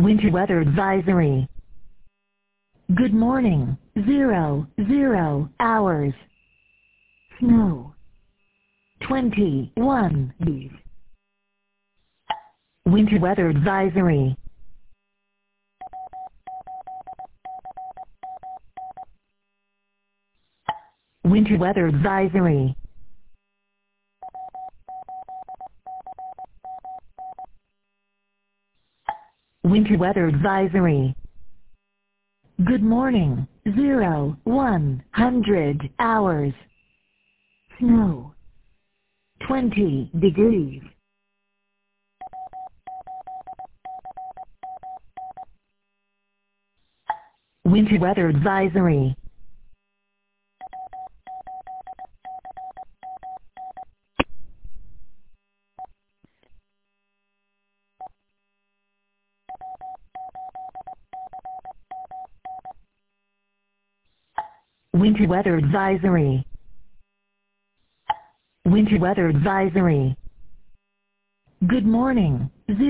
Winter weather advisory. Good morning, 00 hours. Snow. 21 degrees. Winter weather advisory. Winter weather advisory. Winter weather advisory. Good morning, 100 hours. Snow. 20 degrees. Winter weather advisory. Winter weather advisory. Winter weather advisory. Good morning,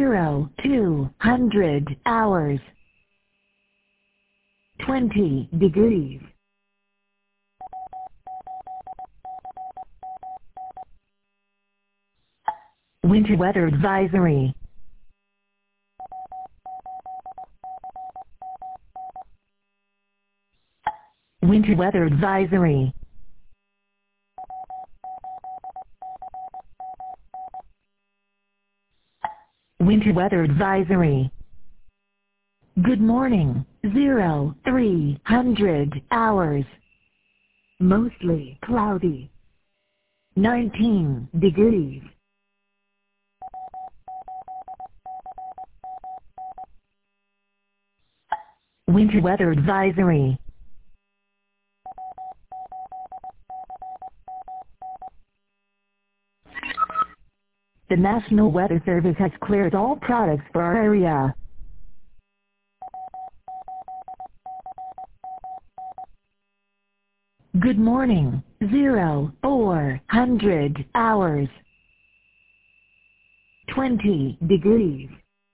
200 hours. 20 degrees. Winter weather advisory. Winter weather advisory. Winter weather advisory. Good morning, 300 hours. Mostly cloudy. 19 degrees. Winter weather advisory. The National Weather Service has cleared all products for our area. Good morning, 400 hours. 20 degrees.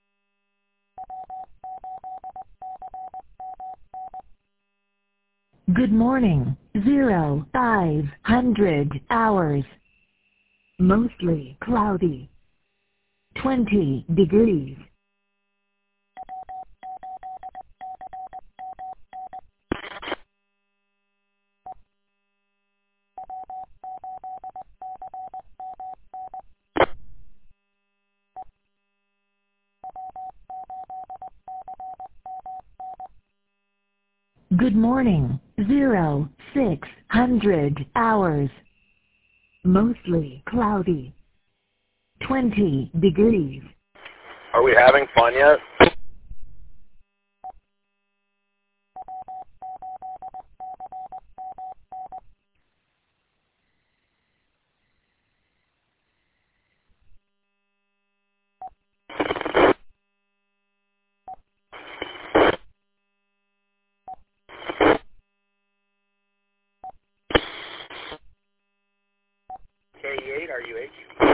Good morning, 500 hours. Mostly cloudy. 20 degrees. Good morning, 600 hours. Mostly cloudy. 20 degrees. Are we having fun yet? K8, RUH.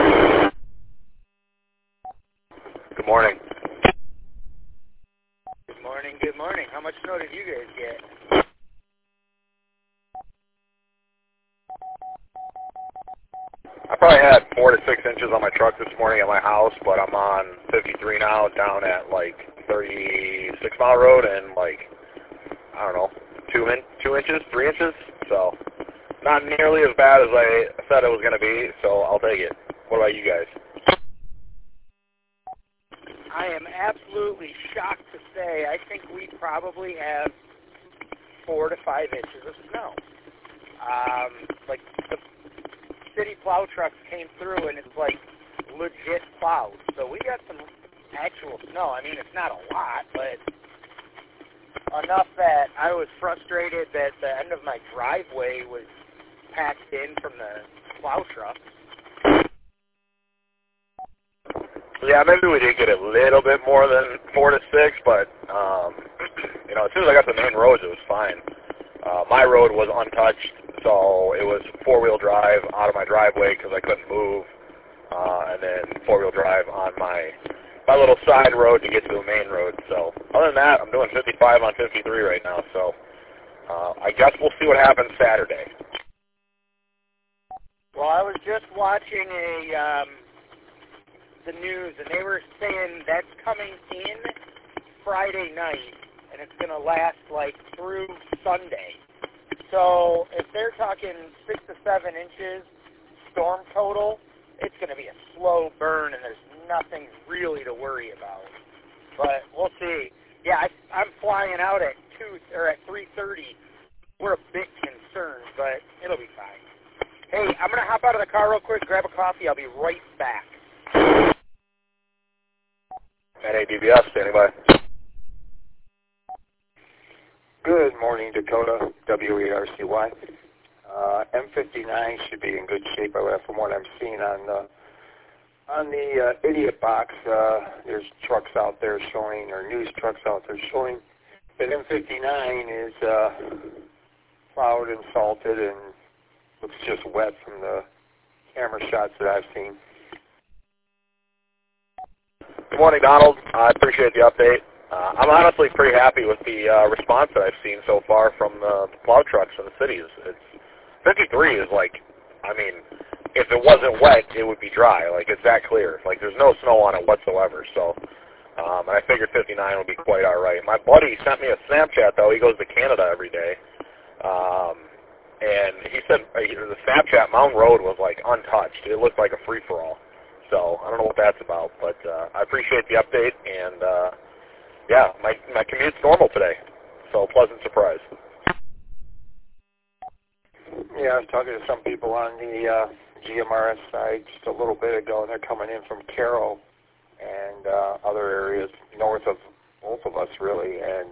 Good morning. Good morning, good morning. How much snow did you guys get? I probably had 4 to 6 inches on my truck this morning at my house, but I'm on 53 now, down at like 36 Mile Road, and like, I don't know, 2 inches, 3 inches. So not nearly as bad as I said it was going to be, so I'll take it. What about you guys? I am absolutely shocked to say I think we probably have 4 to 5 inches of snow. Like the city plow trucks came through and it's like legit plowed. So we got some actual snow. I mean, it's not a lot, but enough that I was frustrated that the end of my driveway was packed in from the plow truck. Yeah, maybe we did get a little bit more than 4 to 6, but, you know, as soon as I got to the main roads, it was fine. My road was untouched, so it was four-wheel drive out of my driveway because I couldn't move, and then four-wheel drive on my my little side road to get to the main road. So other than that, I'm doing 55 on 53 right now. So I guess we'll see what happens Saturday. Well, I was just watching the news, and they were saying that's coming in Friday night, and it's going to last like through Sunday. So if they're talking 6 to 7 inches storm total, it's going to be a slow burn, and there's nothing really to worry about. But we'll see. Yeah, I'm flying out at 3:30. We're a bit concerned, but it'll be fine. Hey, I'm going to hop out of the car real quick, grab a coffee. I'll be right back. NADBS, standing by. Good morning, Dakota, W8RCY. M59 should be in good shape from what I'm seeing on the idiot box. There's trucks out there showing, or news trucks out there showing, that M59 is plowed and salted and looks just wet from the camera shots that I've seen. Good morning, Donald. I appreciate the update. I'm honestly pretty happy with the response that I've seen so far from the plow trucks in the cities. 53 is like, I mean, if it wasn't wet, it would be dry. Like, it's that clear. Like, there's no snow on it whatsoever. So, and I figured 59 would be quite all right. My buddy sent me a Snapchat, though. He goes to Canada every day. And he said the Snapchat Mountain Road was, like, untouched. It looked like a free-for-all. So I don't know what that's about, but I appreciate the update, and yeah, my commute's normal today, so pleasant surprise. Yeah, I was talking to some people on the GMRS side just a little bit ago, and they're coming in from Carroll and other areas north of both of us, really, and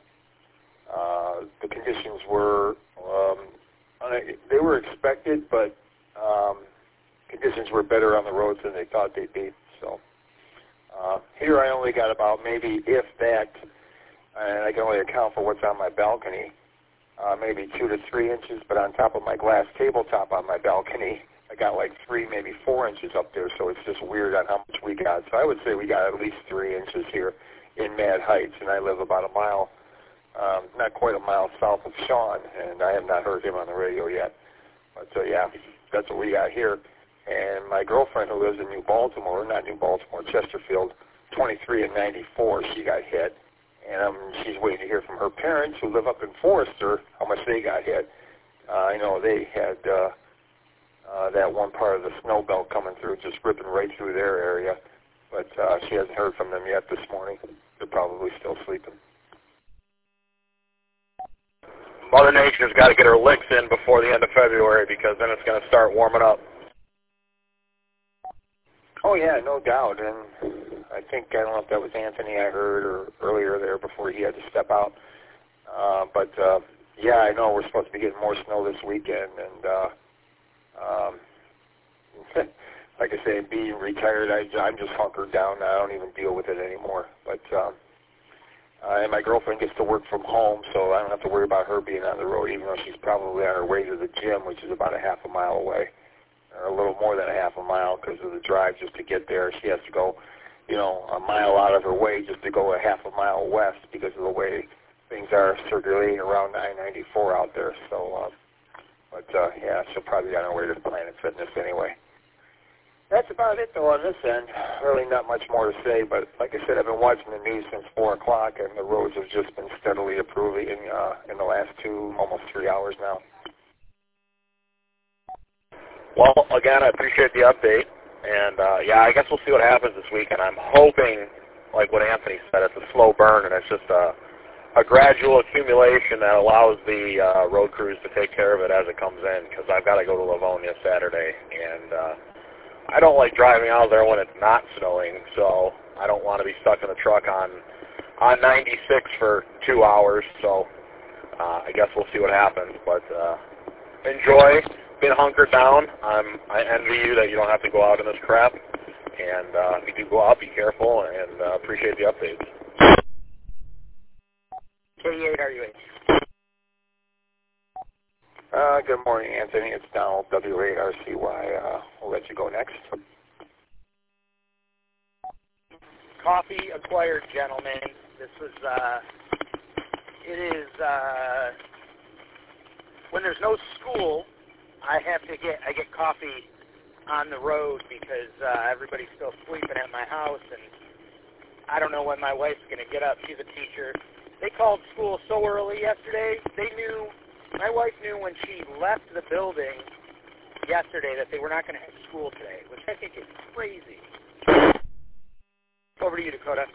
the conditions were, they were expected, but conditions were better on the roads than they thought they'd be. So here I only got about maybe, if that, and I can only account for what's on my balcony, maybe 2 to 3 inches, but on top of my glass tabletop on my balcony, I got like 3, maybe 4 inches up there, so it's just weird on how much we got. So I would say we got at least 3 inches here in Mad Heights, and I live about a mile, not quite a mile south of Sean, and I have not heard him on the radio yet. But yeah, that's what we got here. And my girlfriend who lives in New Baltimore, not New Baltimore, Chesterfield, 23 and 94, she got hit. And she's waiting to hear from her parents who live up in Forester how much they got hit. I know they had that one part of the snow belt coming through, just ripping right through their area. But she hasn't heard from them yet this morning. They're probably still sleeping. Mother Nature's got to get her licks in before the end of February, because then it's going to start warming up. Oh, yeah, no doubt. And I think, I don't know if that was Anthony I heard or earlier there before he had to step out. But yeah, I know we're supposed to be getting more snow this weekend. And like I say, being retired, I'm just hunkered down. I don't even deal with it anymore. But and my girlfriend gets to work from home, so I don't have to worry about her being on the road, even though she's probably on her way to the gym, which is about a half a mile away. Or a little more than a half a mile because of the drive just to get there. She has to go, you know, a mile out of her way just to go a half a mile west because of the way things are circulating around I-94 out there. So, but yeah, she'll probably be on her way to Planet Fitness anyway. That's about it, though, on this end. Really not much more to say, but like I said, I've been watching the news since 4 o'clock, and the roads have just been steadily improving in the last 2, almost 3 hours now. Well, again, I appreciate the update, and yeah, I guess we'll see what happens this weekend. I'm hoping, like what Anthony said, it's a slow burn, and it's just a gradual accumulation that allows the road crews to take care of it as it comes in, because I've got to go to Livonia Saturday, and I don't like driving out there when it's not snowing, so I don't want to be stuck in the truck on 96 for 2 hours, so I guess we'll see what happens, but enjoy. Been hunkered down. I envy you that you don't have to go out in this crap. And if you do go out, be careful, and appreciate the updates. K8RUH. Good morning, Anthony. It's Donald, W8RCY. We'll let you go next. acquired, gentlemen. This was, it is, when there's no school, I get coffee on the road because everybody's still sleeping at my house, and I don't know when my wife's going to get up. She's a teacher. They called school so early yesterday. My wife knew when she left the building yesterday that they were not going to have school today, which I think is crazy. Over to you, Dakota.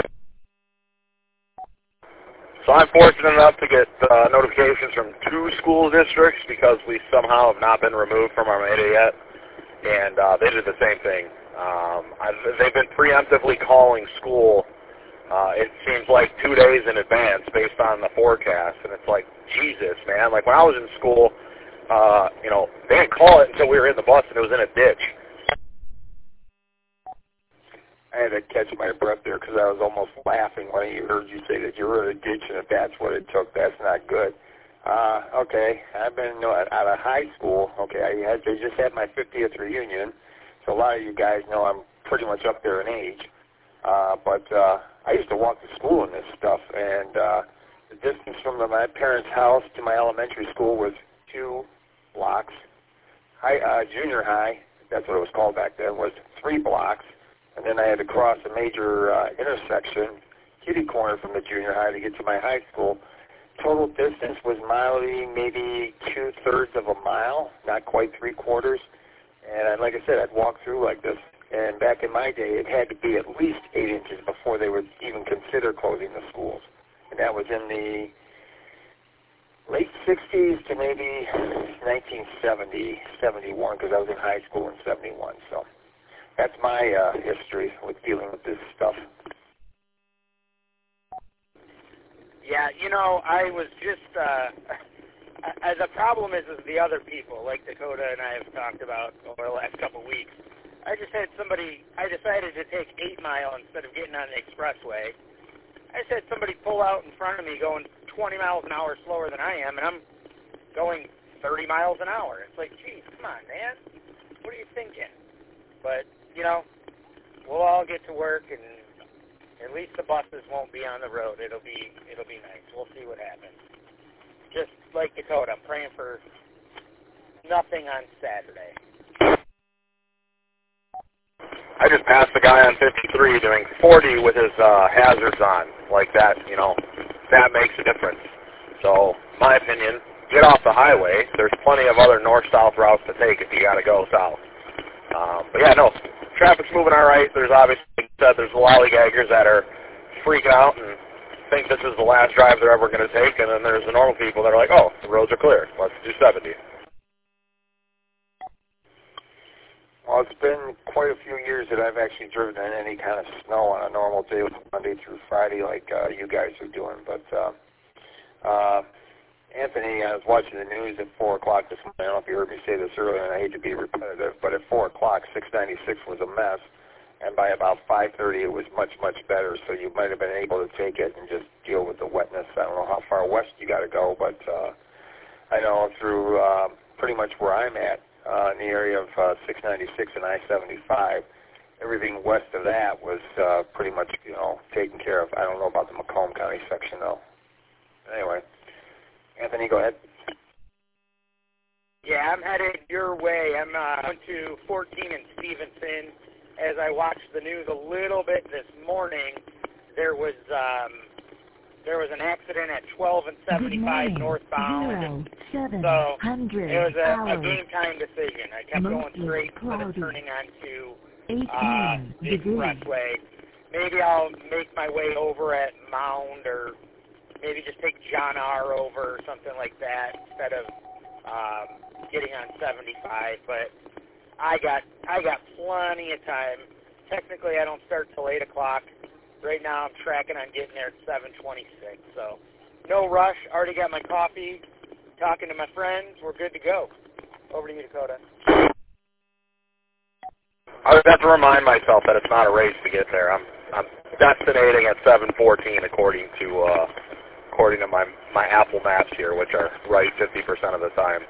So I'm fortunate enough to get notifications from 2 school districts because we somehow have not been removed from Armada yet, and they did the same thing. They've been preemptively calling school, it seems like 2 days in advance based on the forecast, and it's like, Jesus, man. Like when I was in school, they didn't call it until we were in the bus and it was in a ditch. I had to catch my breath there because I was almost laughing when I heard you say that you were in a ditch and if that's what it took, that's not good. Okay, I've been out of high school. Okay, they just had my 50th reunion, so a lot of you guys know I'm pretty much up there in age. But I used to walk to school in this stuff, and the distance from my parents' house to my elementary school was 2 blocks. Junior high, that's what it was called back then, was 3 blocks. And then I had to cross a major intersection, kitty corner from the junior high to get to my high school. Total distance was mildly maybe 2/3 of a mile, not quite 3/4. And like I said, I'd walk through like this. And back in my day, it had to be at least 8 inches before they would even consider closing the schools. And that was in the late 60s to maybe 1970, 71, because I was in high school in 71. So that's my history with dealing with this stuff. Yeah, I was just, the problem is the other people, like Dakota and I have talked about over the last couple of weeks. I decided to take 8 Mile instead of getting on the expressway. I just had somebody pull out in front of me going 20 miles an hour slower than I am, and I'm going 30 miles an hour. It's like, geez, come on, man. What are you thinking? But, we'll all get to work, and at least the buses won't be on the road. It'll be nice. We'll see what happens. Just like Dakota, I'm praying for nothing on Saturday. I just passed the guy on 53 doing 40 with his hazards on. Like that, that makes a difference. So, my opinion, get off the highway. There's plenty of other north-south routes to take if you got to go south. But yeah, no, traffic's moving all right. There's obviously, like you said, there's lollygaggers that are freaking out and think this is the last drive they're ever going to take, and then there's the normal people that are like, oh, the roads are clear. Let's do 70. Well, it's been quite a few years that I've actually driven in any kind of snow on a normal day, Monday through Friday, like you guys are doing. But Anthony, I was watching the news at 4 o'clock this morning. I don't know if you heard me say this earlier, and I hate to be repetitive, but at 4 o'clock, 696 was a mess, and by about 5:30, it was much, much better. So you might have been able to take it and just deal with the wetness. I don't know how far west you got to go, but I know through pretty much where I'm at, in the area of 696 and I-75, everything west of that was pretty much, taken care of. I don't know about the Macomb County section, though. Anyway, Anthony, go ahead. Yeah, I'm headed your way. I'm going to 14 and Stevenson. As I watched the news a little bit this morning, there was an accident at 12 and 75 northbound. So it was a game-time decision. I kept going straight instead of turning onto the expressway. Maybe I'll make my way over at Mound, or maybe just take John R. over or something like that instead of getting on 75. But I got plenty of time. Technically, I don't start till 8 o'clock. Right now, I'm tracking on getting there at 7:26. So, no rush. Already got my coffee. Talking to my friends. We're good to go. Over to you, Dakota. I would have to remind myself that it's not a race to get there. I'm destinating at 7:14 according to my Apple Maps here, which are right 50% of the time.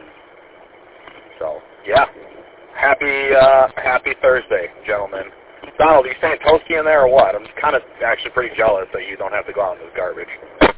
So yeah, happy Thursday, gentlemen. Donald, are you staying toasty in there or what? I'm kind of actually pretty jealous that you don't have to go out in this garbage.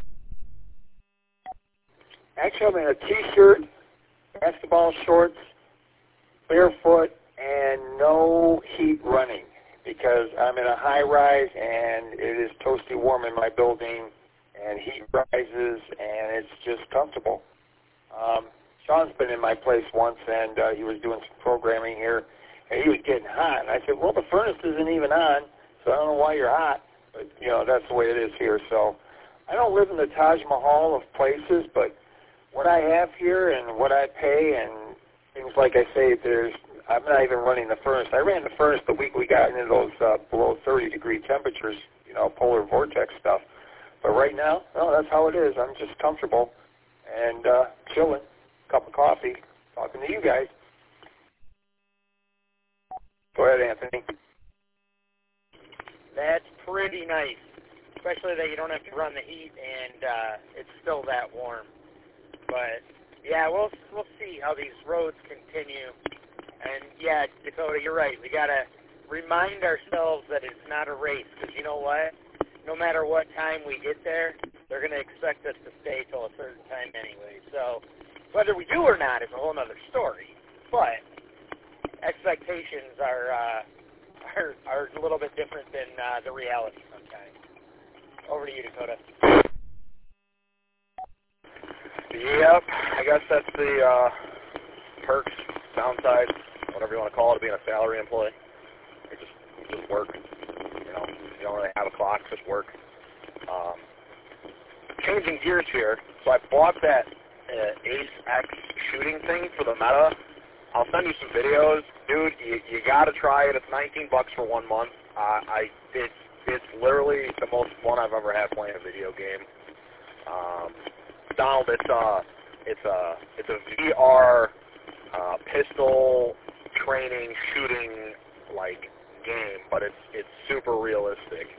Actually, I'm in a T-shirt, basketball shorts, barefoot, and no heat running because I'm in a high-rise and it is toasty warm in my building and heat rises and it's just comfortable. Sean's been in my place once and he was doing some programming here and he was getting hot. And I said, well, the furnace isn't even on, so I don't know why you're hot. But, you know, that's the way it is here. So I don't live in the Taj Mahal of places, but what I have here and what I pay and things like I say, I'm not even running the furnace. I ran the furnace the week we got into those below 30-degree temperatures, you know, polar vortex stuff. But right now, no, that's how it is. I'm just comfortable and chilling, cup of coffee, talking to you guys. Go ahead, Anthony. That's pretty nice, especially that you don't have to run the heat and it's still that warm. But yeah, we'll see how these roads continue. And yeah, Dakota, you're right. We gotta remind ourselves that it's not a race, because you know what? No matter what time we get there, they're gonna expect us to stay till a certain time anyway. So whether we do or not is a whole other story. But expectations are a little bit different than the reality sometimes. Over to you, Dakota. Yep, I guess that's the perks, downside, whatever you want to call it, being a salary employee. You just work. You know, you don't really have a clock, just work. Changing gears here, so I bought that Ace X shooting thing for the Meta. I'll send you some videos, dude. You gotta try it. It's $19 for 1 month. It's literally the most fun I've ever had playing a video game. Donald, it's a VR pistol training shooting like game, but it's super realistic.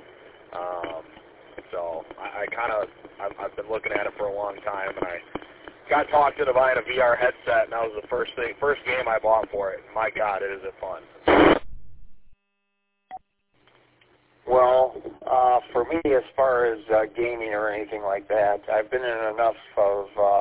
So I've been looking at it for a long time, and I got talked into buying a VR headset, and that was the first game I bought for it. My God, is it fun! Well, for me, as far as gaming or anything like that, I've been in enough of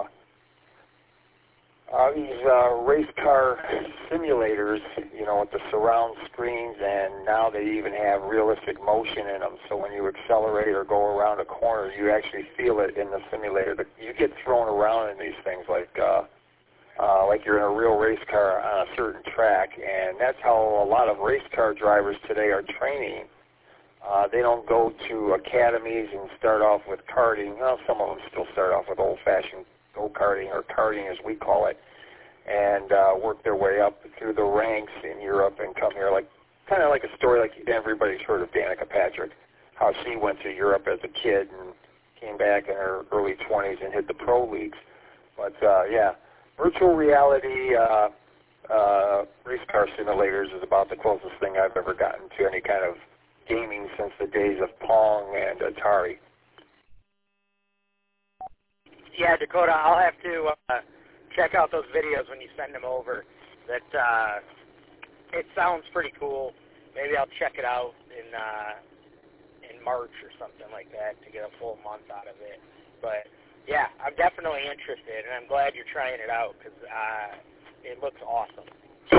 these race car simulators, you know, with the surround screens, and now they even have realistic motion in them. So when you accelerate or go around a corner, you actually feel it in the simulator. You get thrown around in these things like you're in a real race car on a certain track, and that's how a lot of race car drivers today are training. They don't go to academies and start off with karting. Well, some of them still start off with old-fashioned go-karting, or karting as we call it, and work their way up through the ranks in Europe and come here, like kind of like a story like everybody's heard of Danica Patrick, how she went to Europe as a kid and came back in her early 20s and hit the pro leagues. But yeah, virtual reality race car simulators is about the closest thing I've ever gotten to any kind of gaming since the days of Pong and Atari. Yeah, Dakota, I'll have to check out those videos when you send them over. That it sounds pretty cool. Maybe I'll check it out in March or something like that to get a full month out of it. But yeah, I'm definitely interested, and I'm glad you're trying it out because it looks awesome.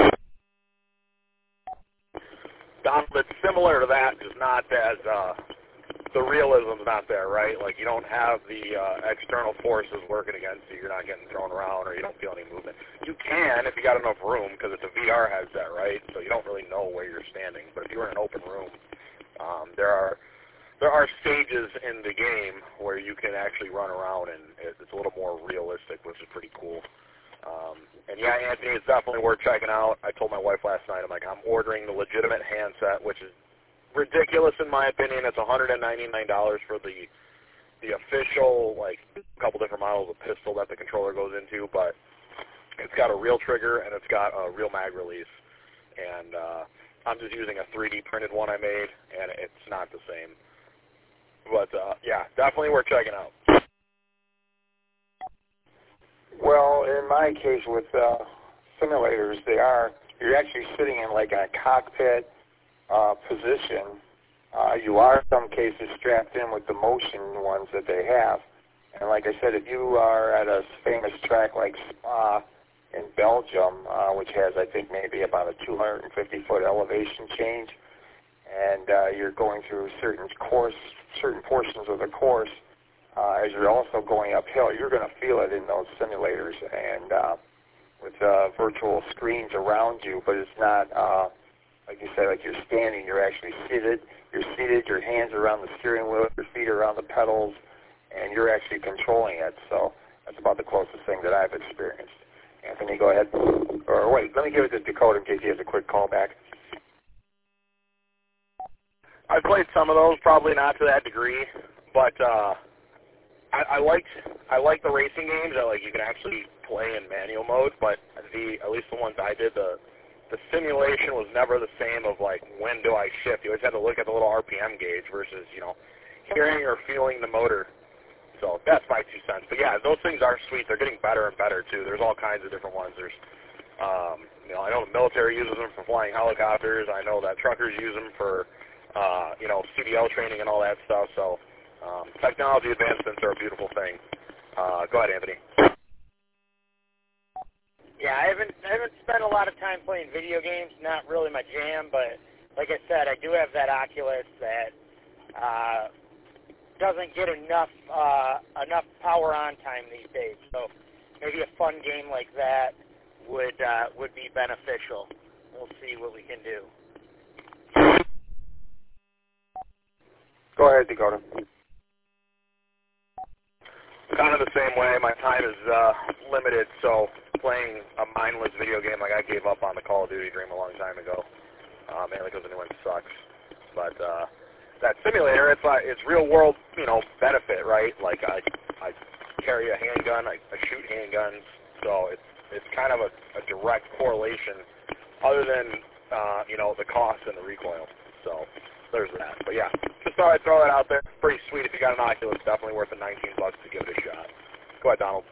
Donald, it's similar to that, just not as the realism's not there, right? Like you don't have the external forces working against you. You're not getting thrown around, or you don't feel any movement. You can if you got enough room, because it's a VR headset, right? So you don't really know where you're standing. But if you're in an open room, there are stages in the game where you can actually run around, and it's a little more realistic, which is pretty cool. And yeah, Anthony, it's definitely worth checking out. I told my wife last night, I'm ordering the legitimate handset, which is ridiculous in my opinion. It's $199 for the official, like, a couple different models of pistol that the controller goes into, but it's got a real trigger and it's got a real mag release. And I'm just using a 3D printed one I made, and it's not the same. But yeah, definitely worth checking out. Well, in my case with simulators, you're actually sitting in like a cockpit, position. You are in some cases strapped in with the motion ones that they have. And like I said, if you are at a famous track like Spa in Belgium, which has, I think, maybe about a 250-foot elevation change, and you're going through certain portions of the course, as you're also going uphill, you're going to feel it in those simulators and with virtual screens around you, but it's not, like you said, like you're standing, you're actually seated. You're seated, your hands are around the steering wheel, your feet are around the pedals, and you're actually controlling it. So that's about the closest thing that I've experienced. Anthony, go ahead. Or wait, let me give it to Dakota in case he has a quick call back. I've played some of those, probably not to that degree, but I like the racing games that like you can actually play in manual mode. But at least the ones I did, the simulation was never the same. Of like, when do I shift? You always had to look at the little RPM gauge versus hearing or feeling the motor. So that's my 2 cents. But yeah, those things are sweet. They're getting better and better too. There's all kinds of different ones. There's I know the military uses them for flying helicopters. I know that truckers use them for CDL training and all that stuff. So technology advancements are a beautiful thing. Go ahead, Anthony. Yeah, I haven't spent a lot of time playing video games. Not really my jam, but like I said, I do have that Oculus that doesn't get enough power on time these days. So maybe a fun game like that would be beneficial. We'll see what we can do. Go ahead, Dakota. Kind of the same way. My time is limited, so playing a mindless video game like I gave up on the Call of Duty dream a long time ago, mainly because the new one sucks. But that simulator, it's real world, benefit, right? Like I carry a handgun, I shoot handguns, so it's kind of a direct correlation, other than the cost and the recoil. So there's that. But yeah, just thought I'd throw that out there. Pretty sweet. If you got an Oculus, definitely worth the $19 to give it a shot. Go ahead, Donald.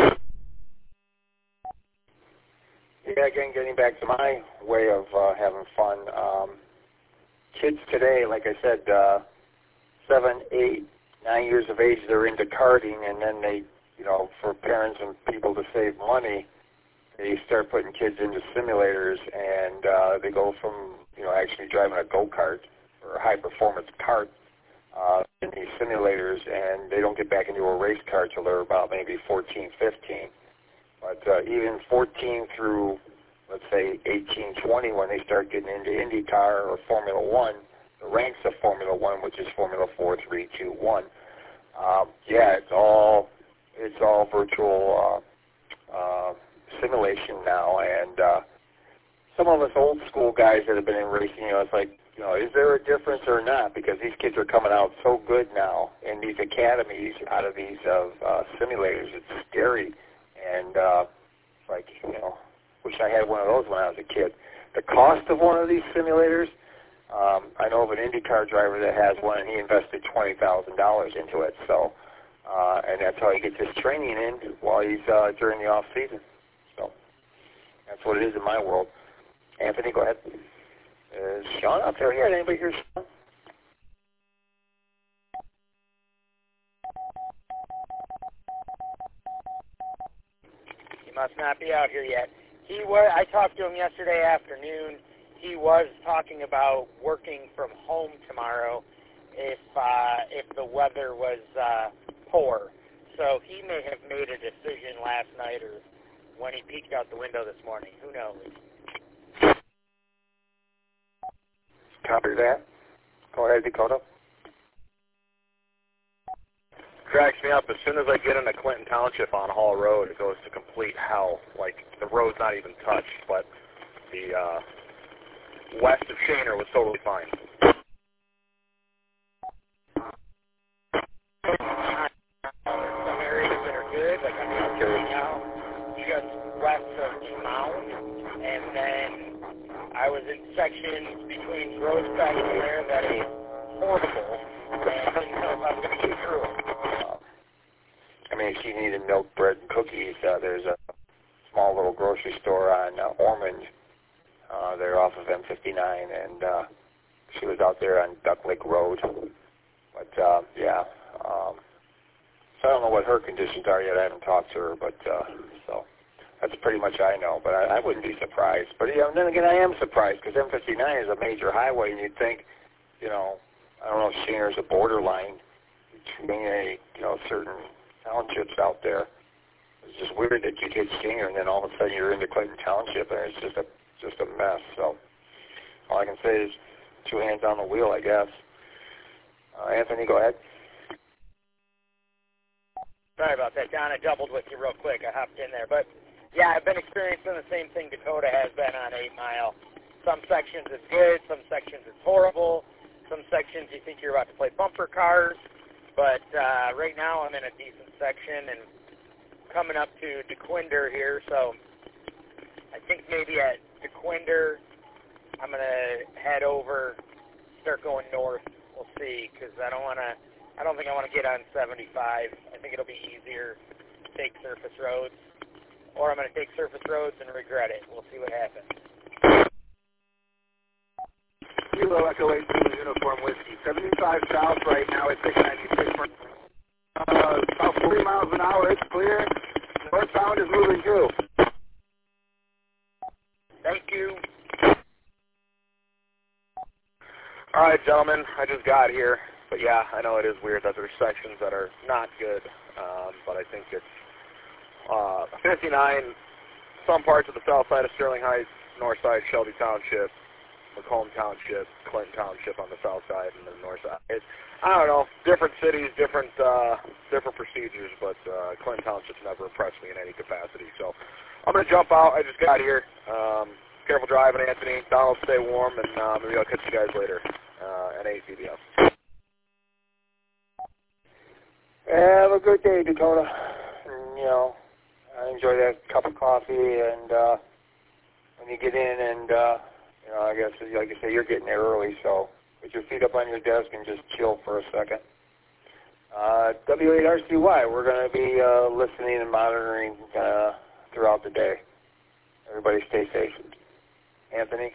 Yeah, again, getting back to my way of having fun. Kids today, like I said, 7, 8, 9 years of age, they're into karting, and then they, for parents and people to save money, they start putting kids into simulators, and they go from, actually driving a go-kart or a high-performance kart in these simulators, and they don't get back into a race car till they're about maybe 14, 15. But even 14 through, let's say, 18, 20, when they start getting into IndyCar or Formula One, the ranks of Formula One, which is Formula 4, 3, 2, 1. It's all virtual simulation now, and some of us old school guys that have been in racing, it's like, is there a difference or not? Because these kids are coming out so good now in these academies out of these simulators. It's scary, and wish I had one of those when I was a kid. The cost of one of these simulators, I know of an IndyCar driver that has one, and he invested $20,000 into it. So, and that's how he gets his training in while he's during the off season. So that's what it is in my world. Anthony, go ahead. Is Sean out there yet? Anybody hear Sean? He must not be out here yet. I talked to him yesterday afternoon. He was talking about working from home tomorrow if the weather was poor. So he may have made a decision last night or when he peeked out the window this morning. Who knows? Copy that. Go ahead, Dakota. Cracks me up. As soon as I get into Clinton Township on Hall Road, it goes to complete hell. Like, the road's not even touched, but the west of Shaner was totally fine. Some areas that are good, like I'm out here right now, just west of Mound, and then I was in sections between Groesbeck and there that is horrible, and I didn't know if I was going to get through it. If you needed milk, bread, and cookies, there's a small little grocery store on Ormond. They're off of M59, and She was out there on Duck Lake Road. But, yeah. So I don't know what her conditions are yet. I haven't talked to her, but so that's pretty much I know. But I wouldn't be surprised. But, then again, I am surprised because M59 is a major highway, and you'd think, I don't know if Shainer's a borderline between certain townships out there. It's just weird that you get Shainer and then all of a sudden you're into Clinton Township and it's just a mess. So all I can say is 2 hands on the wheel, I guess. Anthony, go ahead. Sorry about that, Don. I doubled with you real quick. I hopped in there. But, yeah, I've been experiencing the same thing Dakota has been on 8 Mile. Some sections it's good. Some sections it's horrible. Some sections you think you're about to play bumper cars. But right now I'm in a decent section and coming up to DeQuinder here. So I think maybe at DeQuinder I'm going to head over, start going north. We'll see, because I don't think I want to get on 75. I think it'll be easier to take surface roads. Or I'm going to take surface roads and regret it. We'll see what happens. Kilo Echo 82 Uniform Whiskey. 75 south right now at 696. About 40 miles an hour. It's clear. Northbound is moving through. Thank you. All right, gentlemen, I just got here. But, yeah, I know it is weird that there's sections that are not good. But I think it's 59, some parts of the south side of Sterling Heights, north side Shelby Township, Macomb Township, Clinton Township on the south side, and the north side. I don't know, different cities, different procedures, but Clinton Township's never impressed me in any capacity. So I'm going to jump out. I just got here. Careful driving, Anthony. Donald, stay warm, and maybe I'll catch you guys later. NACBS. Have a good day, Dakota. And, I enjoy that cup of coffee, and when you get in and, I guess, like you say, you're getting there early, so put your feet up on your desk and just chill for a second. W8RCY, we're going to be listening and monitoring throughout the day. Everybody stay safe. Anthony?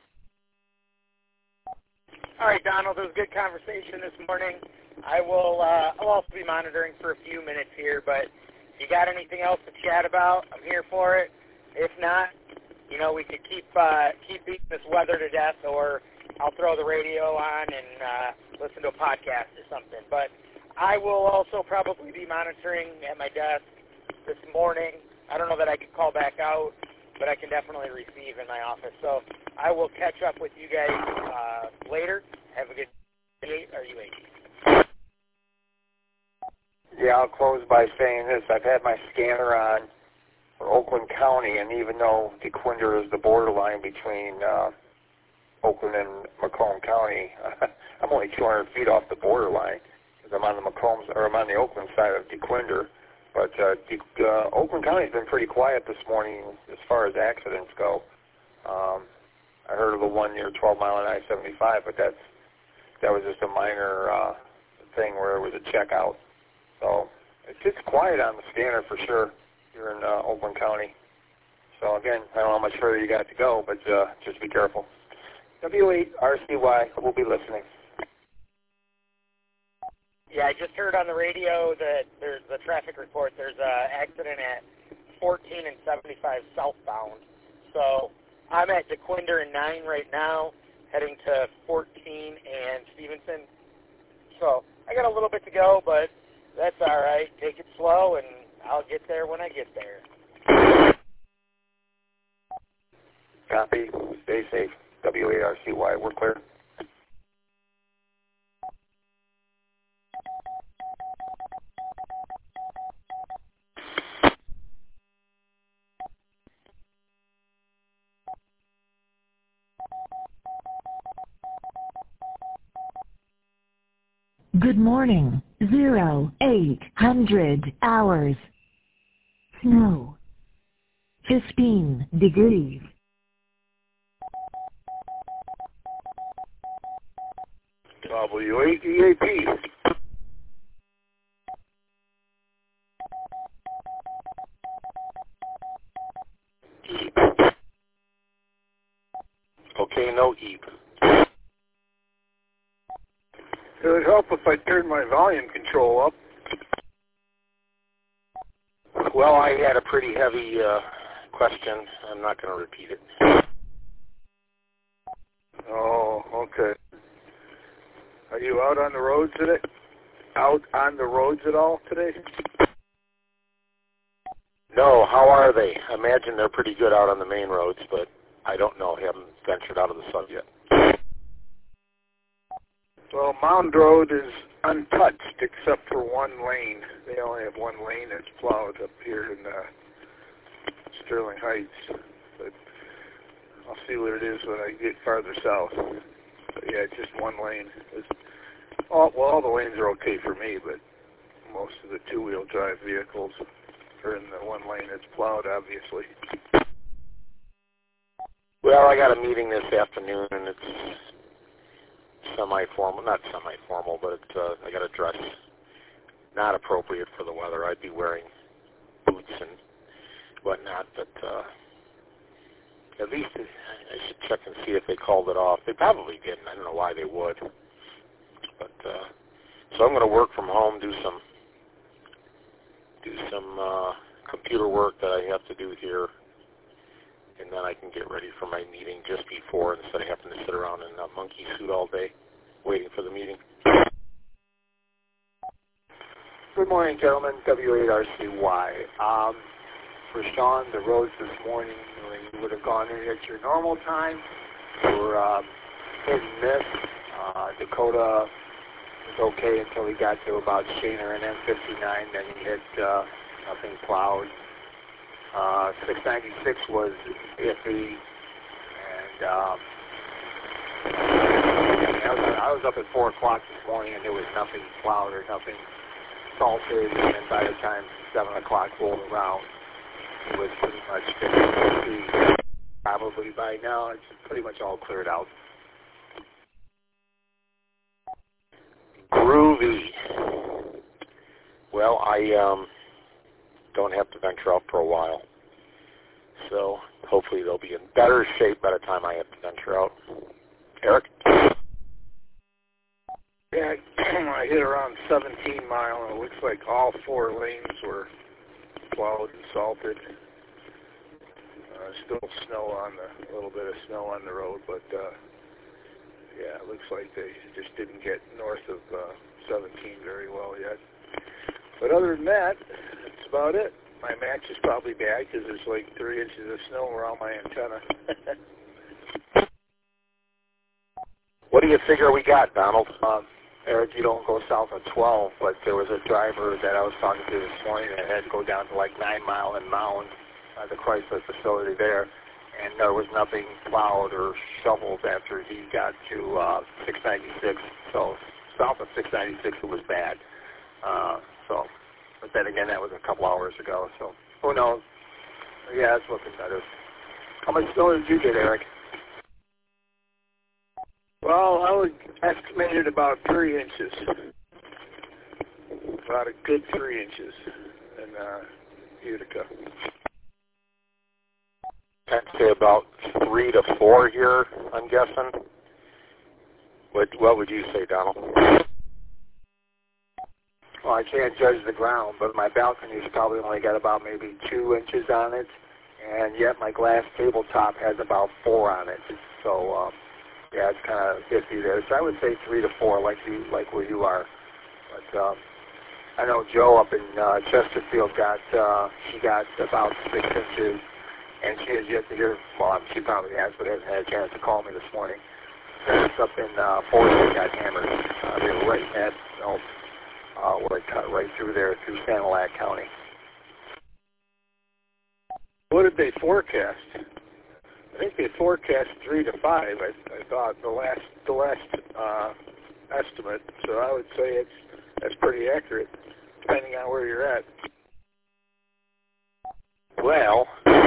All right, Donald, it was a good conversation this morning. I'll also be monitoring for a few minutes here, but if you got anything else to chat about, I'm here for it. If not, we could keep beating this weather to death, or I'll throw the radio on and listen to a podcast or something. But I will also probably be monitoring at my desk this morning. I don't know that I could call back out, but I can definitely receive in my office. So I will catch up with you guys later. Have a good day. Are you 80? Yeah, I'll close by saying this. I've had my scanner on for Oakland County, and even though DeQuinder is the borderline between Oakland and Macomb County, I'm only 200 feet off the borderline because I'm on the Oakland side of DeQuinder. But Oakland County's been pretty quiet this morning as far as accidents go. I heard of the one near 12 Mile and I-75, but that was just a minor thing where it was a checkout. So it's quiet on the scanner for sure here in Oakland County. So again, I don't know how much further you got to go, but just be careful. W8RCY, we'll be listening. Yeah, I just heard on the radio that there's the traffic report. There's an accident at 14 and 75 southbound. So I'm at DeQuinder and 9 right now, heading to 14 and Stevenson. So I got a little bit to go, but that's all right. Take it slow, and I'll get there when I get there. Copy. Stay safe. W8RCY, we're clear. Good morning. 0800 hours. Snow. 15 degrees. W8EAP. Okay, no EEP. if I turned my volume control up. Well, I had a pretty heavy question. I'm not going to repeat it. Oh, okay. Are you out on the roads today? Out on the roads at all today? No, how are they? I imagine they're pretty good out on the main roads, but I don't know. I haven't ventured out of the sub yet. Well, Mound Road is untouched except for one lane. They only have one lane that's plowed up here in Sterling Heights. But I'll see what it is when I get farther south. But yeah, just one lane. All the lanes are okay for me, but most of the two-wheel drive vehicles are in the one lane that's plowed, obviously. Well, I got a meeting this afternoon, and it's semi-formal, not semi-formal, but I got a dress not appropriate for the weather. I'd be wearing boots and whatnot, but at least I should check and see if they called it off. They probably didn't. I don't know why they would. But so I'm going to work from home, do some computer work that I have to do here, and then I can get ready for my meeting just before instead of having to sit around in a monkey suit all day waiting for the meeting. Good morning, gentlemen. W8RCY. For Sean, the roads this morning, when you would have gone in at your normal time, were hit and miss. Dakota was okay until he got to about Shaner and M59. Then he hit nothing plowed. 696 was iffy, and I was up at 4 o'clock this morning, and there was nothing plowed or nothing salted. And then by the time 7 o'clock rolled around, it was pretty much 50-50. Probably by now, it's pretty much all cleared out. Groovy. Well, I don't have to venture out for a while, so hopefully they'll be in better shape by the time I have to venture out. Eric? Yeah, I hit around 17 mile, and it looks like all 4 lanes were plowed and salted. Still a little bit of snow on the road, but yeah, it looks like they just didn't get north of 17 very well yet. But other than that, that's about it. My match is probably bad because there's like 3 inches of snow around my antenna. What do you figure we got, Donald? Eric, you don't go south of 12, but there was a driver that I was talking to this morning that had to go down to like 9 Mile and Mound, the Chrysler facility there, and there was nothing plowed or shoveled after he got to 696. So south of 696, it was bad. But then again, that was a couple hours ago, so who knows? Yeah, it's looking better. How much snow did you get, Eric? Well, I would estimate it about 3 inches. About a good 3 inches in Utica. I'd say about 3 to 4 here, I'm guessing. What would you say, Donald? Well, I can't judge the ground, but my balcony's probably only got about maybe 2 inches on it, and yet my glass tabletop has about 4 on it. So, yeah, it's kind of iffy there. So I would say 3 to 4, like where you are. But I know Joe up in Chesterfield she got about 6 inches, and she has yet to hear. Well, she probably has, but hasn't had a chance to call me this morning. It's up in Forest, got hammered. They were right at where it cut right through there through Sanilac County. What did they forecast? I think they forecast 3 to 5. I thought the last estimate. So I would say that's pretty accurate, depending on where you're at. Well,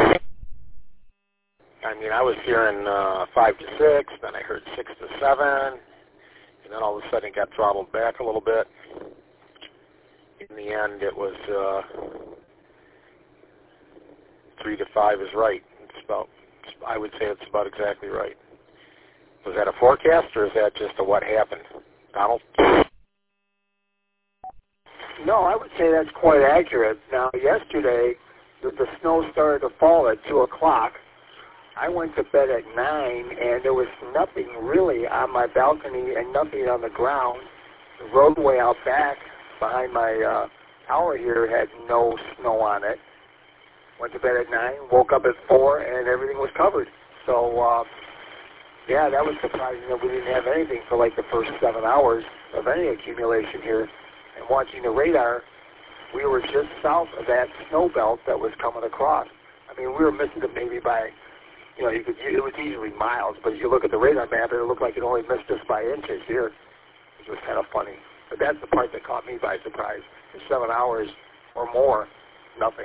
I mean, I was hearing 5 to 6, then I heard 6 to 7, and then all of a sudden it got throttled back a little bit. In the end, it was 3 to 5 is right. I would say it's about exactly right. Was that a forecast, or is that just a what happened? Donald? No, I would say that's quite accurate. Now, yesterday, the snow started to fall at 2 o'clock. I went to bed at 9, and there was nothing really on my balcony and nothing on the ground. The roadway out back behind my tower here had no snow on it. Went to bed at 9, woke up at 4, and everything was covered. So, yeah, that was surprising that we didn't have anything for like the first 7 hours of any accumulation here. And watching the radar, we were just south of that snow belt that was coming across. I mean, we were missing it maybe by, you know, it was easily miles, but if you look at the radar map, it looked like it only missed us by inches here, which was kind of funny. But that's the part that caught me by surprise. For 7 hours or more, nothing.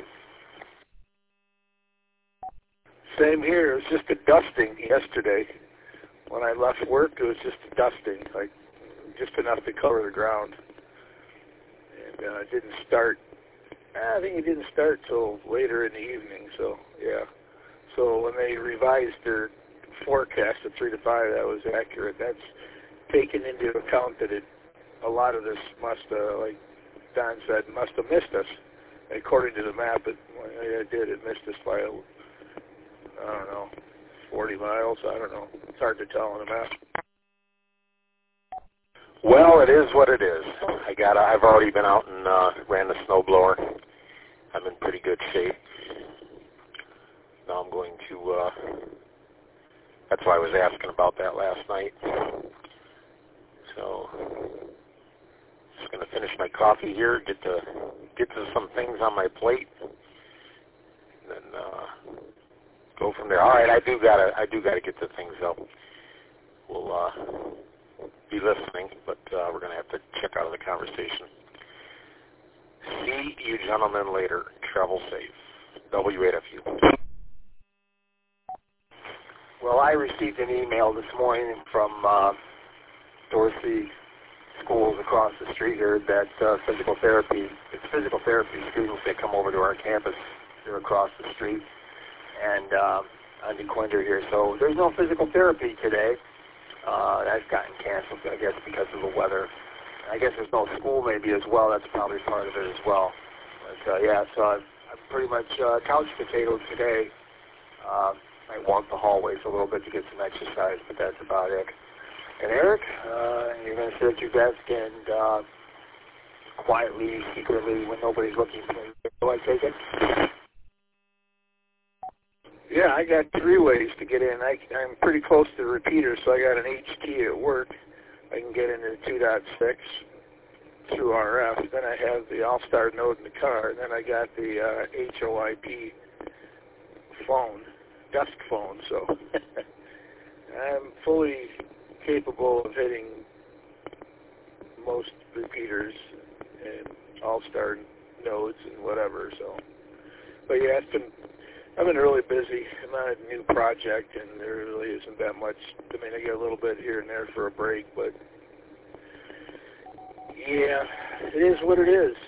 Same here. It was just a dusting yesterday. When I left work, it was just a dusting, like just enough to cover the ground. And it didn't start, I think it didn't start till later in the evening, so yeah. So when they revised their forecast to 3 to 5, that was accurate. That's taken into account that a lot of this must have, like Don said, must have missed us. According to the map, it did. It missed us by, I don't know, 40 miles. I don't know. It's hard to tell on the map. Well, it is what it is. I've already been out and ran the snowblower. I'm in pretty good shape. Now I'm going to, that's why I was asking about that last night. So, just going to finish my coffee here, get to some things on my plate, and then go from there. All right, I do gotta get to things though. We'll be listening, but we're going to have to check out of the conversation. See you gentlemen later. Travel safe. W8FU. Well, I received an email this morning from Dorsey schools across the street here that physical therapy students that come over to our campus. They're across the street and on DeQuinder here. So there's no physical therapy today. That's gotten canceled, I guess, because of the weather. I guess there's no school maybe as well. That's probably part of it as well. But, yeah, so I'm pretty much couch potatoed today. I walked the hallways a little bit to get some exercise, but that's about it. And Eric, you're going to sit at your desk and quietly, secretly, when nobody's looking for you. Do I take it? Yeah, I got 3 ways to get in. I'm pretty close to the repeater, so I got an H key at work. I can get into 2.6 through RF. Then I have the All-Star node in the car. Then I got the HOIP phone, desk phone. So I'm fully capable of hitting most repeaters and All-Star nodes and whatever. So, but yeah, I've been really busy. I'm on a new project, and there really isn't that much. I mean, I get a little bit here and there for a break, but yeah, it is what it is.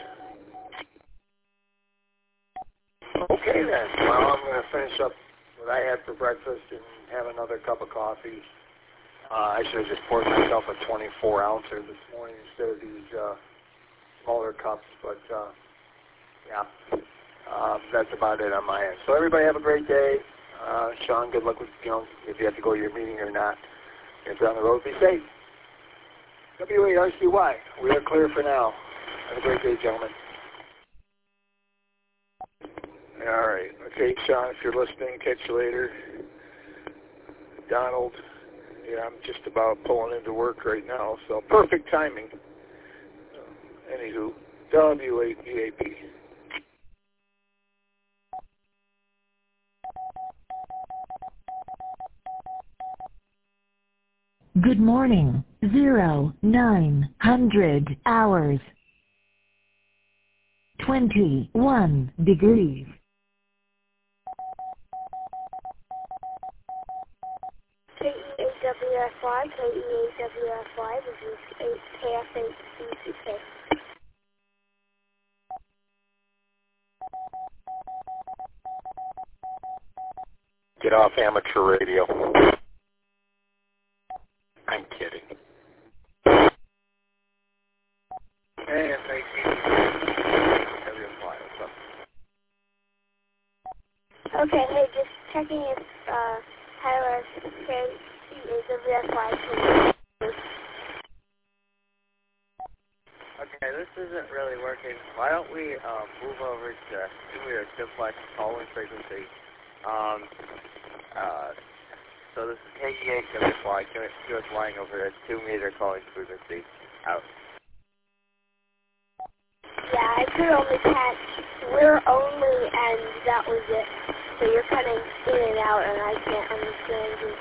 Okay, then. Well, I'm going to finish up what I had for breakfast and have another cup of coffee. I should have just poured myself a 24-ouncer this morning instead of these smaller cups, but yeah. That's about it on my end. So everybody have a great day. Sean, good luck with, if you have to go to your meeting or not. If you're on the road, be safe. W8RCY, we are clear for now. Have a great day, gentlemen. All right. Okay, Sean, if you're listening, catch you later. Donald, yeah, I'm just about pulling into work right now, so perfect timing. Anywho, W8EAP. Good morning. 0900 hours. 21 degrees. KEAWFY, KEAWFY, this is KF8CCK. Get off amateur radio. I'm kidding. And thank you. Okay, hey, just checking if Tyler KEAWFY can... Okay, this isn't really working. Why don't we move over to 2-meter simplex calling frequency? So this is KE8WFY, QSYing over at 2-meter calling frequency. Out. Yeah, I could only catch we're only, and that was it. So you're cutting in and out, and I can't understand you.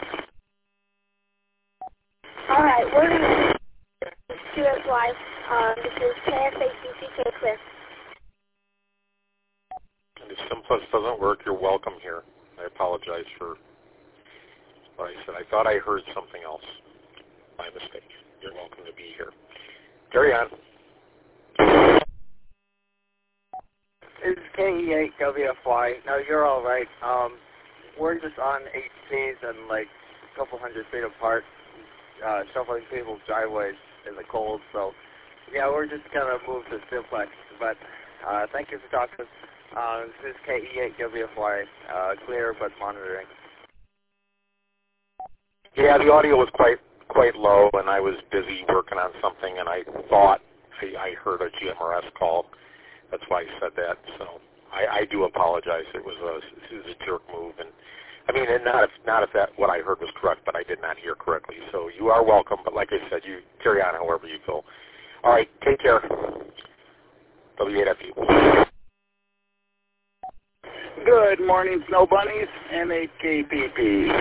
Alright, we're going to do QSY. This is KFACCK Clear. And if simplex doesn't work, you're welcome here. I apologize for what I said. I thought I heard something else. My mistake. You're welcome to be here. Carry on. This is KE8WFY. No, you're all right. We're just on HCs and like a couple hundred feet apart, shuffling people's driveways in the cold. So, yeah, we're just gonna move to simplex. But thank you for talking. This is KE8WFY. Clear but monitoring. Yeah, the audio was quite low, and I was busy working on something, and I thought I heard a GMRS call. That's why I said that. So I do apologize. It was a jerk move, and I mean, and not if that what I heard was correct, but I did not hear correctly. So you are welcome. But like I said, you carry on however you feel. All right, take care. W8FU. Good morning, Snow Bunnies. MHKPP.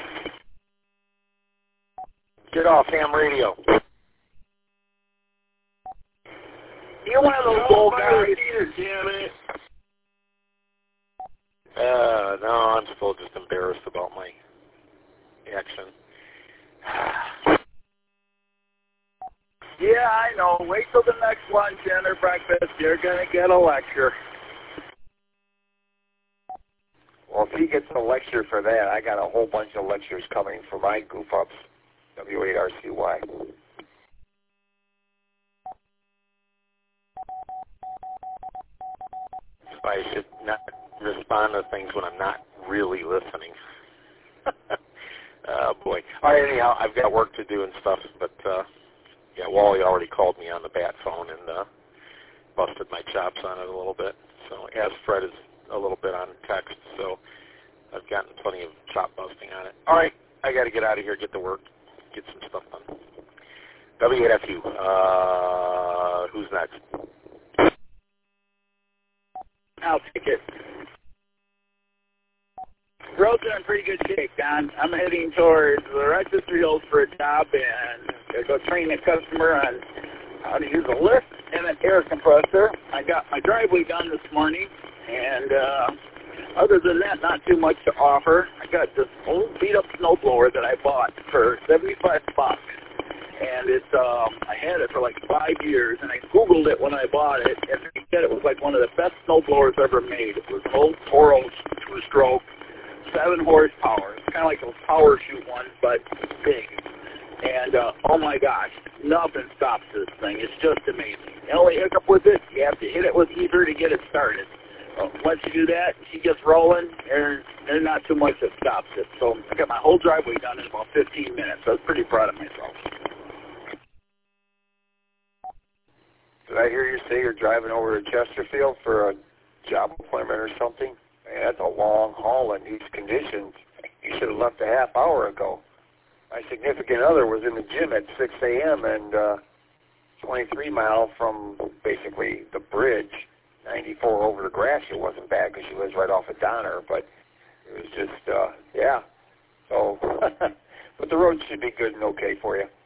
Get off ham radio. You one of those old guys? Damn it. No, I'm still just embarrassed about my action. Yeah, I know. Wait till the next lunch, dinner, breakfast. You're going to get a lecture. Well, if he gets a lecture for that, I got a whole bunch of lectures coming for my goof-ups. W8RCY. I should not respond to things when I'm not really listening. Oh, boy. All right, anyhow, I've got work to do and stuff, but, yeah, Wally already called me on the bat phone and busted my chops on it a little bit. So, as Fred is a little bit on text, so I've gotten plenty of chop busting on it. All right, I got to get out of here, get to work, get some stuff done. W8FU, who's next? I'll take it. Roads are in pretty good shape, Don. I'm heading towards the Rochester Hills for a job, and I go train a customer on how to use a lift and an air compressor. I got my driveway done this morning, and other than that, not too much to offer. I got this old beat-up snowblower that I bought for $75. And it's I had it for like 5 years, and I Googled it when I bought it, and they said it was like one of the best snowblowers ever made. It was an old Toro 2-stroke, 7 horsepower. It's kind of like those power shoot ones, but big. And oh my gosh, nothing stops this thing. It's just amazing. The only hiccup with it, you have to hit it with ether to get it started. Once you do that, she gets rolling, there's not too much that stops it. So I got my whole driveway done in about 15 minutes. I was pretty proud of myself. Did I hear you say you're driving over to Chesterfield for a job appointment or something? Man, that's a long haul in these conditions. You should have left a half hour ago. My significant other was in the gym at 6 a.m. and 23 mile from basically the bridge, 94 over to Gratiot wasn't bad because she lives right off of Donner, but it was just, yeah. So, but the road should be good and okay for you.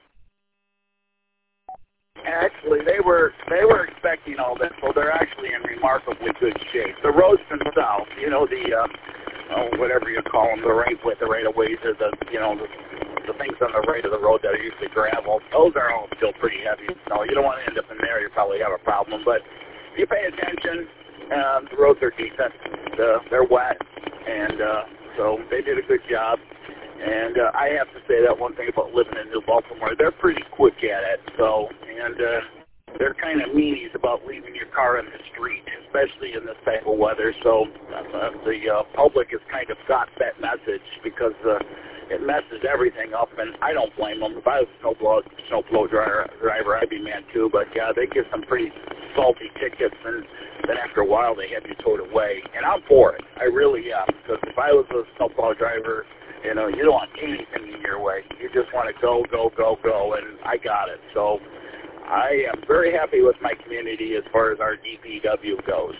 Actually, they were expecting all that, so they're actually in remarkably good shape. The roads from south, you know, the whatever you call them, the right of ways, or the things on the right of the road that are usually gravel. Those are all still pretty heavy. So you don't want to end up in there. You probably have a problem. But if you pay attention, the roads are decent. They're wet, and so they did a good job. And I have to say that one thing about living in New Baltimore, they're pretty quick at it. So, and they're kind of meanies about leaving your car in the street, especially in this type of weather. So the public has kind of got that message because it messes everything up, and I don't blame them. If I was a snowplow driver, I'd be mad too. But yeah, they give some pretty salty tickets, and then after a while they have you towed away. And I'm for it. I really am, because if I was a snowplow driver, you know, you don't want anything in your way. You just want to go, go, go, go, and I got it. So I am very happy with my community as far as our DPW goes.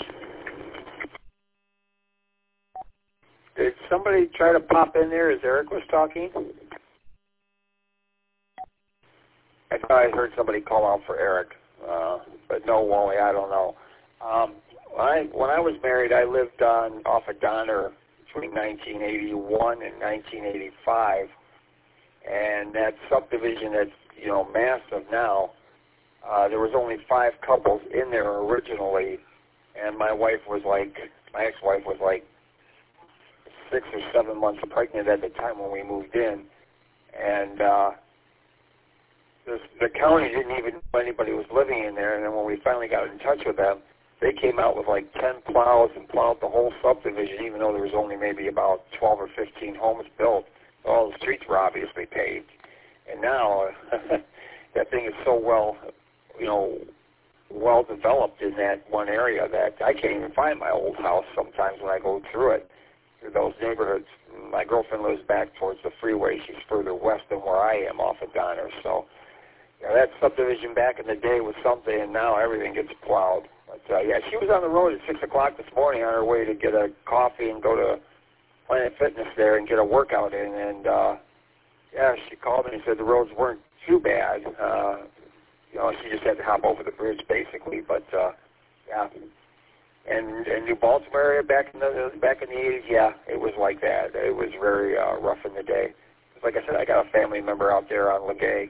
Did somebody try to pop in there as Eric was talking? I thought I heard somebody call out for Eric, but no, Wally, I don't know. When I was married, I lived off of Donner between 1981 and 1985, and that subdivision that's, you know, massive now, there was only 5 couples in there originally, and my ex-wife was like 6 or 7 months pregnant at the time when we moved in, and the county didn't even know anybody was living in there. And then when we finally got in touch with them, they came out with like 10 plows and plowed the whole subdivision, even though there was only maybe about 12 or 15 homes built. All the streets were obviously paved, and now that thing is so well developed in that one area that I can't even find my old house sometimes when I go through it. Those neighborhoods, my girlfriend lives back towards the freeway. She's further west than where I am off of Donner. So, you know, that subdivision back in the day was something, and now everything gets plowed. But, yeah, she was on the road at 6 o'clock this morning on her way to get a coffee and go to Planet Fitness there and get a workout in. And, yeah, she called me and said the roads weren't too bad. You know, she just had to hop over the bridge, basically. But, yeah. And New Baltimore area back in the 80s, yeah, it was like that. It was very rough in the day. Like I said, I got a family member out there on Legay.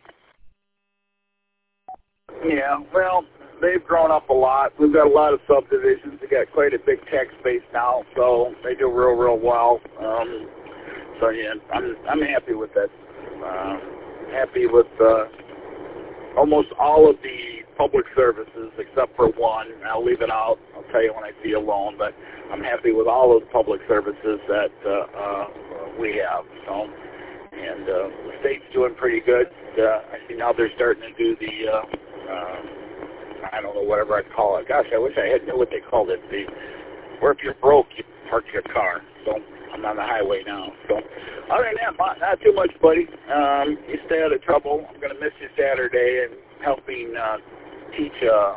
Yeah, well, they've grown up a lot. We've got a lot of subdivisions. They got quite a big tax base now, so they do real well. So yeah, I'm happy with that. Happy with almost all of the public services except for one. I'll leave it out. I'll tell you when I see you alone, but I'm happy with all of the public services that we have. So, and the state's doing pretty good. I see now they're starting to do the, I don't know, whatever I call it. Gosh, I wish I had knew what they called it. Where if you're broke, you park your car. So I'm on the highway now. So other than that, not too much, buddy. You stay out of trouble. I'm going to miss you Saturday and helping teach a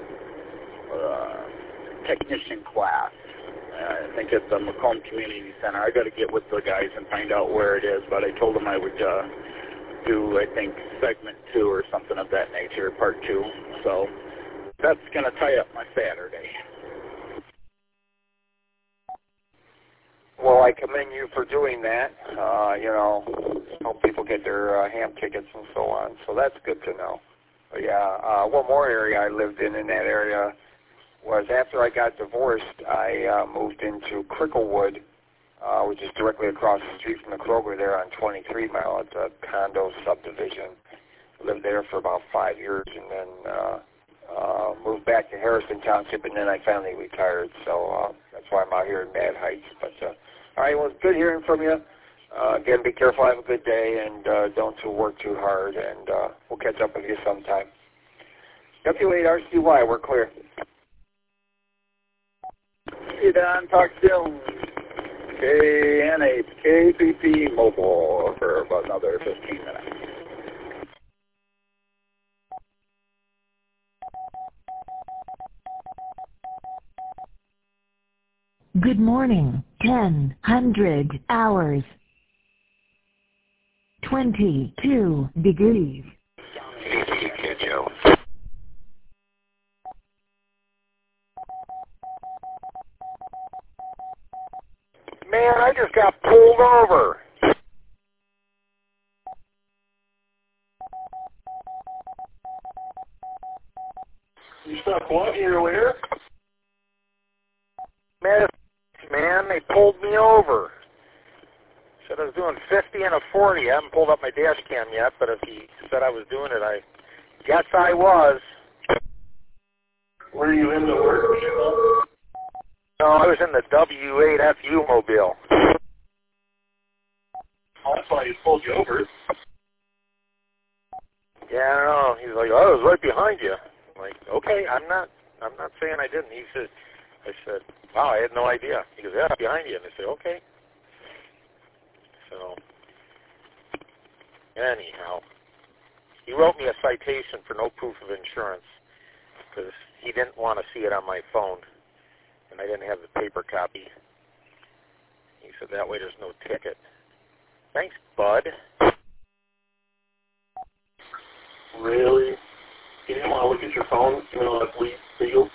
technician class. I think it's the Macomb Community Center. I got to get with the guys and find out where it is, but I told them I would do, I think, segment 2 or something of that nature, part 2. So that's going to tie up my Saturday. Well, I commend you for doing that. You know, help people get their ham tickets and so on. So that's good to know. But yeah, one more area I lived in that area was after I got divorced, I moved into Cricklewood, which is directly across the street from the Kroger there on 23 Mile. It's a condo subdivision. Lived there for about 5 years and then moved back to Harrison Township, and then I finally retired. So that's why I'm out here in Mad Heights. But all right, well, it's good hearing from you. Again, be careful, have a good day, and don't work too hard, and we'll catch up with you sometime. W8RCY, we're clear. Hey, Don, talk soon. KNH, KPP Mobile for about another 15 minutes. Good morning, 1000 hours. 22 degrees. Man, I just got pulled over. You stopped what earlier? Man, they pulled me over. Said I was doing 50 and a 40. I haven't pulled up my dash cam yet, but if he said I was doing it, I guess I was. Were you in the work vehicle? No, I was in the W8FU mobile. Oh, that's why he pulled you over. Yeah, I don't know. He's like, oh, I was right behind you. I'm like, okay, I'm not saying I didn't. He said, I said, wow, I had no idea. He goes, yeah, behind you. And I said, okay. So, anyhow, he wrote me a citation for no proof of insurance because he didn't want to see it on my phone, and I didn't have the paper copy. He said, that way there's no ticket. Thanks, bud. Really? You didn't want to look at your phone, even though that's legal?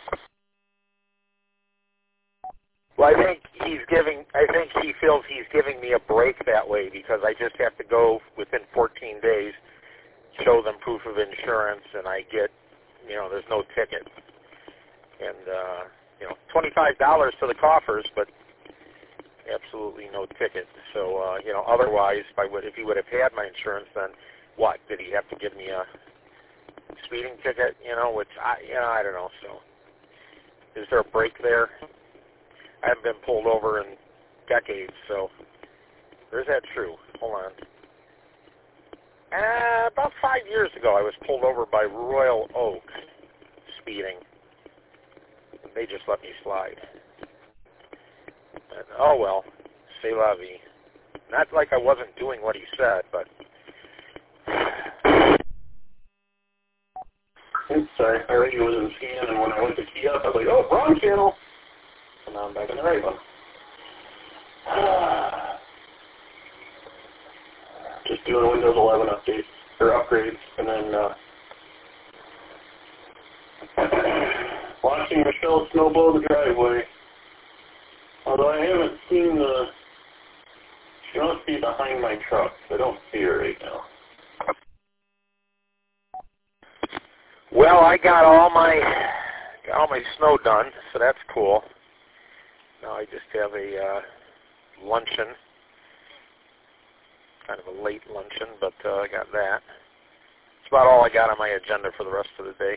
Well, I think he feels he's giving me a break that way because I just have to go within 14 days, show them proof of insurance, and I get, there's no ticket. And, $25 to the coffers, but absolutely no ticket. So, otherwise, if he would have had my insurance, then what? Did he have to give me a speeding ticket, which I don't know. So is there a break there? I haven't been pulled over in decades, so is that true? Hold on. About 5 years ago, I was pulled over by Royal Oak speeding. They just let me slide. And, oh well, c'est la vie. Not like I wasn't doing what he said, but oops, sorry, my radio was in scan, and when I went to key up, I was like, oh, wrong channel. And now I'm back in the right one. Just doing Windows 11 updates, or upgrades, and then watching Michelle snowblow the driveway. Although I haven't seen she must be behind my truck, so I don't see her right now. Well, I got all my snow done, so that's cool. Now I just have a luncheon, kind of a late luncheon, but I got that. That's about all I got on my agenda for the rest of the day.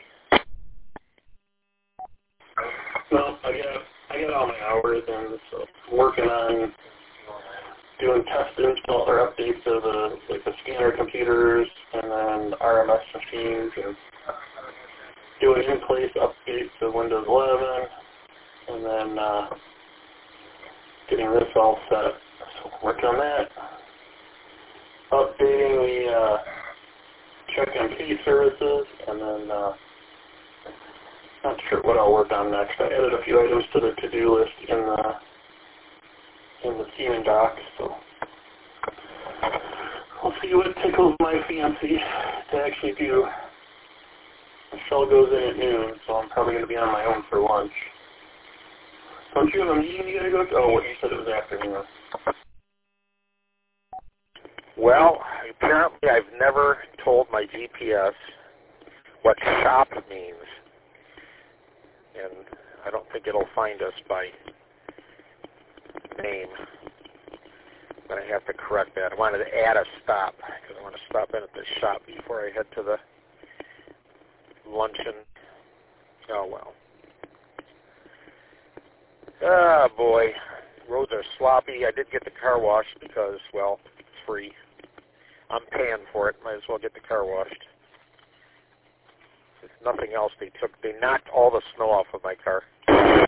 Well, I got all my hours, and so working on doing test install or updates of the scanner computers and then RMS machines, and doing in-place updates of Windows 11, and then getting this all set. So working on that. Updating the check MP services, and then not sure what I'll work on next. I added a few items to the to-do list in the Siemens doc, so we'll see what tickles my fancy to actually do. Michelle goes in at noon, so I'm probably going to be on my own for lunch. Don't you have a meeting you got to go to? Oh, what you said it was afternoon. Well, apparently I've never told my GPS what shop means. And I don't think it'll find us by name. But I have to correct that. I wanted to add a stop, because I want to stop in at the shop before I head to the luncheon. Oh, well. Ah, boy. Roads are sloppy. I did get the car washed because, well, it's free. I'm paying for it. Might as well get the car washed. If nothing else, they knocked all the snow off of my car. I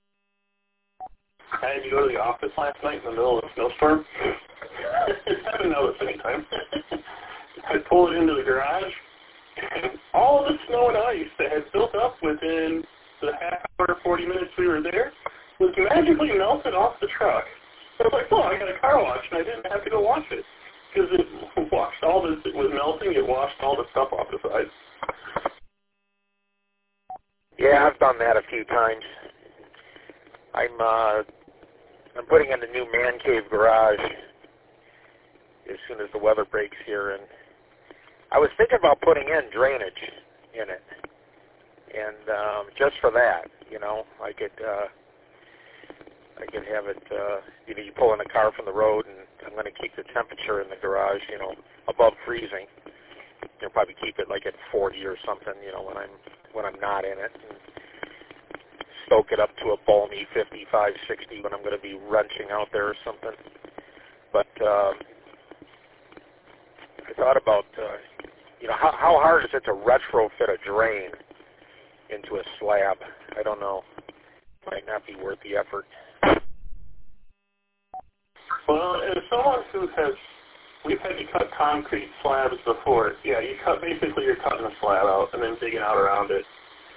had to go to the office last night in the middle of a snowstorm. I haven't noticed any time. I pulled it into the garage, and all of the snow and ice that had built up within the half hour, 40 minutes we were there was magically melted off the truck. I was like, well, I got a car wash, and I didn't have to go wash it. Because it washed all this, it was melting, it washed all the stuff off the sides. Yeah, I've done that a few times. I'm putting in the new man cave garage as soon as the weather breaks here, and I was thinking about putting in drainage in it, and just for that, I could have it. You pull in a car from the road, and I'm going to keep the temperature in the garage, above freezing. You'll probably keep it like at 40 or something, when I'm not in it. And stoke it up to a balmy 55, 60 when I'm going to be wrenching out there or something. But I thought about, how hard is it to retrofit a drain into a slab? I don't know. Might not be worth the effort. Well, as someone who we've had to cut concrete slabs before. Yeah, you're cutting the slab out and then digging out around it.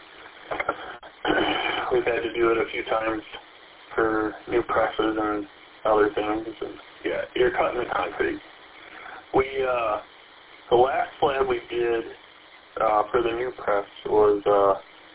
We've had to do it a few times for new presses and other things. And yeah, you're cutting the concrete. The last slab we did for the new press was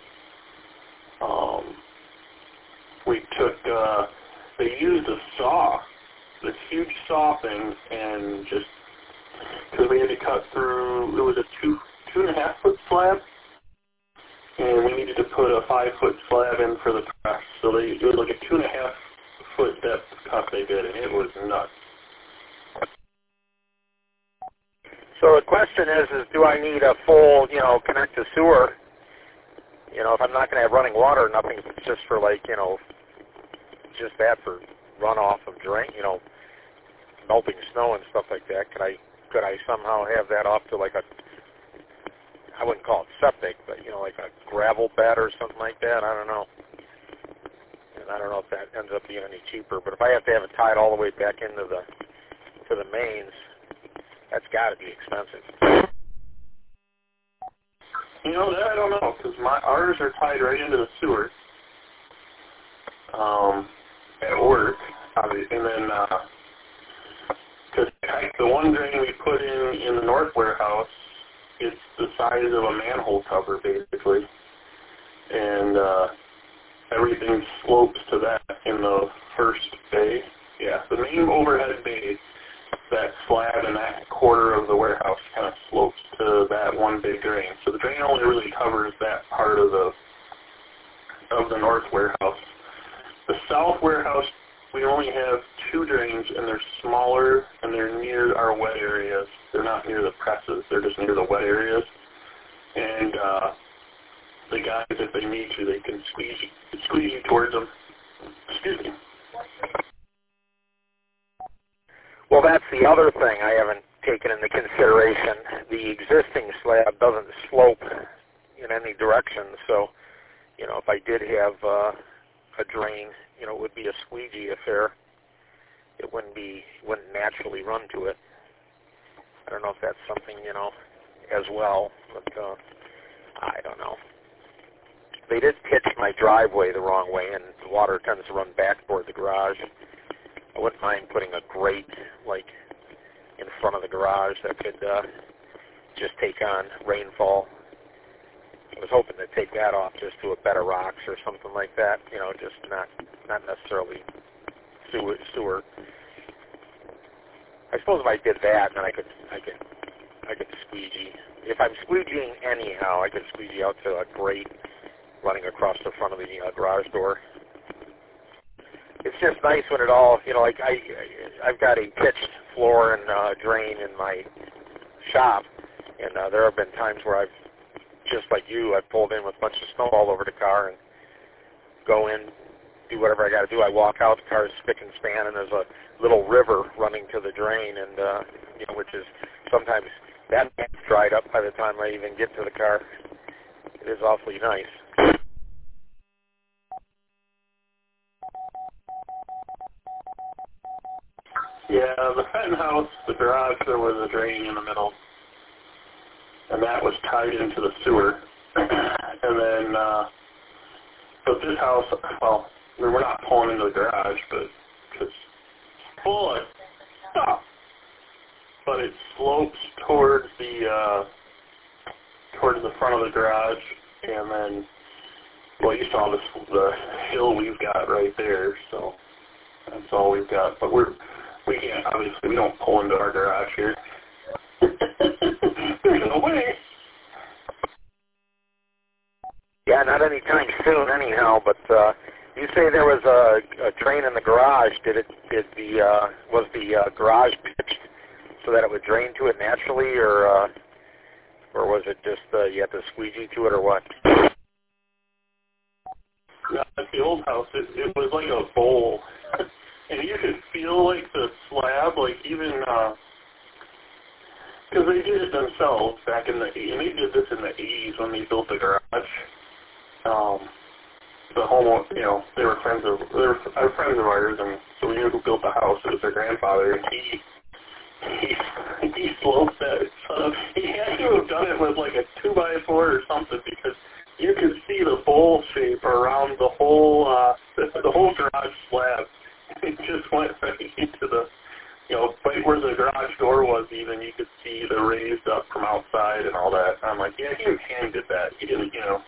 we took they used a saw, this huge saw thing, and just because we had to cut through, it was a 2.5 foot slab, and we needed to put a 5 foot slab in for the press. So it was like a 2.5 foot depth cut they did, and it was nuts. So the question is do I need a full, connect to sewer? If I'm not going to have running water, nothing, just for just that for runoff of drain, melting snow and stuff like that. Could I somehow have that off to I wouldn't call it septic, but like a gravel bed or something like that? I don't know. And I don't know if that ends up being any cheaper. But if I have to have it tied all the way back into the mains, that's got to be expensive. That I don't know, because ours are tied right into the sewer at work, obviously, and then because the one drain we put in the north warehouse, it's the size of a manhole cover, basically, and everything slopes to that in the first bay. Yeah, the main overhead bay, that slab in that quarter of the warehouse kind of slopes to that one big drain. So the drain only really covers that part of the north warehouse. The south warehouse, we only have 2 drains, and they're smaller, and they're near our wet areas. They're not near the presses. They're just near the wet areas. And the guys, if they need to, they can squeeze you towards them. Excuse me. Well, that's the other thing I haven't taken into consideration. The existing slab doesn't slope in any direction, so, if I did have a drain, it would be a squeegee affair. It wouldn't naturally run to it. I don't know if that's something, as well, but I don't know. They did pitch my driveway the wrong way, and the water tends to run back toward the garage. I wouldn't mind putting a grate, in front of the garage that could just take on rainfall. I was hoping to take that off just to a bed of rocks or something like that, just not necessarily sewer. I suppose if I did that, then I could squeegee. If I'm squeegeeing anyhow, I could squeegee out to a grate running across the front of the garage door. It's just nice when it all, I've got a pitched floor and drain in my shop, and there have been times where I've, just like you, I've pulled in with a bunch of snow all over the car and go in, do whatever I got to do. I walk out, the car's spick and span, and there's a little river running to the drain, and which is sometimes that gets dried up by the time I even get to the car. It is awfully nice. Yeah, the Fenton house, the garage, there was a drain in the middle, and that was tied into the sewer. And then, but this house, well, we're not pulling into the garage, but because it's full of stuff. But it slopes towards the front of the garage, and then, well, you saw the hill we've got right there, so that's all we've got. But we can't, obviously, we don't pull into our garage here. There's no way. Yeah, not anytime soon anyhow, but you say there was a drain in the garage. Was the garage pitched so that it would drain to it naturally, or was it just you had to squeegee to it, or what? No, it's the old house, it was like a bowl. And you could feel, like, the slab, like, even, because they did it themselves back in the 80s, and they did this in the 80s when they built the garage. The home, you know, they were friends of ours, and so we knew who built the house. It was their grandfather, and he sloped that son of, he had to have done it with like a 2x4 or something, because you could see the bowl shape around the whole garage slab. It just went right into the, you know, right where the garage door was. Even you could see the raised up from outside and all that. I'm like, yeah, he hand did that. He didn't, you know.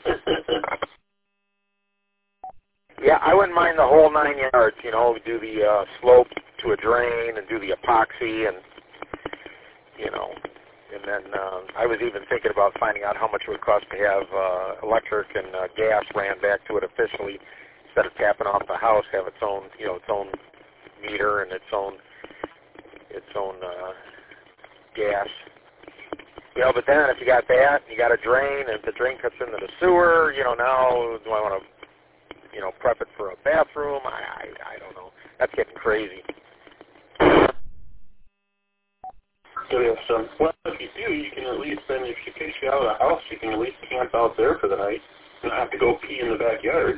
Yeah, I wouldn't mind the whole 9 yards, you know, do the slope to a drain and do the epoxy and, you know, and then I was even thinking about finding out how much it would cost to have electric and gas ran back to it officially instead of tapping off the house, have its own, you know, its own meter and its own gas. You know, but then if you got that, you got a drain, and if the drain cuts into the sewer, you know, now do I want to, you know, prep it for a bathroom? I don't know. That's getting crazy. Yes, well, if you do, you can at least, then if she kicks you out of the house, you can at least camp out there for the night and not have to go pee in the backyard.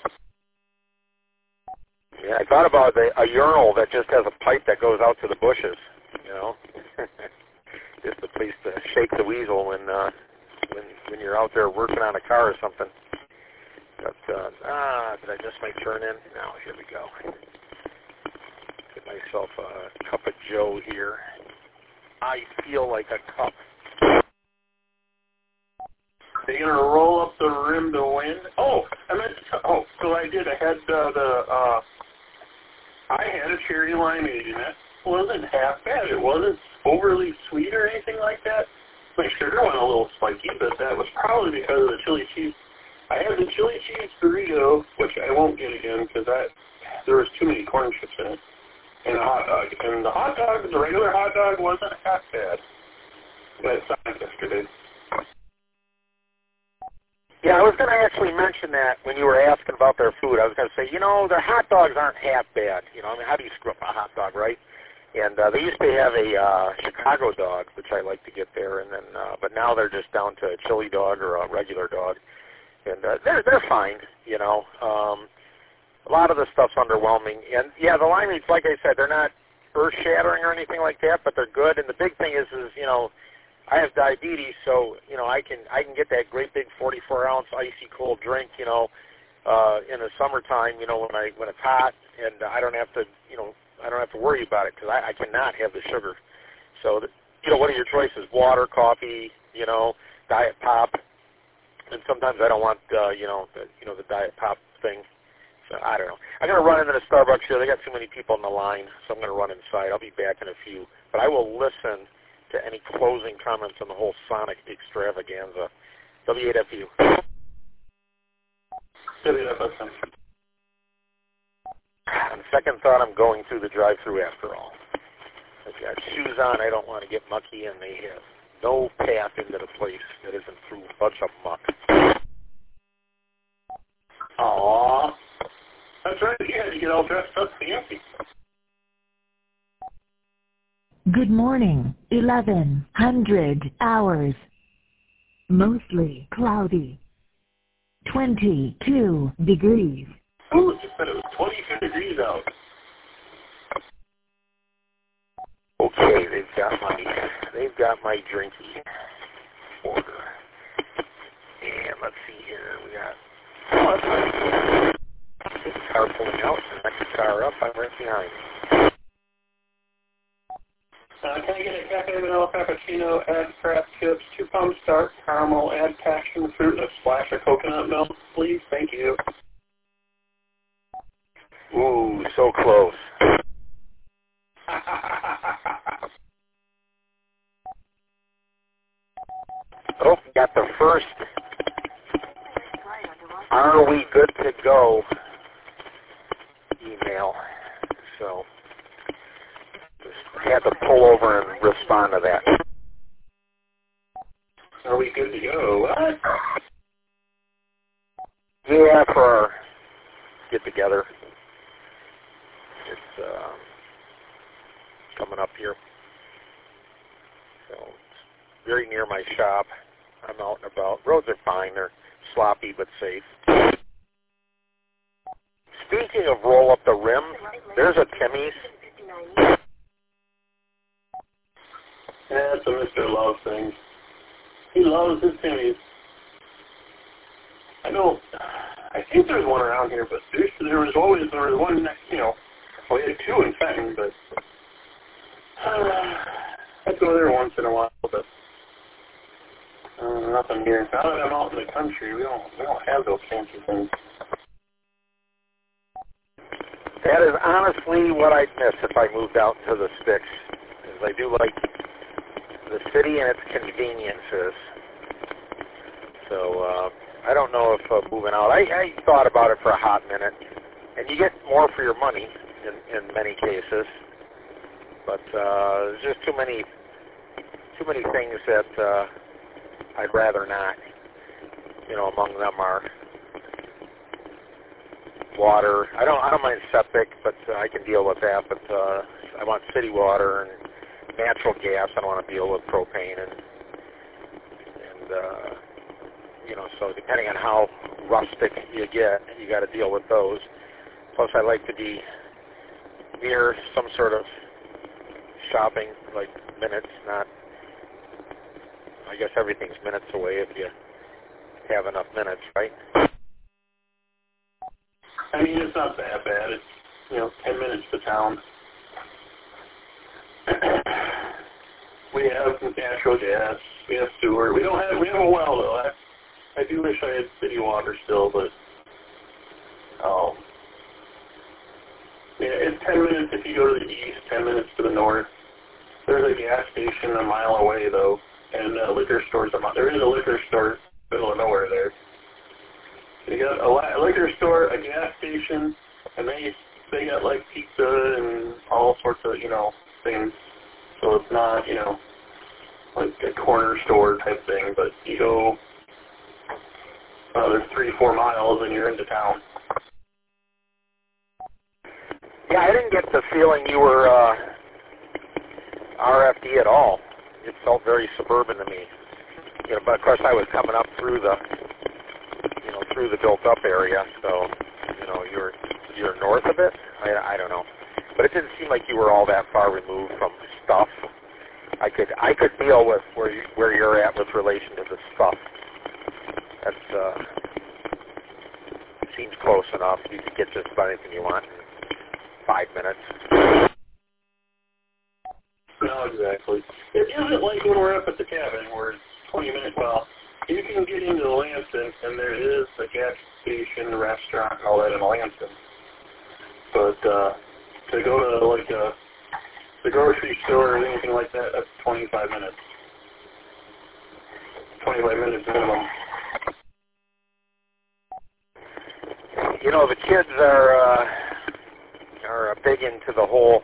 Yeah, I thought about a urinal that just has a pipe that goes out to the bushes, you know. Just a place to shake the weasel when you're out there working on a car or something. But, did I miss my turn in? No, here we go. Get myself a cup of Joe here. I feel like a cup. Are you going to roll up the rim to win? Oh, so I did. I had I had a cherry limeade, and that wasn't half bad. It wasn't overly sweet or anything like that. My sugar went a little spiky, but that was probably because of the chili cheese. I had the chili cheese burrito, which I won't get again because there was too many corn chips in it, and a hot dog. And the hot dog, the regular hot dog, wasn't half bad. But it's not yesterday. Yeah, I was going to actually mention that when you were asking about their food. I was going to say, you know, their hot dogs aren't half bad. You know, I mean, how do you screw up a hot dog, right? And they used to have a Chicago dog, which I like to get there, and then but now they're just down to a chili dog or a regular dog, and they're fine. You know, a lot of the stuff's underwhelming, and yeah, the limeades, like I said, they're not earth-shattering or anything like that, but they're good. And the big thing is you know, I have diabetes, so you know I can get that great big 44-ounce icy cold drink, you know, in the summertime, you know, when it's hot, and I don't have to, you know, I don't have to worry about it because I cannot have the sugar. So, you know, what are your choices? Water, coffee, you know, Diet Pop, and sometimes I don't want, you know, the Diet Pop thing. So I don't know. I'm going to run into the Starbucks here. They got too many people on the line, so I'm going to run inside. I'll be back in a few, but I will listen to any closing comments on the whole Sonic extravaganza. W8FU. WFSM. On second thought, I'm going through the drive-thru after all. I've got shoes on. I don't want to get mucky, and they have no path into the place that isn't through a bunch of muck. Aww. That's right. You had to get all dressed up fancy. Good morning. 1100 hours. Mostly cloudy. 22 degrees. Oh, it said it was 22 degrees out. Okay, they've got my drinky order. And let's see here. We got this car pulling out, the next car up. I'm right behind. Can I get a cafe vanilla frappuccino, add crab chips, 2 pump dark caramel, add passion fruit, and a splash of coconut milk, please? Thank you. Ooh, so close. Oh, got the first "Are we good to go?" email. So just had to pull over and respond to that. Are we good to go? What? Yeah, for get together. It's coming up here. So it's very near my shop. I'm out and about. Roads are fine. They're sloppy but safe. Speaking of roll up the rim, there's a Timmy's. Yeah, it's a Mr. Love thing. He loves his Timmy's. I think there's one around here, but there was one next, well, we had two in Fenton, but I'd go there once in a while, but nothing here. Now that I'm out in the country, we don't have those fancy things. That is honestly what I'd miss if I moved out to the sticks, because I do like the city and its conveniences. So I don't know if moving out. I thought about it for a hot minute, and you get more for your money in many cases. But there's just too many things that I'd rather not. Among them are water. I don't mind septic, but I can deal with that. But I want city water and natural gas. I don't want to deal with propane and so depending on how rustic you get, you got to deal with those. Plus, I like to be near some sort of shopping, like minutes, not. I guess everything's minutes away if you have enough minutes, right? I mean, it's not that bad. It's 10 minutes to town. We have natural gas. We have sewer. We have a well though. I do wish I had city water still, but yeah, it's 10 minutes if you go to the east, 10 minutes to the north. There's a gas station a mile away though, and liquor stores. There is a liquor store in the middle of nowhere there. So you got a liquor store, a gas station, and they got like pizza and all sorts of things. So it's not like a corner store type thing, but you go there's 3-4 miles and you're into town. Yeah, I didn't get the feeling you were RFD at all. It felt very suburban to me. But of course I was coming up through the built-up area, so you're north of it. I don't know, but it didn't seem like you were all that far removed from stuff. I could deal with where you're at with relation to the stuff. That seems close enough. You can get just about anything you want in 5 minutes. No, exactly. It isn't like when we're up at the cabin where it's 20 minutes. Well, you can get into the Lansing, and there is a gas station, restaurant, and all that in Lansing. But to go to like the grocery store or anything like that, that's 25 minutes. 25 minutes minimum. The kids are big into the whole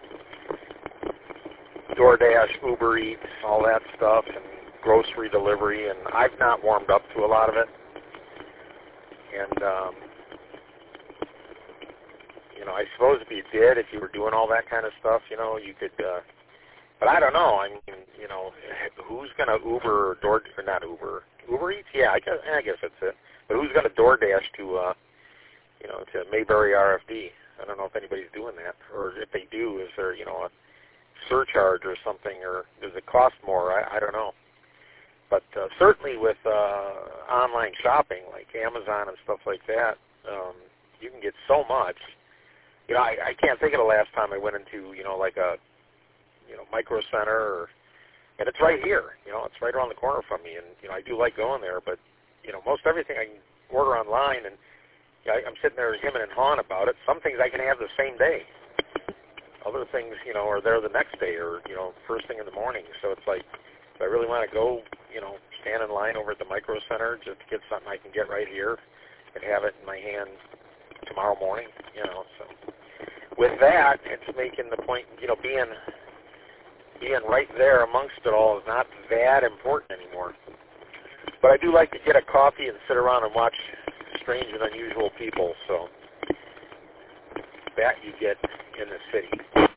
DoorDash, Uber Eats, all that stuff, and grocery delivery, and I've not warmed up to a lot of it. And I suppose if you did, if you were doing all that kind of stuff, you could. But I don't know. I mean, who's going to Uber or not Uber? Uber Eats? Yeah, I guess that's it. But who's going to DoorDash to Mayberry RFD? I don't know if anybody's doing that, or if they do, is there a surcharge or something, or does it cost more? I don't know. But certainly with online shopping like Amazon and stuff like that, you can get so much. I can't think of the last time I went into like a Micro Center, and it's right here. It's right around the corner from me, and I do like going there. But most everything I can order online, and I'm sitting there hemming and hawing about it. Some things I can have the same day. Other things, are there the next day or, first thing in the morning. So it's like, if I really want to go, stand in line over at the Micro Center just to get something I can get right here and have it in my hand tomorrow morning, So with that, it's making the point, being right there amongst it all is not that important anymore. But I do like to get a coffee and sit around and watch strange and unusual people. So that you get in the city.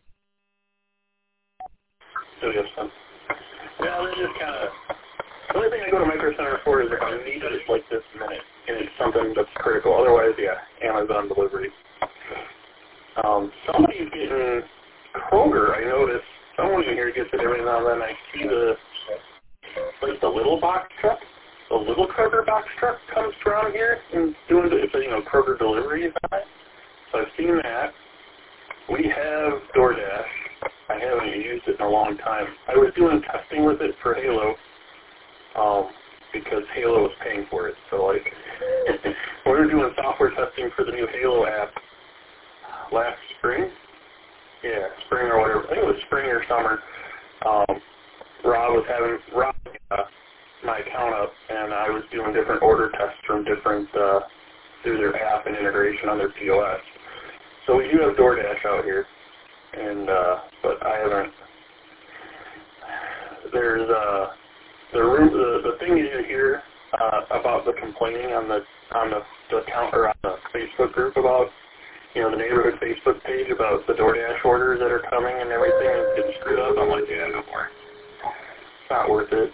So yes, yeah, they just kind of. The only thing I go to Micro Center for is if I need it like this minute, and it's something that's critical. Otherwise, yeah, Amazon delivery. Somebody's getting Kroger. I noticed someone in here gets it every now and then. I see the little box truck, the little Kroger box truck comes around here and doing the Kroger delivery. So I've seen that. We have DoorDash. I haven't used it in a long time. I was doing testing with it for Halo. Because Halo was paying for it. So we were doing software testing for the new Halo app last spring. Yeah, spring or whatever. I think it was spring or summer. Rob got my account up, and I was doing different order tests from different through their app and integration on their POS. So we do have DoorDash out here, and but I haven't. There's the thing you did hear about the complaining on the account or on the Facebook group about the neighborhood Facebook page about the DoorDash orders that are coming and everything and getting screwed up. I'm like, yeah, no more. It's not worth it.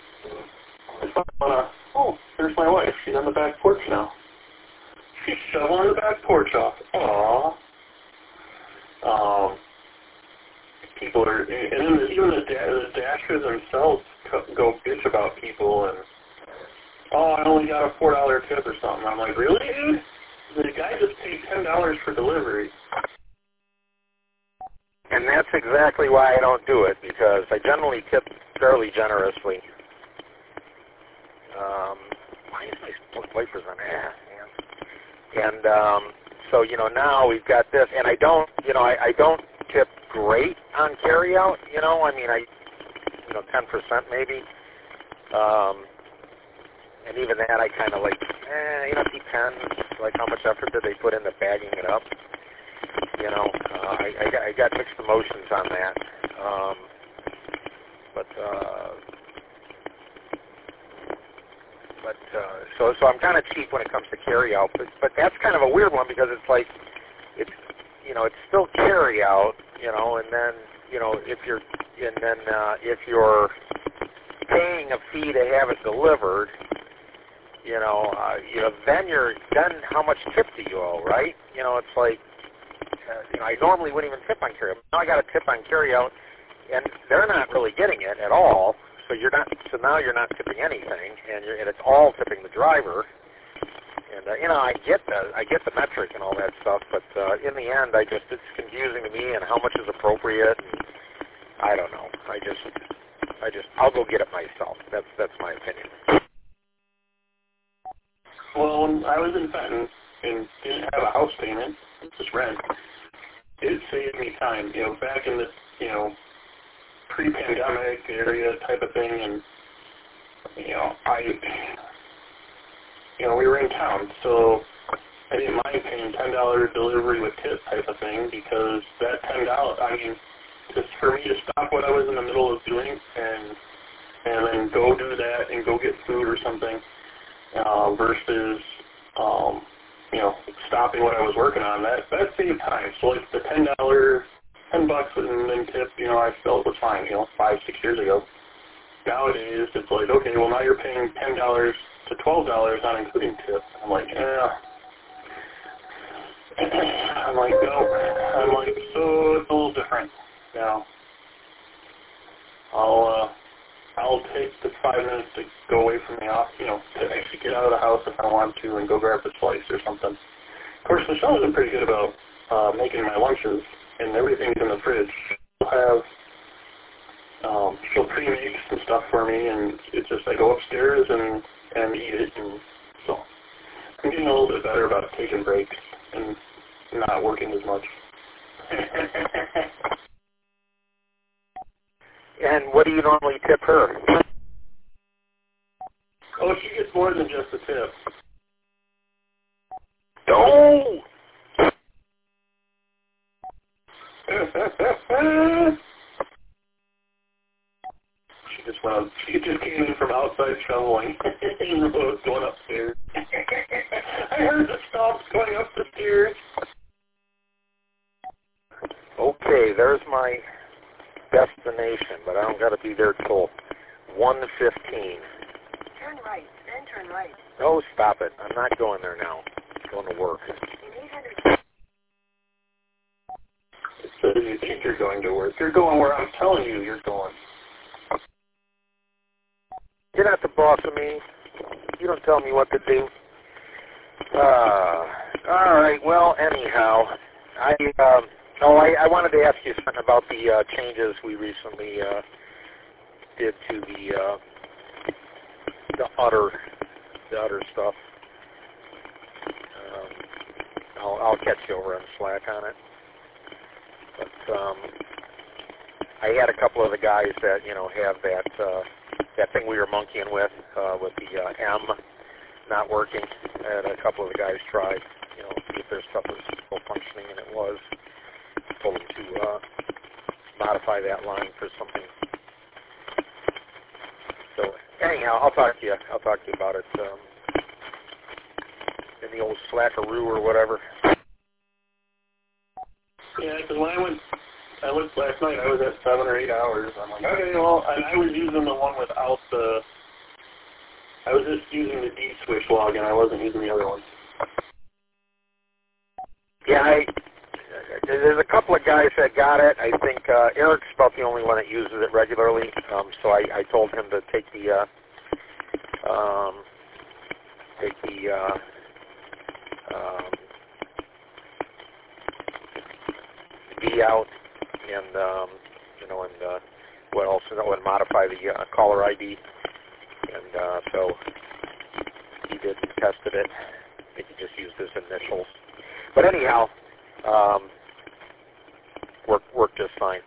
Oh, there's my wife. She's on the back porch now. She's shoveling the back porch off. Aww. People are, and then even the dashers themselves go bitch about people and, I only got a $4 tip or something. I'm like, really, dude? The guy just paid $10 for delivery. And that's exactly why I don't do it, because I generally tip fairly generously. Why is my wipers on ass, man? And so, now we've got this, and I don't tip great on carryout, I mean, 10% maybe. And even that I kind of like, it depends, like how much effort did they put into bagging it up. I got mixed emotions on that. So I'm kind of cheap when it comes to carryout, but that's kind of a weird one because it's like, it's still carryout, and then, if you're paying a fee to have it delivered, then how much tip do you owe, right? It's like, I normally wouldn't even tip on carryout. Now I got a tip on carryout, and they're not really getting it at all. So now you're not tipping anything, and it's all tipping the driver. And I get the metric and all that stuff, but in the end, it's confusing to me, and how much is appropriate. And I don't know. I'll go get it myself. That's my opinion. Well, when I was in Fenton and didn't have a house payment, just rent, it saved me time. Back in the pre-pandemic area type of thing, and we were in town, so I didn't mind paying $10 delivery with tip type of thing, because that $10, just for me to stop what I was in the middle of doing and then go do that and go get food or something, versus stopping what I was working on, that saved time. So like the $10 and then tip, I felt was fine, 5-6 years ago. Nowadays, it's like, okay, well, now you're paying $10 to $12 not including tip. I'm like, I'm like, no. So it's a little different now. I'll take the 5 minutes to go away from the office, to actually get out of the house if I want to and go grab a slice or something. Of course, Michelle's been pretty good about making my lunches, and everything's in the fridge. She'll pre-make some stuff for me, and it's just I go upstairs and eat it, and so I'm getting a little bit better about taking breaks and not working as much. And what do you normally tip her? Oh, she gets more than just a tip. Oh! She just came in from outside shoveling and was going upstairs. I heard the stomps going up the stairs. there's my destination, but I don't got to be there till 1:15. Turn right, then turn right. No, stop it. I'm not going there now. I'm going to work. So you think you're going to work. You're going where I'm telling you you're going. You're not the boss of me. You don't tell me what to do. All right. Well, anyhow, I wanted to ask you something about the changes we recently did to the udder stuff. I'll catch you over on Slack on it. But I had a couple of the guys that have that thing we were monkeying with the M not working. And a couple of the guys tried, see if their stuff was still functioning, and it was. Told them to modify that line for something. So anyhow, I'll talk to you about it in the old Slackaroo or whatever. Yeah, because when I looked last night, I was at 7 or 8 hours. I'm like, okay, well, and I was using the one without I was just using the D switch log, and I wasn't using the other one. Yeah, there's a couple of guys that got it. I think Eric's about the only one that uses it regularly. So I told him to take the D out, and what else? And modify the caller ID. And so he did and tested it. I think he just used his initials. But anyhow, worked just fine.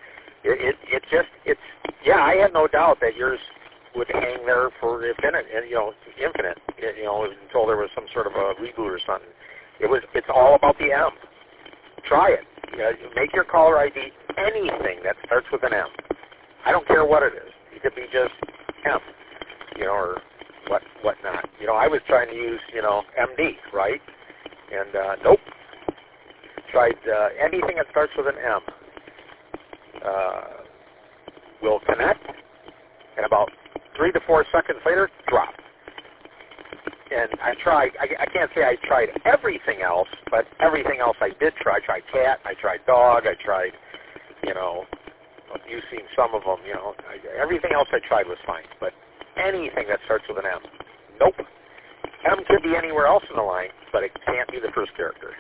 I had no doubt that yours would hang there for infinite, until there was some sort of a reboot or something. It's all about the M. Try it. Make your caller ID anything that starts with an M. I don't care what it is. It could be just M, or whatnot. I was trying to use, MD, right? And nope. Tried anything that starts with an M. Will connect, and about 3 to 4 seconds later, drop. And I tried, I can't say I tried everything else, but everything else I did try. I tried cat, I tried dog, I tried, you've seen some of them, everything else I tried was fine. But anything that starts with an M, nope. M could be anywhere else in the line, but it can't be the first character.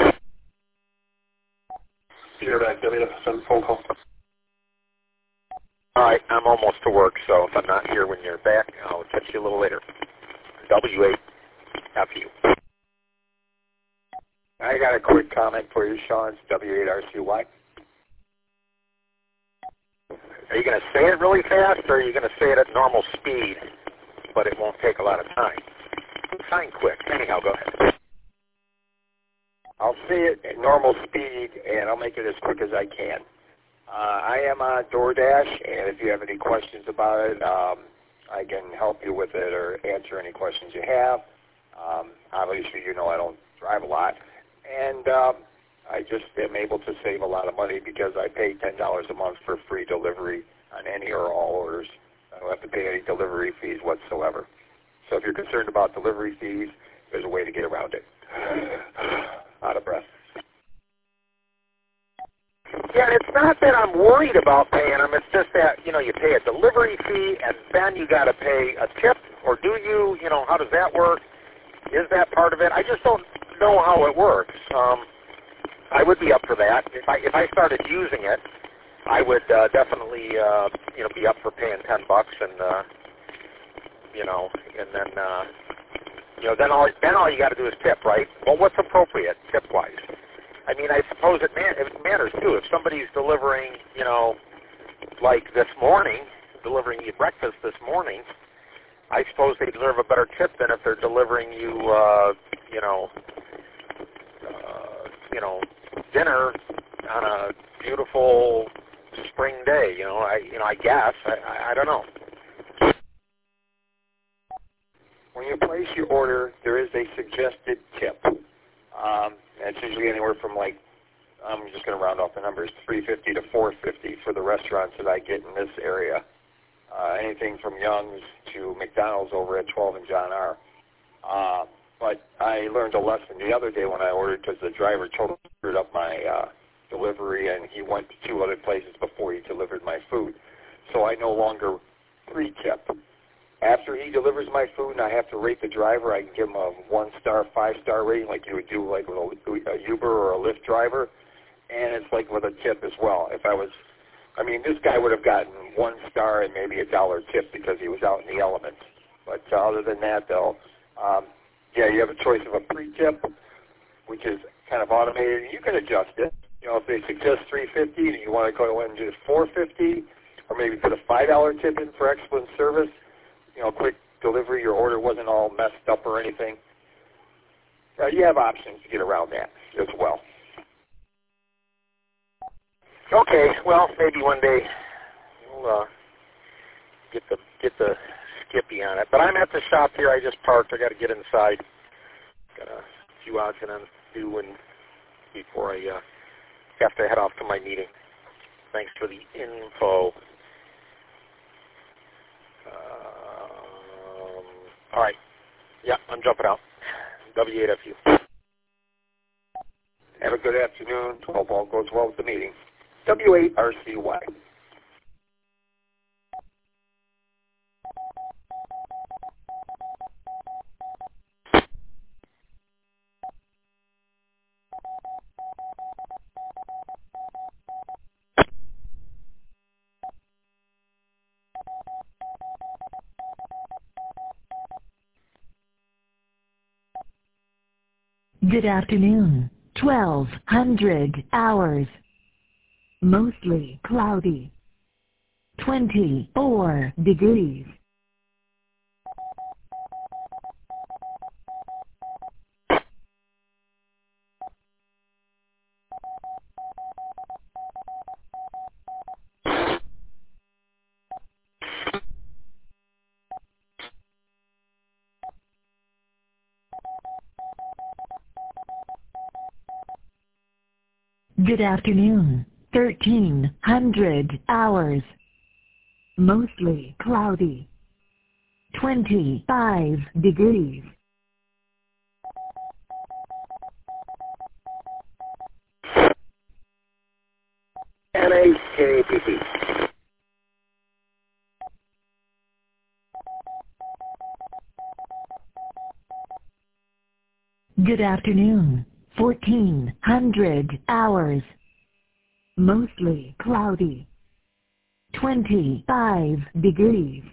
You're back, Debbie. That's a phone call. All right, I'm almost to work, so if I'm not here when you're back, I'll catch you a little later. W8FU. I got a quick comment for you, Sean. It's W8RCY. Are you going to say it really fast, or are you going to say it at normal speed, but it won't take a lot of time? Sign quick. Anyhow, go ahead. I'll say it at normal speed, and I'll make it as quick as I can. I am on DoorDash, and if you have any questions about it, I can help you with it or answer any questions you have. Obviously, I don't drive a lot, and I just am able to save a lot of money because I pay $10 a month for free delivery on any or all orders. I don't have to pay any delivery fees whatsoever. So if you're concerned about delivery fees, there's a way to get around it. Out of breath. Yeah, it's not that I'm worried about paying them. It's just that, you pay a delivery fee, and then you got to pay a tip, or do you? How does that work? Is that part of it? I just don't know how it works. I would be up for that. If I started using it, I would definitely, be up for paying $10 and, then all you got to do is tip, right? Well, what's appropriate tip-wise? I mean, I suppose it matters, too. If somebody's delivering, like this morning, delivering you breakfast this morning, I suppose they deserve a better tip than if they're delivering you, dinner on a beautiful spring day. I guess. I don't know. When you place your order, there is a suggested tip. It's usually anywhere from like I'm just going to round off the numbers, $3.50 to $4.50 for the restaurants that I get in this area. Anything from Young's to McDonald's over at 12 and John R. But I learned a lesson the other day when I ordered because the driver totally screwed up my delivery, and he went to 2 other places before he delivered my food. So I no longer pre-tip. After he delivers my food and I have to rate the driver, I can give him a 1-star, 5-star rating like you would do like with a Uber or a Lyft driver. And it's like with a tip as well. This guy would have gotten 1 star and maybe $1 tip because he was out in the elements. But other than that, though, you have a choice of a pre-tip, which is kind of automated. You can adjust it. If they suggest $3.50 and you want to go in and do $4.50, or maybe put a $5 tip in for excellent service, quick delivery, your order wasn't all messed up or anything. You have options to get around that as well. Okay, well, maybe one day we'll get the Skippy on it. But I'm at the shop here. I just parked. I got to get inside. Got a few odds and ends to do before I have to head off to my meeting. Thanks for the info. All right. Yeah, I'm jumping out. W8FU. Have a good afternoon. 12 all goes well with the meeting. W8RCY. Good afternoon. 1200 hours. Mostly cloudy. 24 degrees. Good afternoon. 1300 hours. Mostly cloudy. 25 degrees. NAKPP. Good afternoon. 1400 hours. Mostly cloudy. 25 degrees.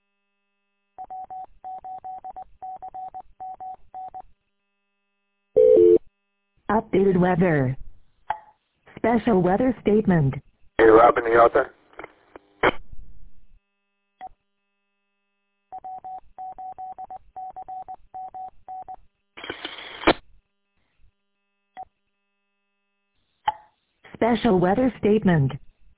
Updated weather. Special weather statement. Hey, Robin, you out there? Special weather statement.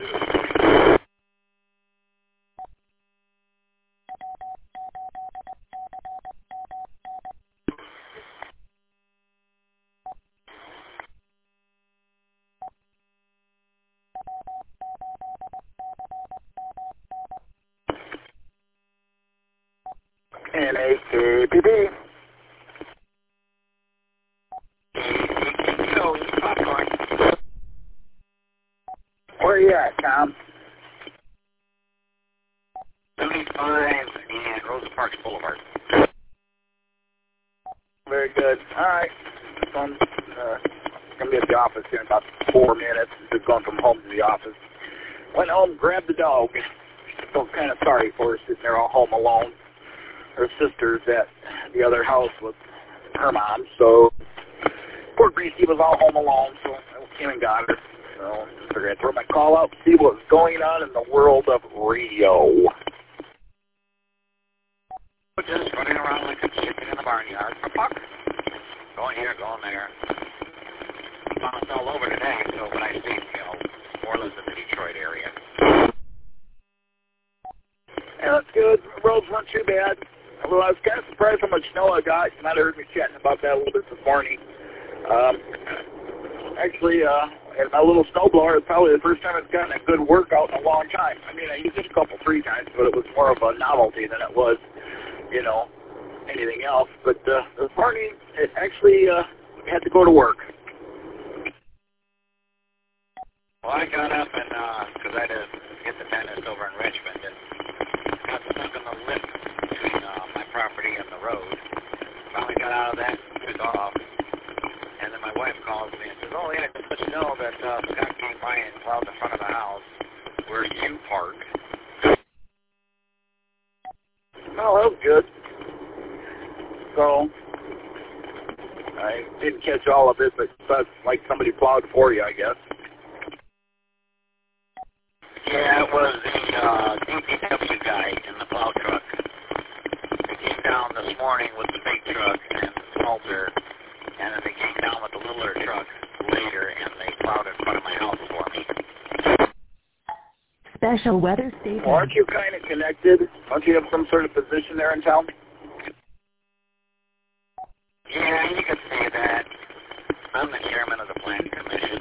NAKPP. Where you at, Tom? 75 and Rosa Parks Boulevard. Very good. All right. I'm going to be at the office here in about 4 minutes. Just going from home to the office. Went home, grabbed the dog. Felt kind of sorry for her sitting there all home alone. Her sister's at the other house with her mom. So poor Greasy was all home alone, so I came and got her. So figured I'd throw my call out to see what's going on in the world of radio. Just running around like a chicken in the barnyard. Puck. Going here, going there. Bounced all over today, so when I see, more or less in the Detroit area. Yeah, that's good. The roads weren't too bad. Although I was kind of surprised how much snow I got. You might have heard me chatting about that a little bit this morning. Actually, And my little snowblower is probably the first time it's gotten a good workout in a long time. I mean, I used it a 3 times, but it was more of a novelty than it was, you know, anything else. But this morning, it actually had to go to work. Well, I got up and, because I had to get the dentist over in Richmond, and got stuck in the lip between my property and the road. Finally got out of that and took off. And then my wife calls me and says, oh, yeah, just let you know that Scott came by and plowed the front of the house where you park. Well, that was good. So, I didn't catch all of it, but that's like somebody plowed for you, I guess. Yeah, it was the DPW guy in the plow truck. They came down this morning with the big truck and smelter, and then they came down with the littler truck later, and they plowed in front of my house for me. Special weather statement. Well, aren't you kind of connected? Don't you have some sort of position there in town? Yeah, you could say that. I'm the chairman of the Planning Commission.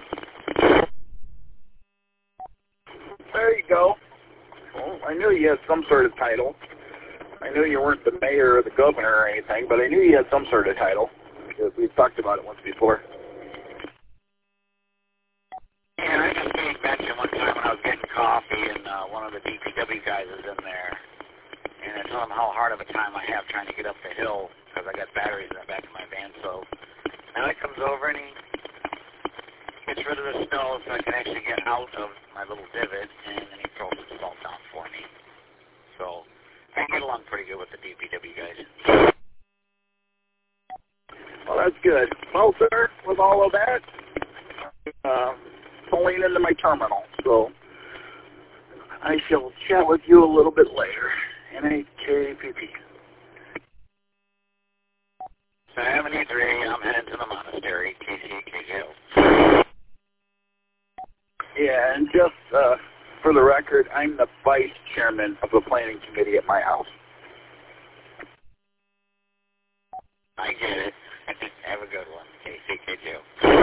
There you go. Well, I knew you had some sort of title. I knew you weren't the mayor or the governor or anything, but I knew you had some sort of title. Because we've talked about it once before. Yeah, I just came back in one time when I was getting coffee, and one of the DPW guys is in there. And I told him how hard of a time I have trying to get up the hill because I got batteries in the back of my van. So now he comes over and he gets rid of the snow so I can actually get out of my little divot, and then he throws some salt down for me. So I get along pretty good with the DPW guys. Well, that's good. Well, sir, with all of that, pulling into my terminal, so I shall chat with you a little bit later. NAKPP. 73, I'm heading to the monastery, KCKO. Yeah, and just for the record, I'm the vice chairman of the planning committee at my house. I get it. Have a good one, KCKO.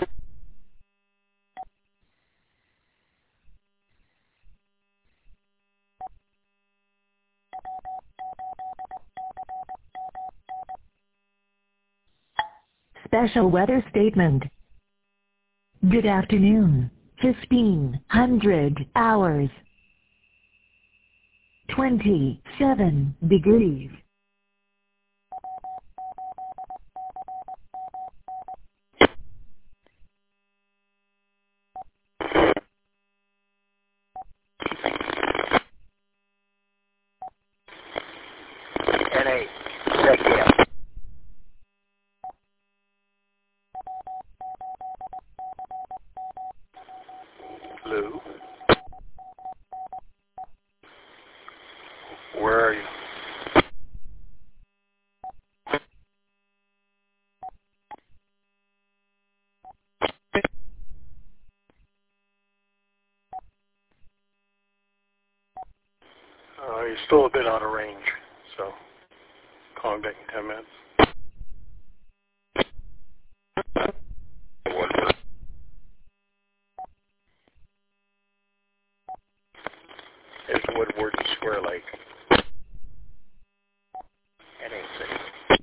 Special weather statement. Good afternoon. 1500 hours. 27 degrees. NA, check in. Lou? Where are you? You're still a bit out of range, so call me back in 10 minutes. It's Woodward and Square Lake. NA6.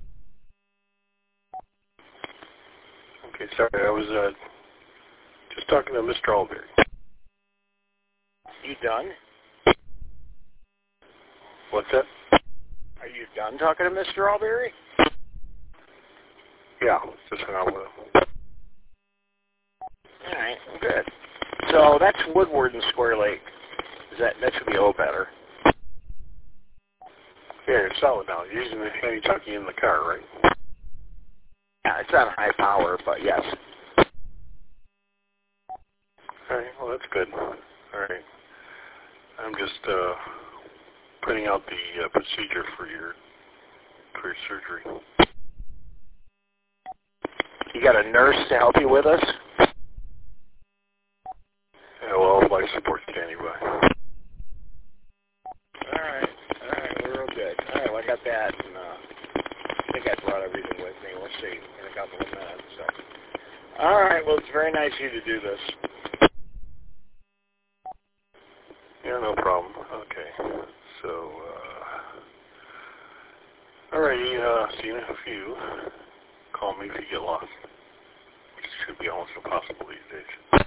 Okay, sorry, I was just talking to Mr. Alberry. You done? What's that? Are you done talking to Mr. Alberry? Yeah, just hung out with him. All right, good. So that's Woodward and Square Lake. That should be better. Yeah, it's solid now. You're using the handy-talkie in the car, right? Yeah, it's on high power, but yes. All right, well, that's good. All right. I'm just printing out the procedure for your career surgery. You got a nurse to help you with us? Yeah, well, life support standing by. All right, we're real good. All right, well, I got that, and I think I brought everything with me. We'll see in a couple of minutes. So, all right, well, it's very nice of you to do this. if you call me if you get lost, which should be almost impossible these days.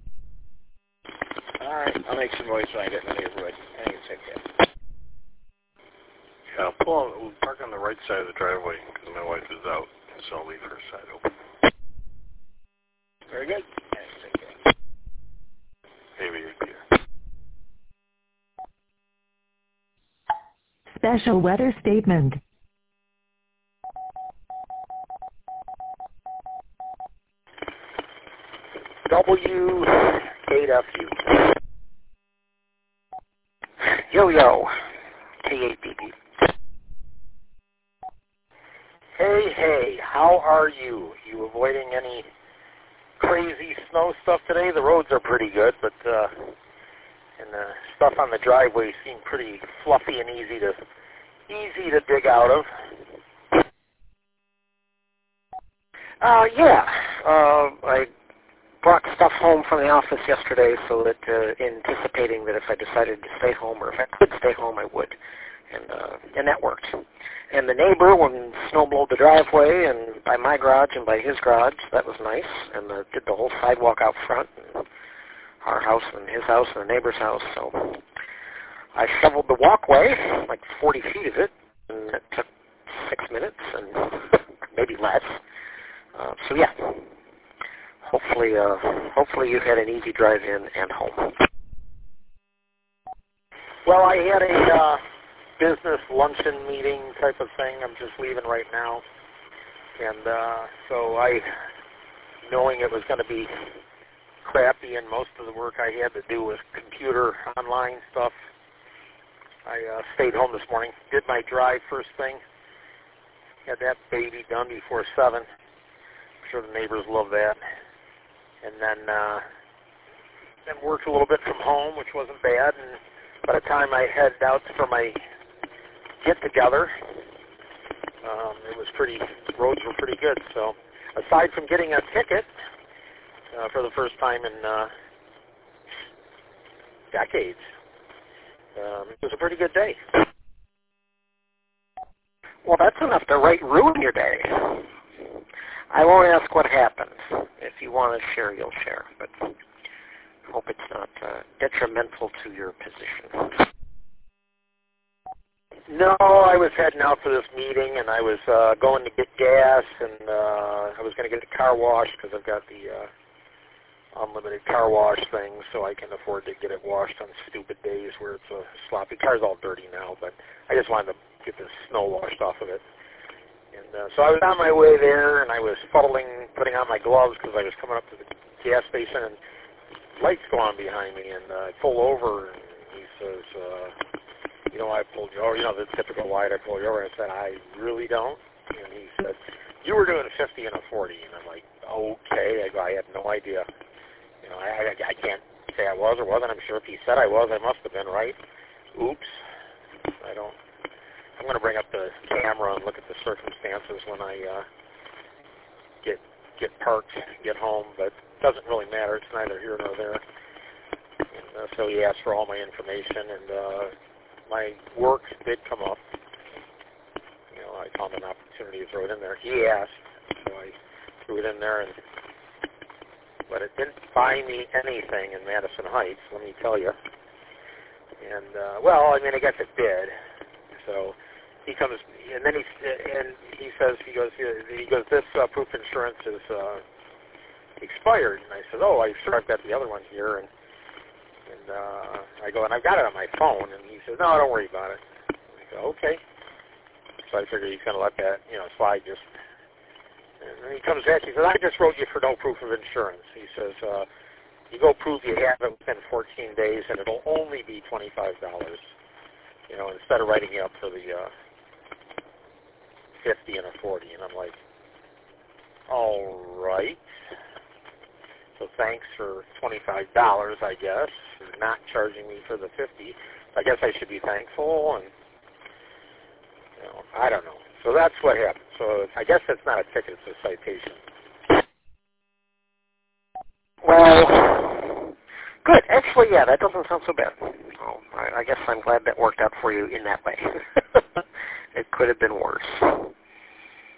All right, I'll make some noise when I get in the neighborhood. I think it's okay. Yeah, we'll park on the right side of the driveway because my wife is out, so I'll leave her side open. Very good. I think it's okay. Maybe you're here. Special weather statement. W8FU. Yo-yo. K8BB. Hey, how are you? You avoiding any crazy snow stuff today? The roads are pretty good, but and the stuff on the driveway seemed pretty fluffy and easy to dig out of. I brought stuff home from the office yesterday so that anticipating that if I decided to stay home or if I could stay home, I would. And that worked. And the neighbor, when snow blowed the driveway and by my garage and by his garage, that was nice. And did the whole sidewalk out front, and our house and his house and the neighbor's house. So I shoveled the walkway, like 40 feet of it, and it took 6 minutes and maybe less. So yeah, hopefully you had an easy drive in and home. Well, I had a business luncheon meeting type of thing. I'm just leaving right now, and so knowing it was going to be crappy and most of the work I had to do was computer online stuff, I stayed home this morning, did my drive first thing, had that baby done before 7. I'm sure the neighbors love that. And then worked a little bit from home, which wasn't bad. And by the time I headed out for my get-together, roads were pretty good. So aside from getting a ticket for the first time in decades, it was a pretty good day. Well, that's enough to ruin your day. I won't ask what happened. If you want to share, you'll share. But I hope it's not detrimental to your position. No, I was heading out for this meeting, and I was going to get gas, and I was going to get the car wash because I've got the unlimited car wash thing, so I can afford to get it washed on stupid days where it's a sloppy. Car's all dirty now, but I just wanted to get the snow washed off of it. And so I was on my way there, and I was fuddling, putting on my gloves because I was coming up to the gas station, and lights go on behind me, and I pull over, and he says, I pulled you over, the typical why I pulled you over. I said, I really don't. And he said, you were doing a 50 and a 40. And I'm like, okay. I go, I had no idea. I can't say I was or wasn't. I'm sure if he said I was, I must have been right. Oops. I'm going to bring up the camera and look at the circumstances when I get parked, get home, but it doesn't really matter. It's neither here nor there. And so he asked for all my information, and my work did come up. I found an opportunity to throw it in there. He asked, so I threw it in there, but it didn't buy me anything in Madison Heights, let me tell you. And I guess it did. So he comes, and then he says, this proof insurance is expired. And I said, oh, I'm sure I've got the other one here. And I go, and I've got it on my phone. And he says, no, don't worry about it. I go, okay. So I figured he's going to let that, slide just. And then he comes back, he says, I just wrote you for no proof of insurance. He says, you go prove you have it within 14 days, and it'll only be $25, instead of writing you up for the 50 and a 40. And I'm like, all right. So thanks for $25, I guess, for not charging me for the 50. I guess I should be thankful, and I don't know. So that's what happened. So I guess that's not a ticket, it's a citation. Well, good. Actually, yeah, that doesn't sound so bad. Oh, I guess I'm glad that worked out for you in that way. It could have been worse.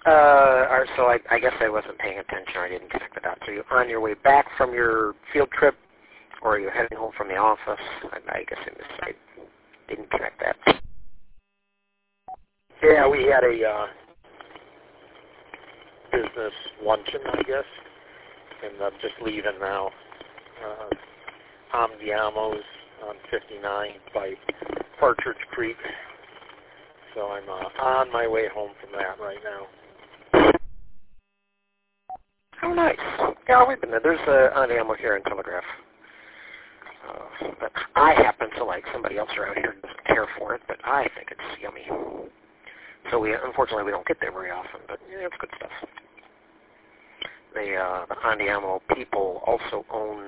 So I guess I wasn't paying attention, or I didn't connect the dots. Are you on your way back from your field trip, or are you heading home from the office? I guess I didn't connect that. Yeah, we had a business luncheon, I guess, and I'm just leaving now. Andiamo's on 59 by Partridge Creek. So I'm on my way home from that right now. Oh, nice. Yeah, we've been there. There's Andiamo here in Telegraph. But I happen to like. Somebody else around here doesn't care for it, but I think it's yummy. So unfortunately we don't get there very often, but yeah, it's good stuff. The Andiamo people also own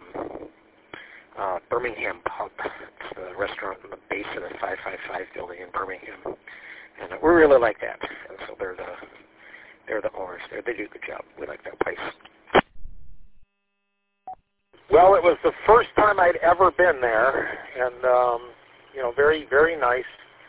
Birmingham Pub. It's the restaurant in the base of the 555 building in Birmingham, and we really like that. And so they're the owners there. They do a good job. We like that place. Well, it was the first time I'd ever been there, and very, very nice.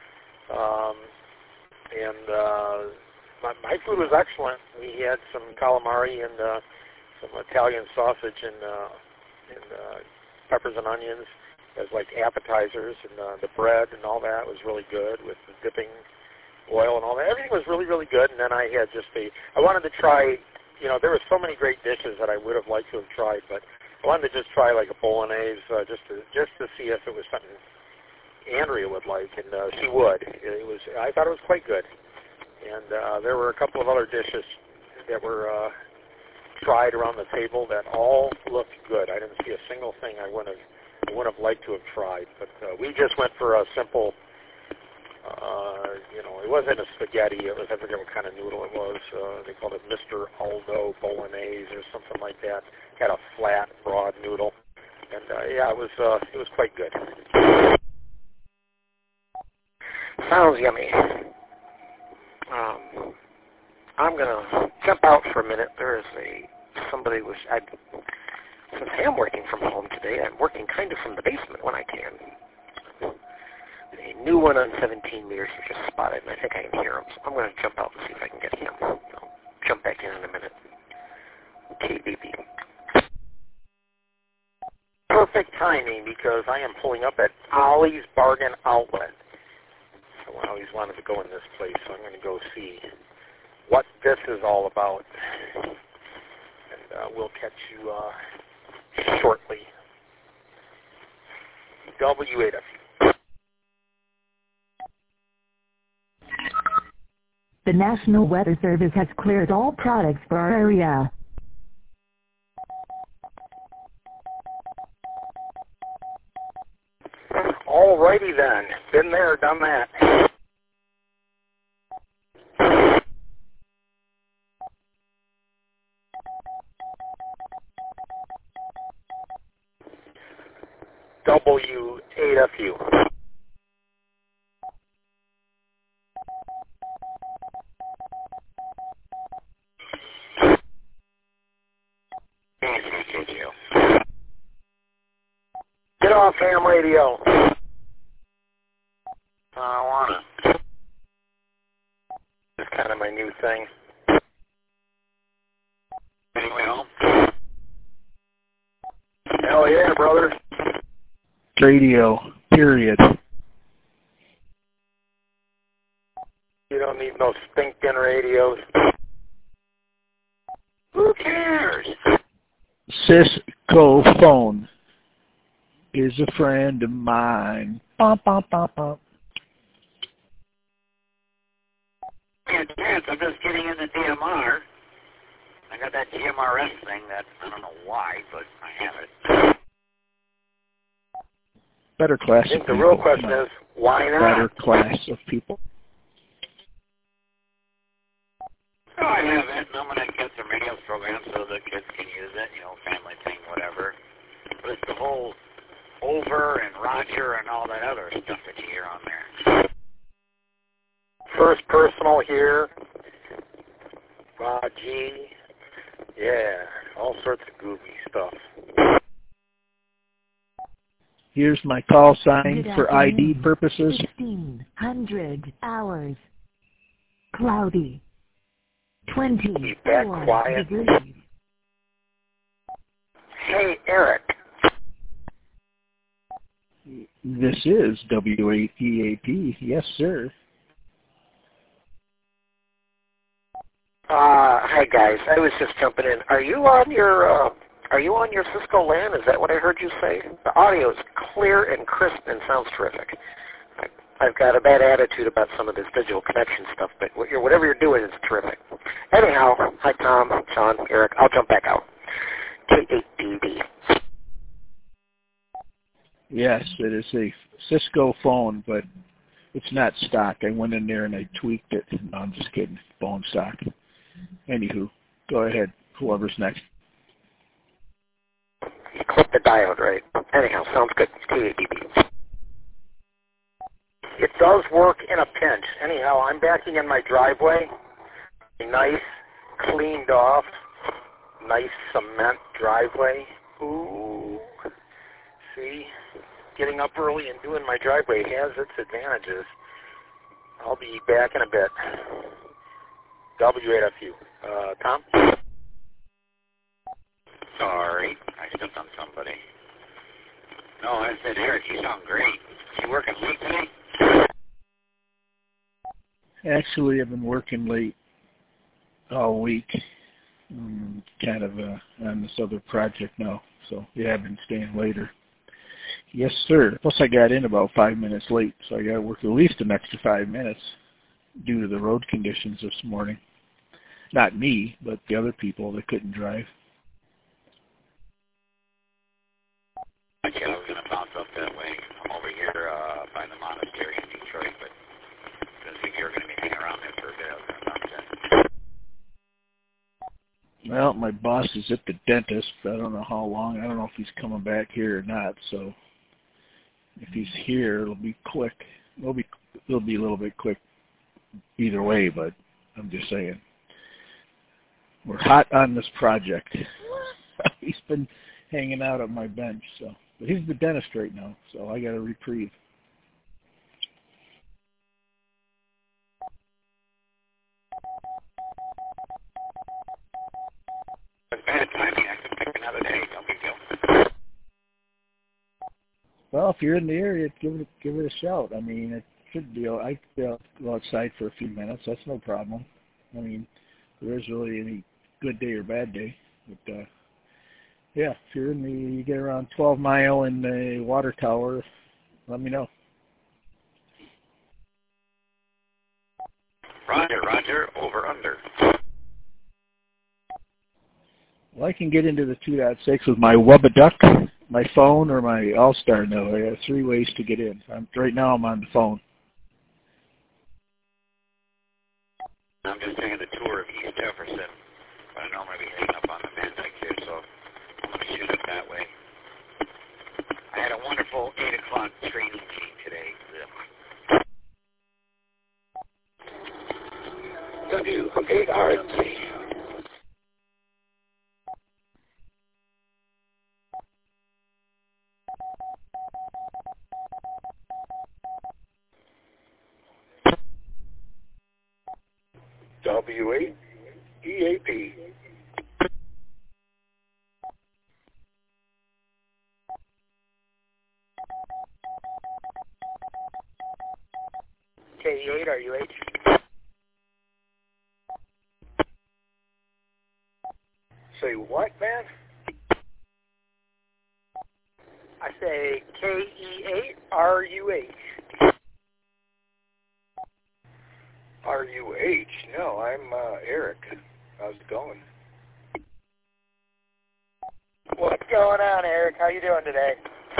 My food was excellent. We had some calamari and some Italian sausage and peppers and onions as like appetizers, and the bread and all that was really good with the dipping oil and all that. Everything was really, really good. And then I had I wanted to try, there were so many great dishes that I would have liked to have tried, but I wanted to just try like a bolognese just to see if it was something Andrea would like, and she would. I thought it was quite good. And there were a couple of other dishes that were tried around the table that all looked good. I didn't see a single thing I wouldn't have liked to have tried. But we just went for a simple, it wasn't a spaghetti. I forget what kind of noodle it was. They called it Mr. Aldo Bolognese or something like that. Had a flat, broad noodle. And it was quite good. Sounds yummy. I'm going to jump out for a minute. There is since I am working from home today, I'm working kind of from the basement when I can. A new one on 17 meters was just spotted, and I think I can hear him. So I'm going to jump out and see if I can get him. I'll jump back in a minute. Okay, baby. Perfect timing, because I am pulling up at Ollie's Bargain Outlet. So I always wanted to go in this place, so I'm going to go see what this is all about. And we'll catch you shortly. W8F. The National Weather Service has cleared all products for our area. Alrighty then. Been there, done that. W8FU. Get off ham radio. I don't want it. It's kind of my new thing. Anyway, home. Hell yeah, brother. Radio, period. You don't need no stinking radios. Who cares? Cisco phone is a friend of mine. Bum, bum, bum, bum. Yeah, chance. I'm just getting into DMR. I got that GMRS thing that I don't know why, but I have it. Better class I think of the people. real question is, why not? Better class of people. Oh, I have it, and I'm going to get some radio programs so the kids can use it, family thing, whatever. But it's the whole Over and Roger and all that other stuff that you hear on there. First Personal here. Raji. Yeah, all sorts of goofy stuff. Here's my call sign for ID purposes. 1600 hours. Cloudy. 24 degrees. Hey, Eric. This is W8EAP. Yes, sir. Hi guys. I was just jumping in. Are you on your Cisco LAN? Is that what I heard you say? The audio is clear and crisp and sounds terrific. I've got a bad attitude about some of this digital connection stuff, but whatever you're doing is terrific. Anyhow, hi Tom, Sean, Eric. I'll jump back out. K8DB. Yes, it is a Cisco phone, but it's not stock. I went in there and I tweaked it. No, I'm just kidding. Phone stock. Anywho, go ahead. Whoever's next. You clicked the diode, right? Anyhow, sounds good. K8DB. It does work in a pinch. Anyhow, I'm backing in my driveway. A nice, cleaned off, nice cement driveway. Ooh. See? Getting up early and doing my driveway has its advantages. I'll be back in a bit. W8FU. Tom? Sorry, I stepped on somebody. No, I said, Eric, you sound great. You working late today? Actually, I've been working late all week. Kind of on this other project now. So, yeah, I've been staying later. Yes, sir. Plus, I got in about 5 minutes late, so I got to work at least an extra 5 minutes due to the road conditions this morning. Not me, but the other people that couldn't drive. I was going to bounce up that way. I'm over here by the monastery in Detroit, but I didn't think you were going to be hanging around there for a bit. I was going to bounce in. Well, my boss is at the dentist. I don't know how long. I don't know if he's coming back here or not, so if he's here, it'll be quick. It'll be a little bit quick either way, but I'm just saying. We're hot on this project. He's been hanging out on my bench, so. But he's the dentist right now, so I got a reprieve. It's bad timing. I can pick another day. No big deal. Well, if you're in the area, give it a shout. I mean, it should be. I could go outside for a few minutes. That's no problem. I mean, there isn't really any good day or bad day. But yeah, if you're in you get around 12 Mile in the water tower, let me know. Roger, over under. Well, I can get into the 2.6 with my WubbaDuck, my phone, or my All-Star node. I have 3 ways to get in. Right now I'm on the phone. I'm just taking the tour of East Jefferson, but I know I'm going to be hanging up on the Van Dyke here, so I'm going to shoot up that way. I had a wonderful 8 o'clock training meeting today. W8RNC. W8EAP. K8, are you H? Say what, man? I say KE8, RUH. RUH? No, I'm Eric. How's it going? What's going on, Eric? How you doing today?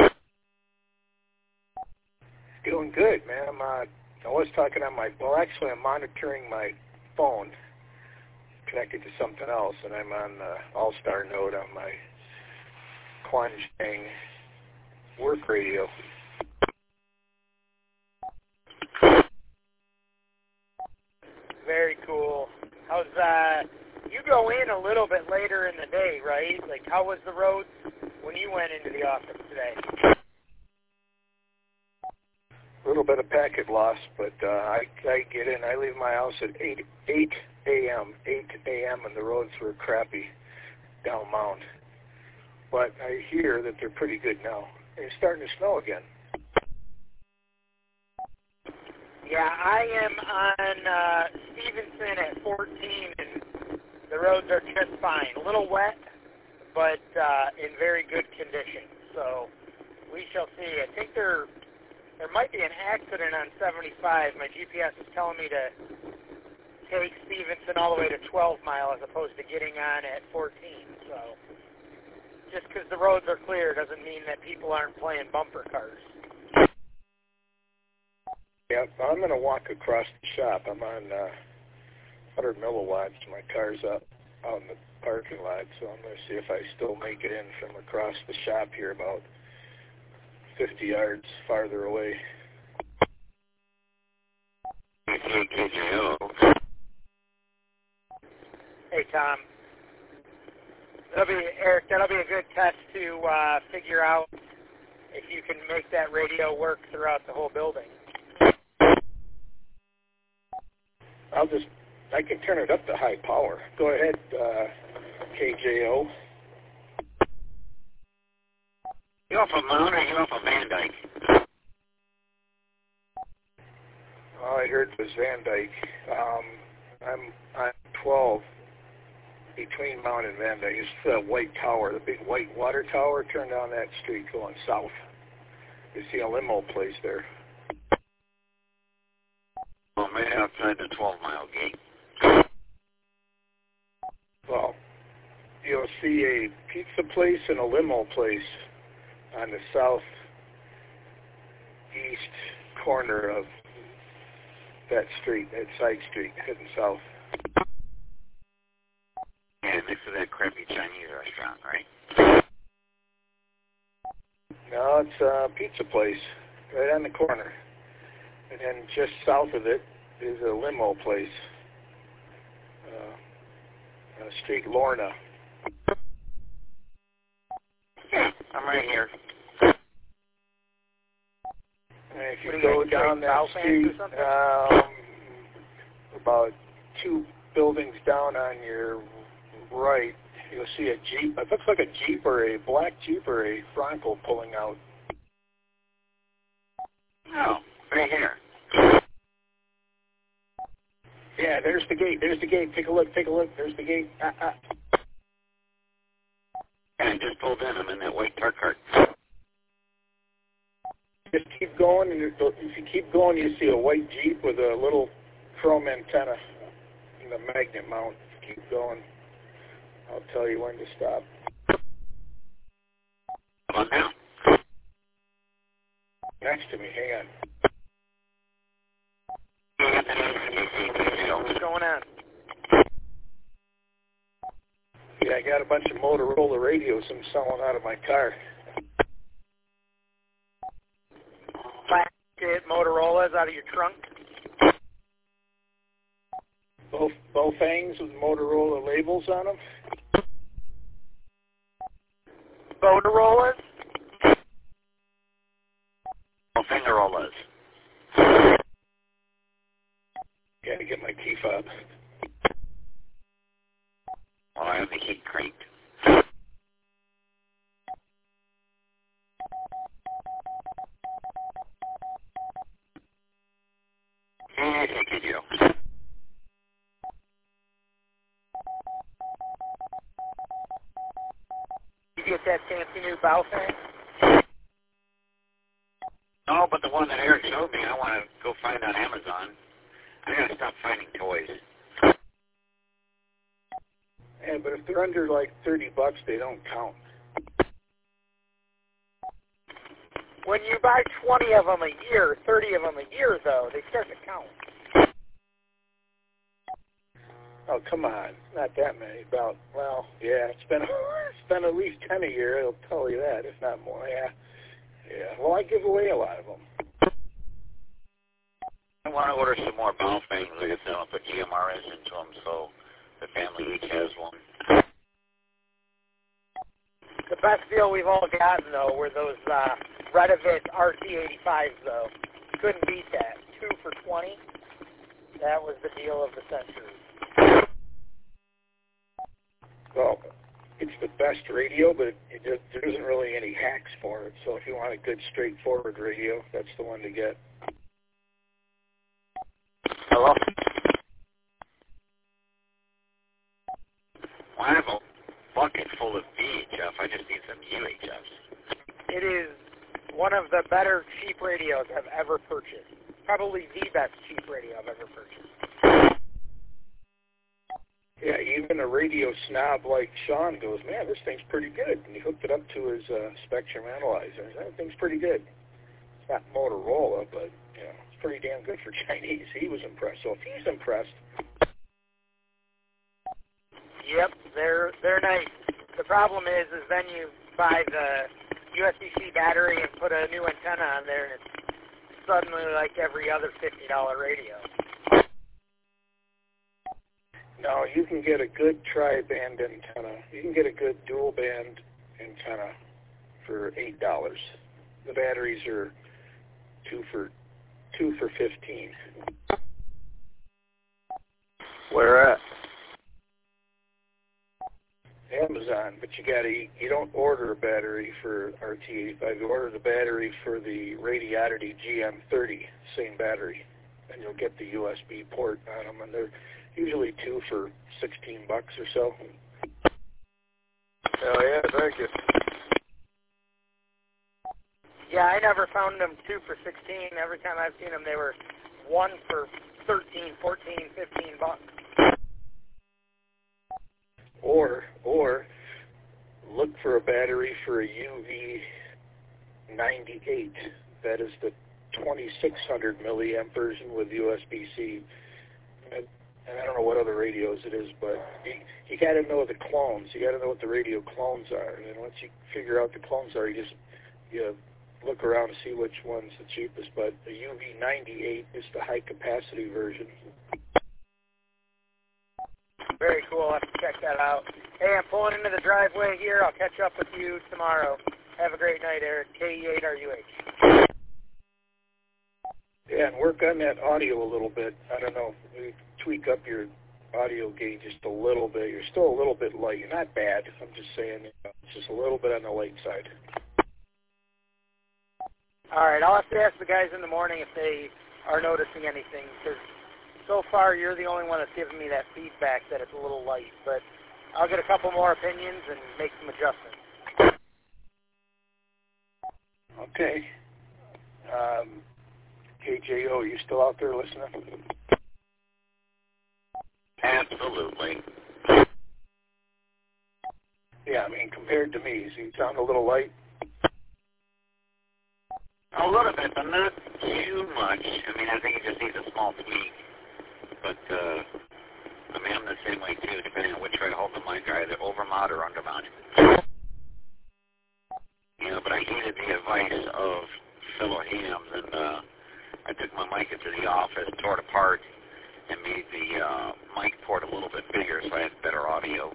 Doing good, man. I was talking on actually I'm monitoring my phone connected to something else, and I'm on the All-Star node on my Quanjang work radio. Very cool. How's you go in a little bit later in the day, right? Like, how was the road when you went into the office today? A little bit of packet loss, but I get in. I leave my house at 8 a.m., 8 a.m., and the roads were crappy down Mound. But I hear that they're pretty good now. And it's starting to snow again. Yeah, I am on Stevenson at 14, and the roads are just fine. A little wet, but in very good condition. So we shall see. I think there might be an accident on 75. My GPS is telling me to take Stevenson all the way to 12 Mile as opposed to getting on at 14. So just because the roads are clear doesn't mean that people aren't playing bumper cars. Yeah, I'm going to walk across the shop. I'm on 100 milliwatts. My car's up out in the parking lot, so I'm going to see if I still make it in from across the shop here about 50 yards farther away. Hey, Tom. Eric, that'll be a good test to figure out if you can make that radio work throughout the whole building. I can turn it up to high power. Go ahead, KJO. You off of Mound or you off of Van Dyke? All I heard was Van Dyke. I'm on 12 between Mound and Van Dyke. It's the white tower, the big white water tower. Turn down that street going south. You see a limo place there. Well, maybe outside the 12-mile gate. Well, you'll see a pizza place and a limo place on the southeast corner of that street, that side street, heading south. Yeah, next to that crappy Chinese restaurant, right? No, it's a pizza place right on the corner. And then just south of it is a limo place, Street Lorna. I'm right here. And if you go down that street, about 2 buildings down on your right, you'll see a Jeep. It looks like a Jeep or a black Jeep or a Bronco pulling out. Oh, right here. Yeah, there's the gate. There's the gate. Take a look. Take a look. There's the gate. Yeah, I just pulled in. I'm in that white tar cart. Just keep going, and if you keep going, you see a white Jeep with a little chrome antenna and the magnet mount. Keep going. I'll tell you when to stop. Come on now. Next to me. Hang on. What's going on? Yeah, I got a bunch of Motorola radios I'm selling out of my car. Get Motorola's out of your trunk? Both things with Motorola labels on them. Motorola's? Fingerolas. Gotta get my key fob. Oh, I have the heat cranked. Yeah, take you. You get that fancy new Baofeng? No, but the one that Eric showed me, I want to go find on Amazon. I gotta stop finding toys. Yeah, but if they're under like $30, they don't count. When you buy 20 of them a year, 30 of them a year, though, they start to count. Oh, come on. Not that many. About, well, yeah, it's been at least 10 a year, it'll tell you that, if not more. Yeah. Well, I give away a lot of them. I want to order some more Baofengs. Like I said, I'll put GMRS into them so the family each has one. The best deal we've all gotten, though, were those Redivit RT85s, though. Couldn't beat that. 2 for $20. That was the deal of the century. it's the best radio, but there isn't really any hacks for it. So if you want a good, straightforward radio, that's the one to get. Hello? Well, I have a bucket full of VHF. I just need some UHFs. It is one of the better cheap radios I've ever purchased. Probably the best cheap radio I've ever purchased. Yeah, even a radio snob like Sean goes, man, this thing's pretty good. And he hooked it up to his Spectrum analyzer. That thing's pretty good. It's not Motorola, but you know, it's pretty damn good for Chinese. He was impressed. So if he's impressed. Yep, they're nice. The problem is then you buy the USB-C battery and put a new antenna on there, and it's suddenly like every other $50 radio. No, you can get a good tri-band antenna. You can get a good dual-band antenna for $8. The batteries are two for $15. Where at? Amazon, but you don't order a battery for RT85. You order the battery for the Radiodity GM30, same battery, and you'll get the USB port on them, and they're usually two for $16 or so. Oh yeah, thank you. Yeah, I never found them 2 for $16. Every time I've seen them, they were 1 for $13, $14, $15. Or look for a battery for a UV98. That is the 2600 milliamp version with USB-C. And I don't know what other radios it is, but you got to know the clones. You got to know what the radio clones are. And then once you figure out the clones are, you look around to see which one's the cheapest. But the UV98 is the high capacity version. Very cool. I'll have to check that out. Hey, I'm pulling into the driveway here. I'll catch up with you tomorrow. Have a great night, Eric. KE8RUH. Yeah, and work on that audio a little bit. I don't know. Maybe tweak up your audio gain just a little bit. You're still a little bit light. You're not bad. I'm just saying, it's just a little bit on the light side. All right. I'll have to ask the guys in the morning if they are noticing anything, because so far, you're the only one that's giving me that feedback that it's a little light, but I'll get a couple more opinions and make some adjustments. Okay. KJO, you still out there listening? Absolutely. Yeah, I mean, compared to me, does he sound a little light? A little bit, but not too much. I mean, I think it just needs a small tweak. But, I mean, I'm the same way, too, depending on which way I hold the mic, either overmount or undermount. You know, but I heeded the advice of fellow hams, and I took my mic into the office, tore it apart, and made the mic port a little bit bigger so I had better audio.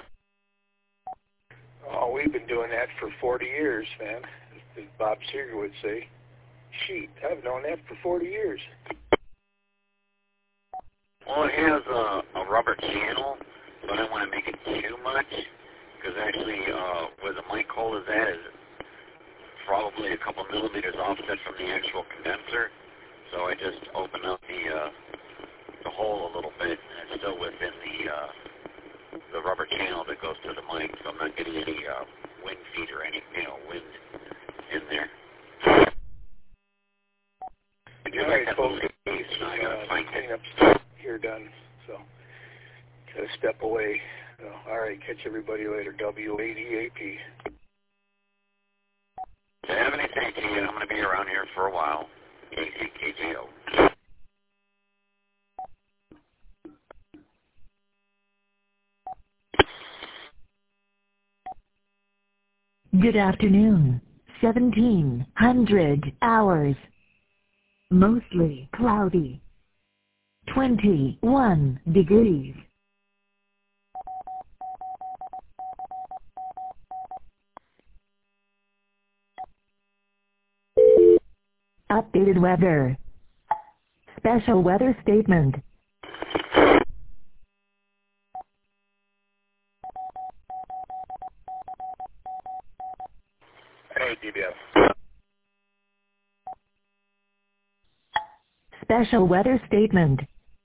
Oh, we've been doing that for 40 years, man, as Bob Seger would say. Sheet, I've known that for 40 years. Well, it has a rubber channel, so I don't want to make it too much, because actually where the mic hole is at is probably a couple millimeters offset from the actual condenser, so I just open up the hole a little bit, and it's still within the rubber channel that goes to the mic, so I'm not getting any wind feed or any wind in there. I do like that little piece, and I gotta find it. Here done, so gotta step away. So, all right, catch everybody later. W80AP. If you have anything to you, I'm going to be around here for a while. KJO. Good afternoon. 1700 hours. Mostly cloudy. 21 degrees. Updated weather. Special weather statement. Hey, DBS. Special weather statement.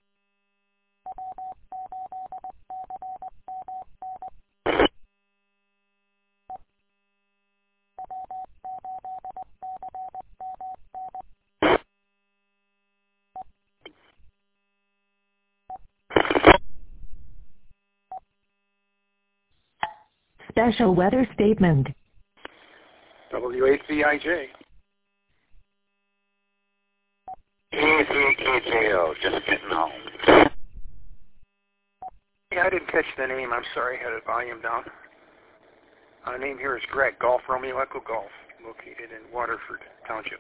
Special weather statement. W8VIJ. KZKJO, just getting home. Yeah, I didn't catch the name. I'm sorry, I had the volume down. Our name here is Greg, Golf Romeo Echo Golf, located in Waterford Township.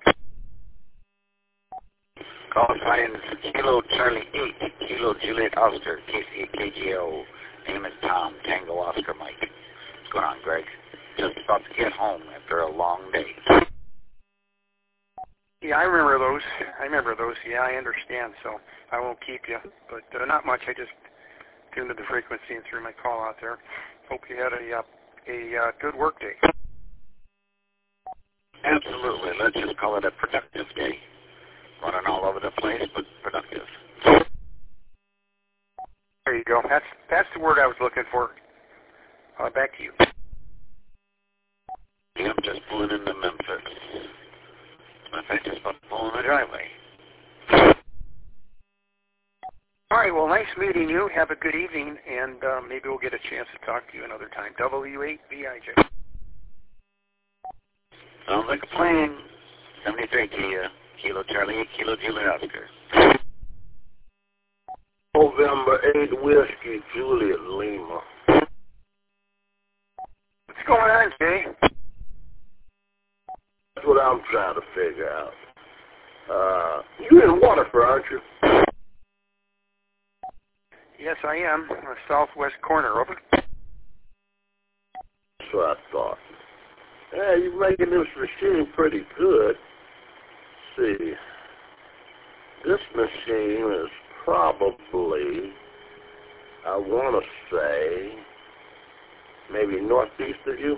Call signs Kilo Charlie 8, Kilo Juliet Oscar, KCKGO. Name is Tom, Tango Oscar Mike. What's going on, Greg? Just about to get home after a long day. Yeah, I remember those. Yeah, I understand, so I won't keep you. But not much. I just tuned to the frequency and threw my call out there. Hope you had a good work day. Absolutely. Let's just call it a productive day. Running all over the place, but productive. There you go. That's the word I was looking for. Back to you. Yeah, I'm just pulling into Memphis. In fact, just about pulling the driveway. All right, well, nice meeting you. Have a good evening, and maybe we'll get a chance to talk to you another time. W8VIJ. Sounds like a plan. 73 Kia, Kilo Charlie 8, Kilo Juliet Oscar. November 8 Whiskey, Juliet Lima. What's going on, Jay? That's what I'm trying to figure out. You're in Waterford, aren't you? Yes, I am. Southwest corner, over. That's what I thought. Yeah, you're making this machine pretty good. Let's see. This machine is probably, I want to say, maybe northeast of you.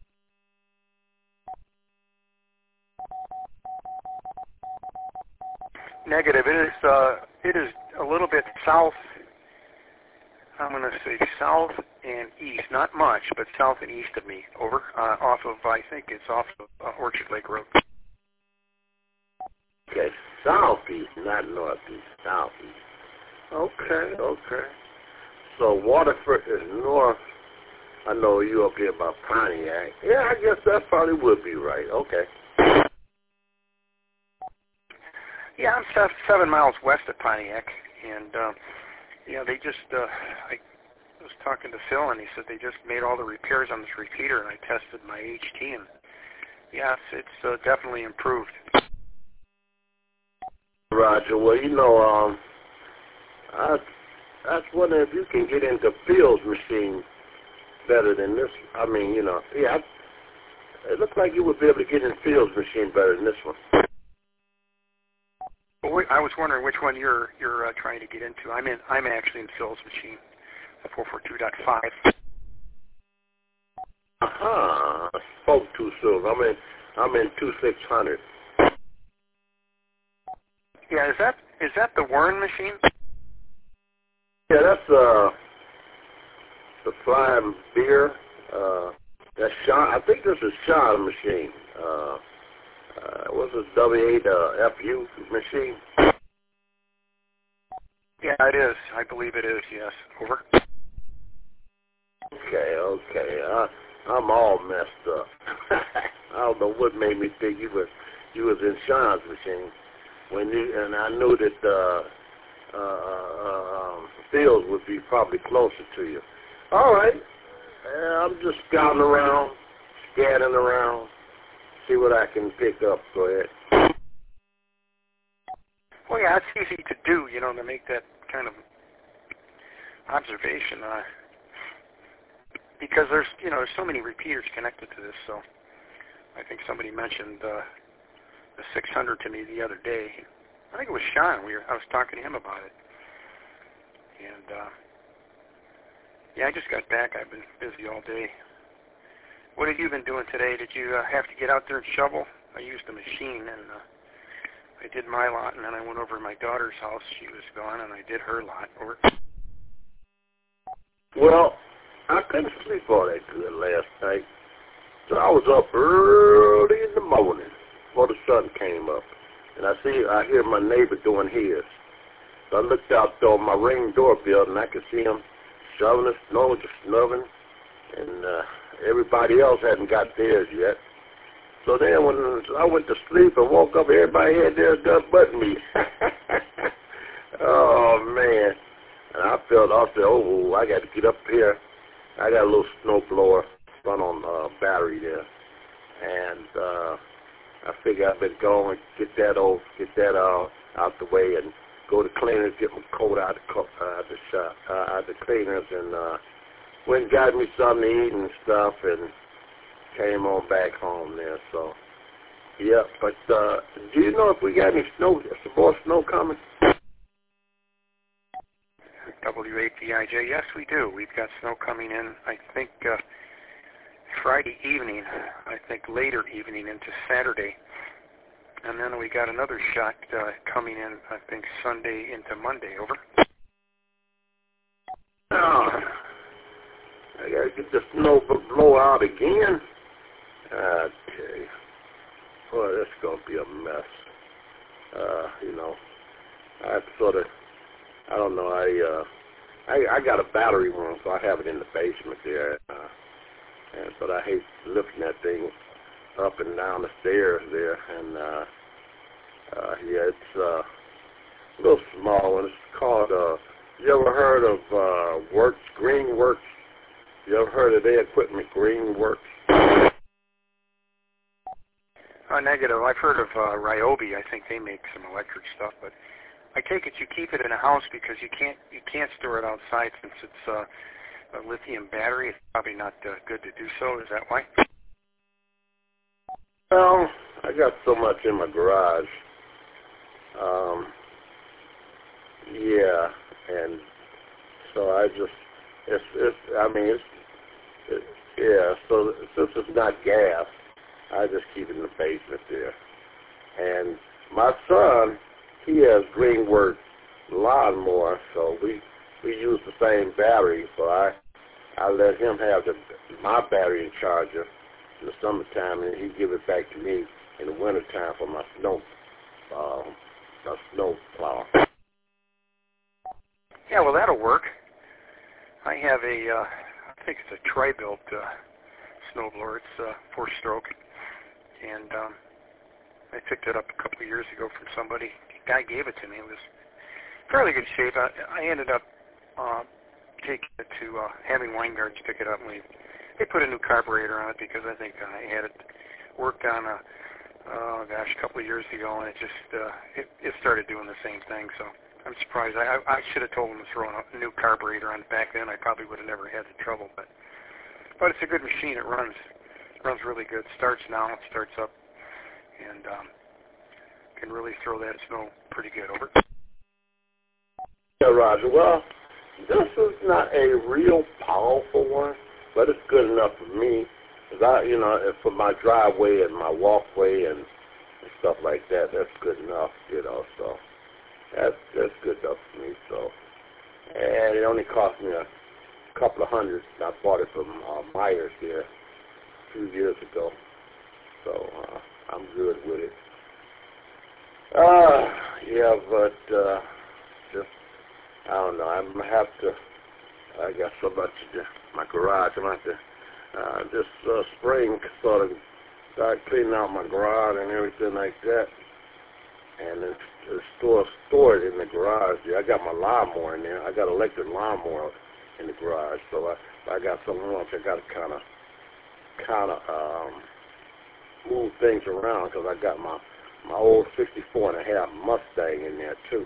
Negative. It is a little bit south. I'm going to say south and east. Not much, but south and east of me. Over. Off of, I think it's off of Orchard Lake Road. Okay, southeast, not northeast. Southeast. Okay. So Waterford is north. I know you up here by Pontiac. Yeah, I guess that probably would be right. Okay. Yeah, I'm 7 miles west of Pontiac, and they just. I was talking to Phil, and he said they just made all the repairs on this repeater, and I tested my HT, and yeah, it's definitely improved. Roger. Well, I was wondering if you can get into Phil's machine better than this. I mean, yeah, it looks like you would be able to get in Phil's machine better than this one. Well, I was wondering which one you're trying to get into. I'm actually in Phil's machine, the 442.5. Spoke too soon. I'm in 2600. Yeah, is that the Warren machine? Yeah, that's the Flying Beer. That's Sean. I think this is Sean's machine. What's this W8 FU machine? Yeah, it is. I believe it is. Yes. Over. Okay. I'm all messed up. I don't know what made me think you was in Sean's machine and I knew that Phil's would be probably closer to you. All right. I'm just scouting around, scanning around, see what I can pick up. Go ahead. Well, yeah, it's easy to do, to make that kind of observation. Because there's so many repeaters connected to this. So I think somebody mentioned the 600 to me the other day. I think it was Sean. I was talking to him about it. And, yeah, I just got back. I've been busy all day What have you been doing today? Did you have to get out there and shovel? I used a machine, and I did my lot, and then I went over to my daughter's house. She was gone, and I did her lot. Over. Well, I couldn't sleep all that good last night, so I was up early in the morning before the sun came up, and I hear my neighbor doing his. So I looked out there on my Ring doorbell, and I could see him shoveling the snow, just snubbing, and everybody else hadn't got theirs yet. So then when I went to sleep and woke up, everybody had theirs done but me. Oh, man. And I said, oh, I got to get up here. I got a little snow blower run on battery there. And I figure I better go and get that out the way and go to cleaners, get my coat out the cleaners, and went and got me something to eat and stuff, and came on back home there. So, yeah. But do you know if we got any snow? Some more snow coming? WAPIJ, yes, we do. We've got snow coming in, I think, Friday evening, I think later evening into Saturday. And then we got another shot coming in, I think, Sunday into Monday. Over. Oh, I got to get the snow blow out again. Okay. Boy, that's going to be a mess. I don't know, I got a battery room, so I have it in the basement there. But I hate lifting that thing up and down the stairs there. And, it's a little small one. It's called, you ever heard of Greenworks? You ever heard of their equipment, Greenworks? Negative. I've heard of Ryobi. I think they make some electric stuff, but I take it you keep it in a house because you can't store it outside since it's a lithium battery. It's probably not good to do so. Is that why? Well, I got so much in my garage. Yeah, and so I just so since it's not gas, I just keep it in the basement there. And my son, he has Greenworks lawnmower, so we use the same battery. So I let him have my battery charger in the summertime, and he give it back to me in the wintertime for my snow plow. Yeah, well, that'll work. I have I think it's a tri-built snowblower. It's 4-stroke, and I picked it up a couple of years ago from somebody. The guy gave it to me. It was fairly good shape. I ended up taking it to having Weingarts pick it up, and they put a new carburetor on it because I think I had it worked on a couple of years ago, and it started doing the same thing. So I'm surprised. I should have told them to throw a new carburetor on it back then. I probably would have never had the trouble, but it's a good machine. It runs really good. Starts now. It starts up, and can really throw that snow pretty good. Over. Yeah, Roger. Well, this is not a real powerful one, but it's good enough for me. Cause for my driveway and my walkway and stuff like that, that's good enough. So that's good enough for me. So, and it only cost me a couple of $100. I bought it from Myers there a few years ago. So I'm good with it. Yeah, but just I don't know. I'm gonna have to. I got so much in my garage. I'm gonna have to this spring sort of start cleaning out my garage and everything like that, and it's stored in the garage. I got my lawnmower in there. I got an electric lawnmower in the garage, so I got something else. I got to kind of move things around because I got my old 64.5 Mustang in there too.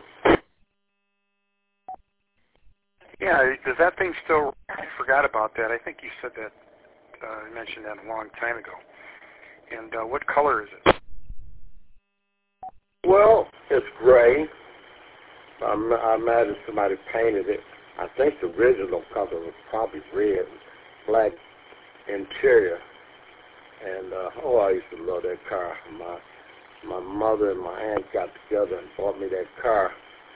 Yeah, does that thing still? I forgot about that. I think you said that. You mentioned that a long time ago. And what color is it? Well, it's gray. I imagine somebody painted it. I think the original color was probably red, black interior, And I used to love that car. My mother and my aunt got together and bought me that car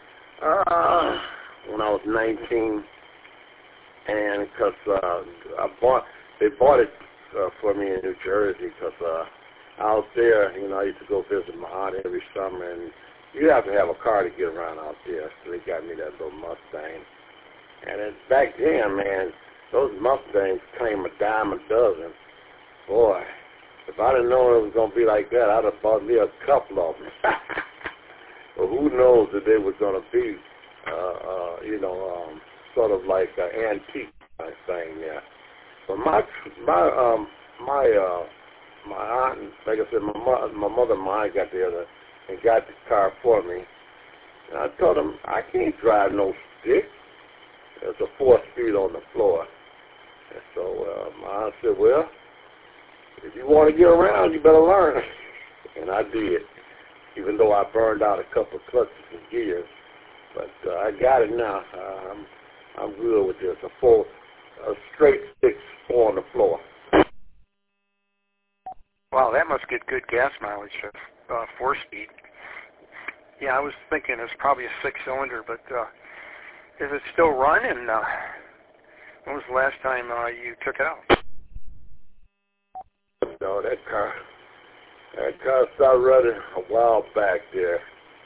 when I was 19, and because they bought it for me in New Jersey, because out there, I used to go visit my aunt every summer, and you have to have a car to get around out there. So they got me that little Mustang. And back then, man, those Mustangs came a dime a dozen. Boy, if I'd have known it was going to be like that, I'd have bought me a couple of them. But who knows that they were going to be, sort of like an antique kind of thing, yeah. But my aunt, like I said, my mother and my aunt got together and got the car for me. And I told them, I can't drive no stick. There's a 4-speed on the floor. And so my aunt said, well, if you want to get around, you better learn. And I did, even though I burned out a couple of clutches and gears. But I got it now. I'm good with this. A straight 6 on the floor. Wow, that must get good gas mileage, 4-speed. Yeah, I was thinking it's probably a 6-cylinder, but is it still running? When was the last time you took it out? No, that car started running a while back there.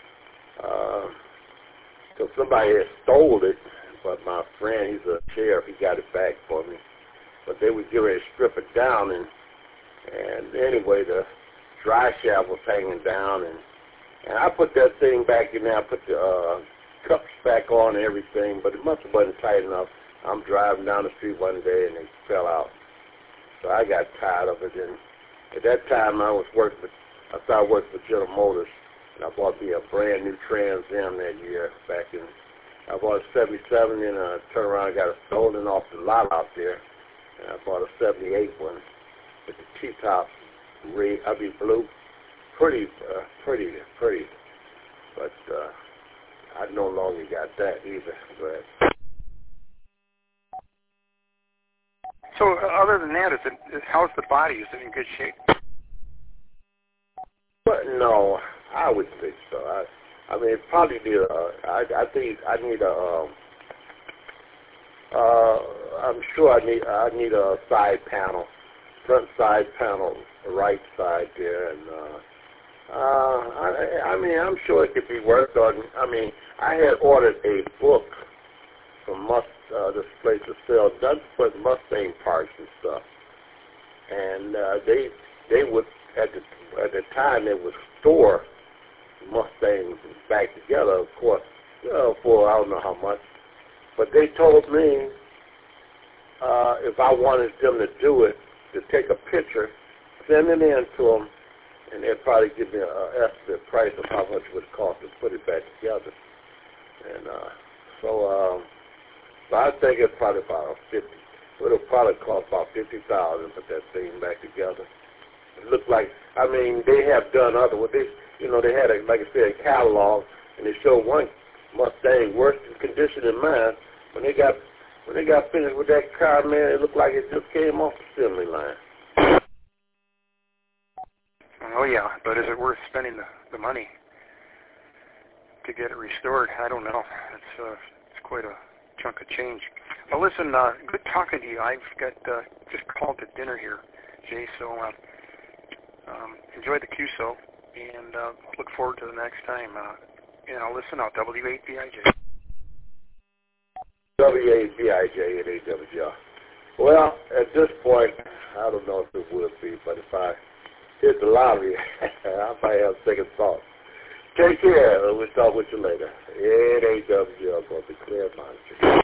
So somebody had stole it, but my friend, he's a sheriff, he got it back for me. But they would get ready to strip it down, and anyway, the dry shaft was hanging down, and I put that thing back in there. I put the cups back on and everything, but it must have wasn't tight enough. I'm driving down the street one day, and it fell out. So I got tired of it, and at that time I started working for General Motors, and I bought me a brand new Trans Am that year I bought a 77, and I turned around and got it stolen off the lot out there, and I bought a 78 one with the T-top blue, pretty, but I no longer got that either. But so other than that, how's the body? Is it in good shape? But no, I would think so. I mean, it probably need I think I need I'm sure I need a side panel, front side panel, right side there, and I mean, I'm sure it could be worked on. I mean, I had ordered a book from this place to sell nothing but Mustang parts and stuff, and they would at the time they would store Mustangs back together, of course, for I don't know how much, but they told me if I wanted them to do it, to take a picture, send it in to them, and they'd probably give me an estimate price of how much it would cost to put it back together. And so I think it's probably about it'll probably cost about $50,000 to put that thing back together. It looked like, I mean, they have done other ones. They had, like I said, a catalog, and they showed one Mustang worse condition than mine. When they got finished with that car, man, it looked like it just came off the assembly line. Oh yeah, but is it worth spending the money to get it restored? I don't know. It's quite a chunk of change. Well, listen, good talking to you. I've got just called to dinner here, Jay. So enjoy the QSO, and look forward to the next time. Listen out, W8BIJ. W8BIJ at AWR. Well, at this point, I don't know if it would be, but if I hit the lottery, I might have second thoughts. Take care. We'll talk with you later. At AWR, going to be clear monitor.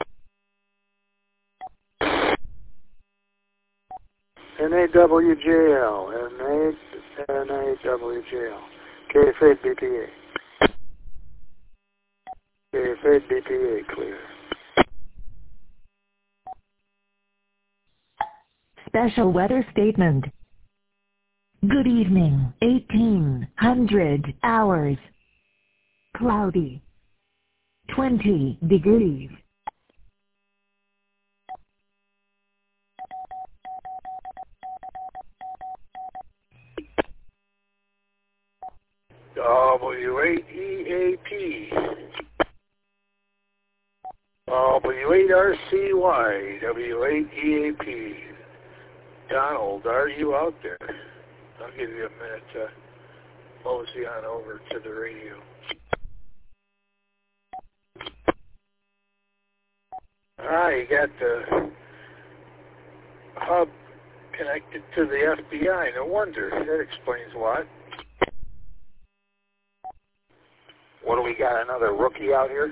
NAWJL, NAWJL, KFA BPA. KFA BPA clear. Special weather statement. Good evening, 1800 hours. Cloudy. 20 degrees. W8EAP. W8RCY, W8EAP. Donald, are you out there? I'll give you a minute to mosey on over to the radio. You got the hub connected to the FBI. No wonder. That explains a lot. What do we got? Another rookie out here?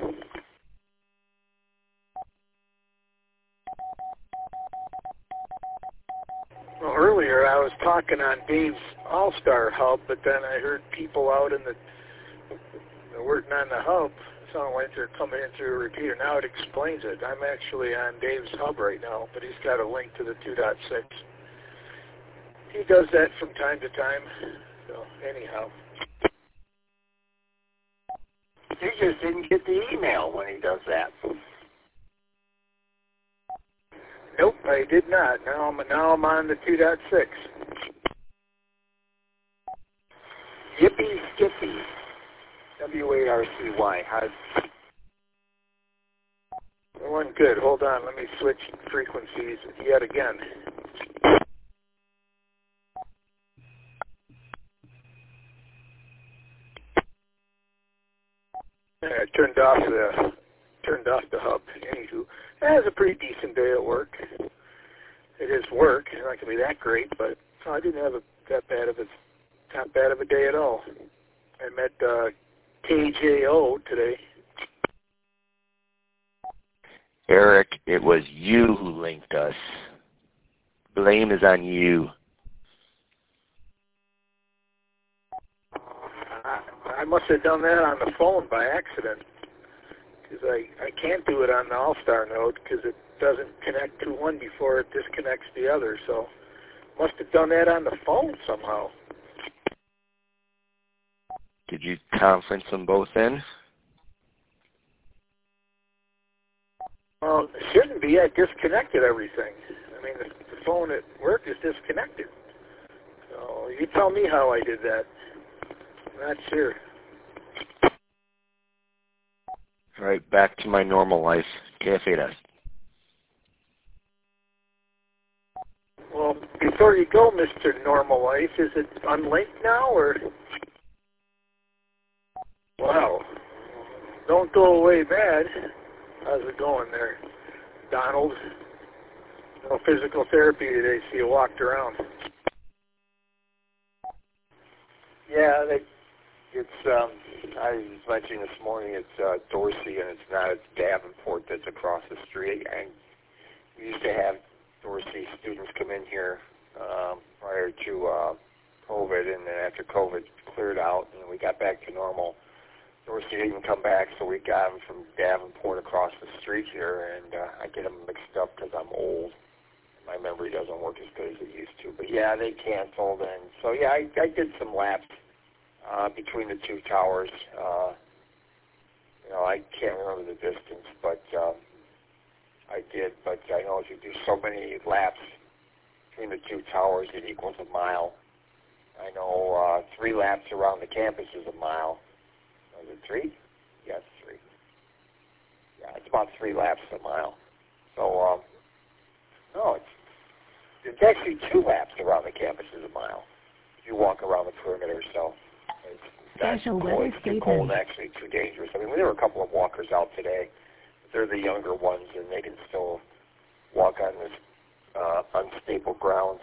Well, earlier I was talking on Dave's All-Star hub, but then I heard people out in the working on the hub. It sounded like they're coming in through a repeater. Now it explains it. I'm actually on Dave's hub right now, but he's got a link to the 2.6. He does that from time to time. So anyhow. You just didn't get the email when he does that. Nope, I did not. Now I'm on the 2.6. Yippee Skippy. W8RCY. One good. Hold on. Let me switch frequencies yet again. I turned off the hub. Anywho, it has a pretty decent day at work. It is work. It's not gonna be that great, but I didn't have not bad of a day at all. I met KJO today. Eric, it was you who linked us. Blame is on you. I must have done that on the phone by accident, because I can't do it on the All-Star node because it doesn't connect to one before it disconnects the other. So must have done that on the phone somehow. Did you conference them both in? Well, it shouldn't be. I disconnected everything. I mean, the phone at work is disconnected. So you tell me how I did that. I'm not sure. All right, back to my normal life. KF8S. Well, before you go, Mr. Normal Life, is it unlinked now, or? Wow. Don't go away bad. How's it going there, Donald? No physical therapy today, so you walked around. Yeah, I was mentioning this morning, it's Dorsey, and it's not. It's Davenport that's across the street. And we used to have Dorsey students come in here prior to COVID, and then after COVID cleared out and we got back to normal, Dorsey didn't come back, so we got them from Davenport across the street here, and I get them mixed up because I'm old. My memory doesn't work as good as it used to. But yeah, they canceled, and so yeah, I did some laps between the two towers. I can't remember the distance, but I did. But I know if you do so many laps between the two towers, it equals a mile. I know 3 laps around the campus is a mile. Is it 3? Yes, 3. Yeah, it's about 3 laps a mile. So, no, it's actually 2 laps around the campus is a mile. If you walk around the perimeter, so it's not cold, too cold, actually too dangerous. I mean, there were a couple of walkers out today. They're the younger ones, and they can still walk on this unstable grounds.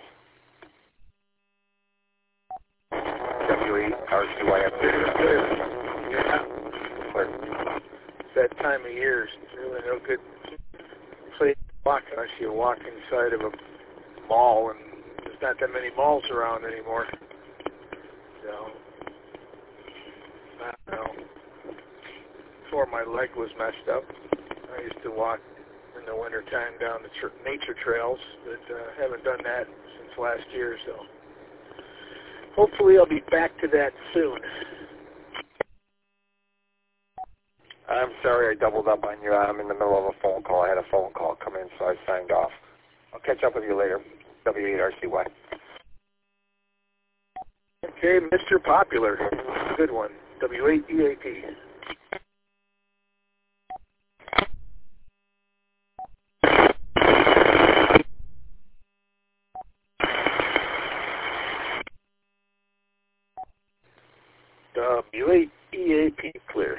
W8RCY up there. Yeah. But it's that time of year. It's really no good place to walk unless you walk inside of a mall, and there's not that many malls around anymore. So, I don't know. Before my leg was messed up, I used to walk in the wintertime down the nature trails, but haven't done that since last year, so hopefully I'll be back to that soon. I'm sorry I doubled up on you. I'm in the middle of a phone call. I had a phone call come in, so I signed off. I'll catch up with you later. W8RCY. Okay, Mr. Popular. Good one. W8EAP. W8EAP clear.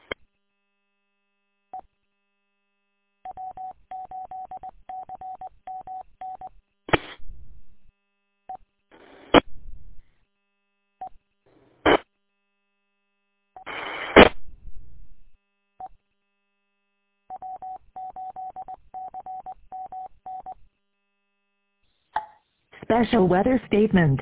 Special weather statement.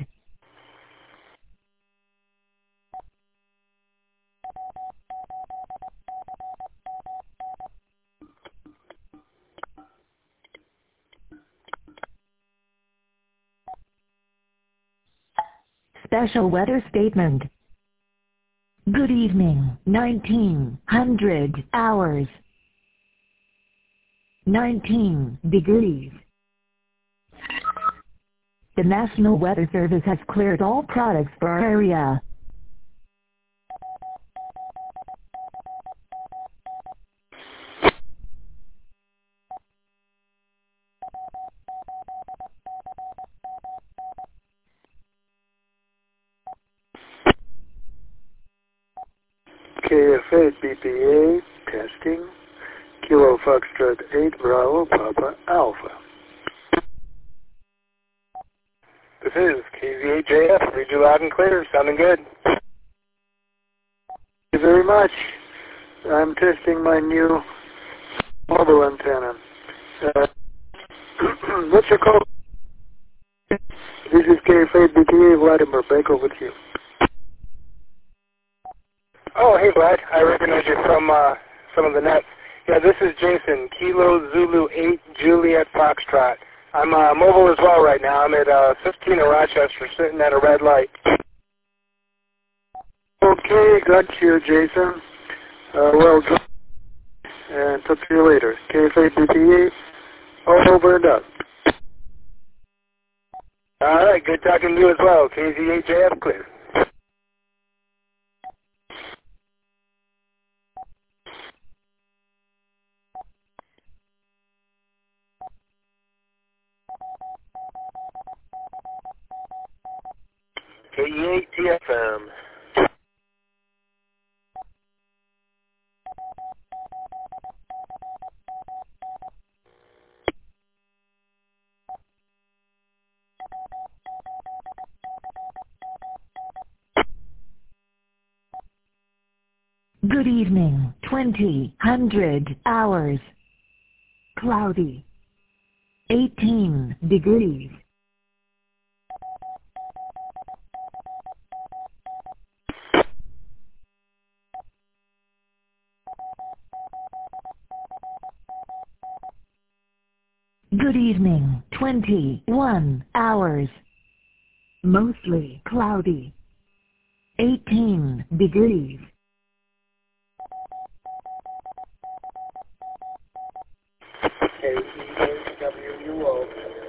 Special weather statement. Good evening, 1900 hours. 19 degrees. The National Weather Service has cleared all products for our area. KF8 BPA testing. Kilo Foxtrot 8 Bravo Papa Alpha. This is KZ8JF. Read you loud and clear. Sounding good. Thank you very much. I'm testing my new mobile antenna. What's your code? This is KF8 BPA Vladimir. Back over to you. Oh, hey, Vlad. I recognize you from some of the nets. Yeah, this is Jason. Kilo Zulu 8 Juliet Foxtrot. I'm mobile as well right now. I'm at 15 in Rochester, sitting at a red light. Okay, got you, Jason. Well done. And talk to you later. KF8 BPA, all over and out. All right, good talking to you as well. KZ8JF clear. KE8TFM. Good evening, 2000 hours. Cloudy. 18 degrees. Good evening, 21 hours. Mostly cloudy. 18 degrees. KEHWUO.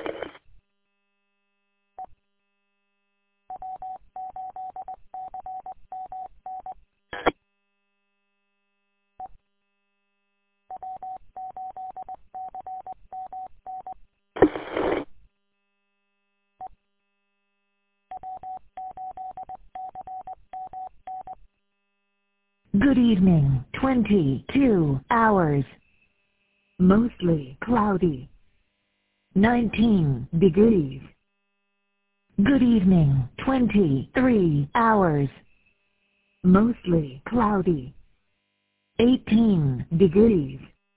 Good evening, 22 hours. Mostly cloudy. 19 degrees. Good evening, 23 hours. Mostly cloudy. 18 degrees.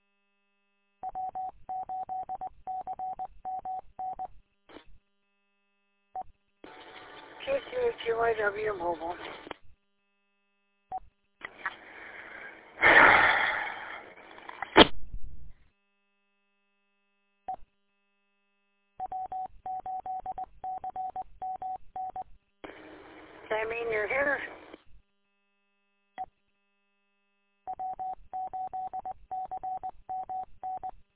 KQHUIW Mobile. Does that mean you're here?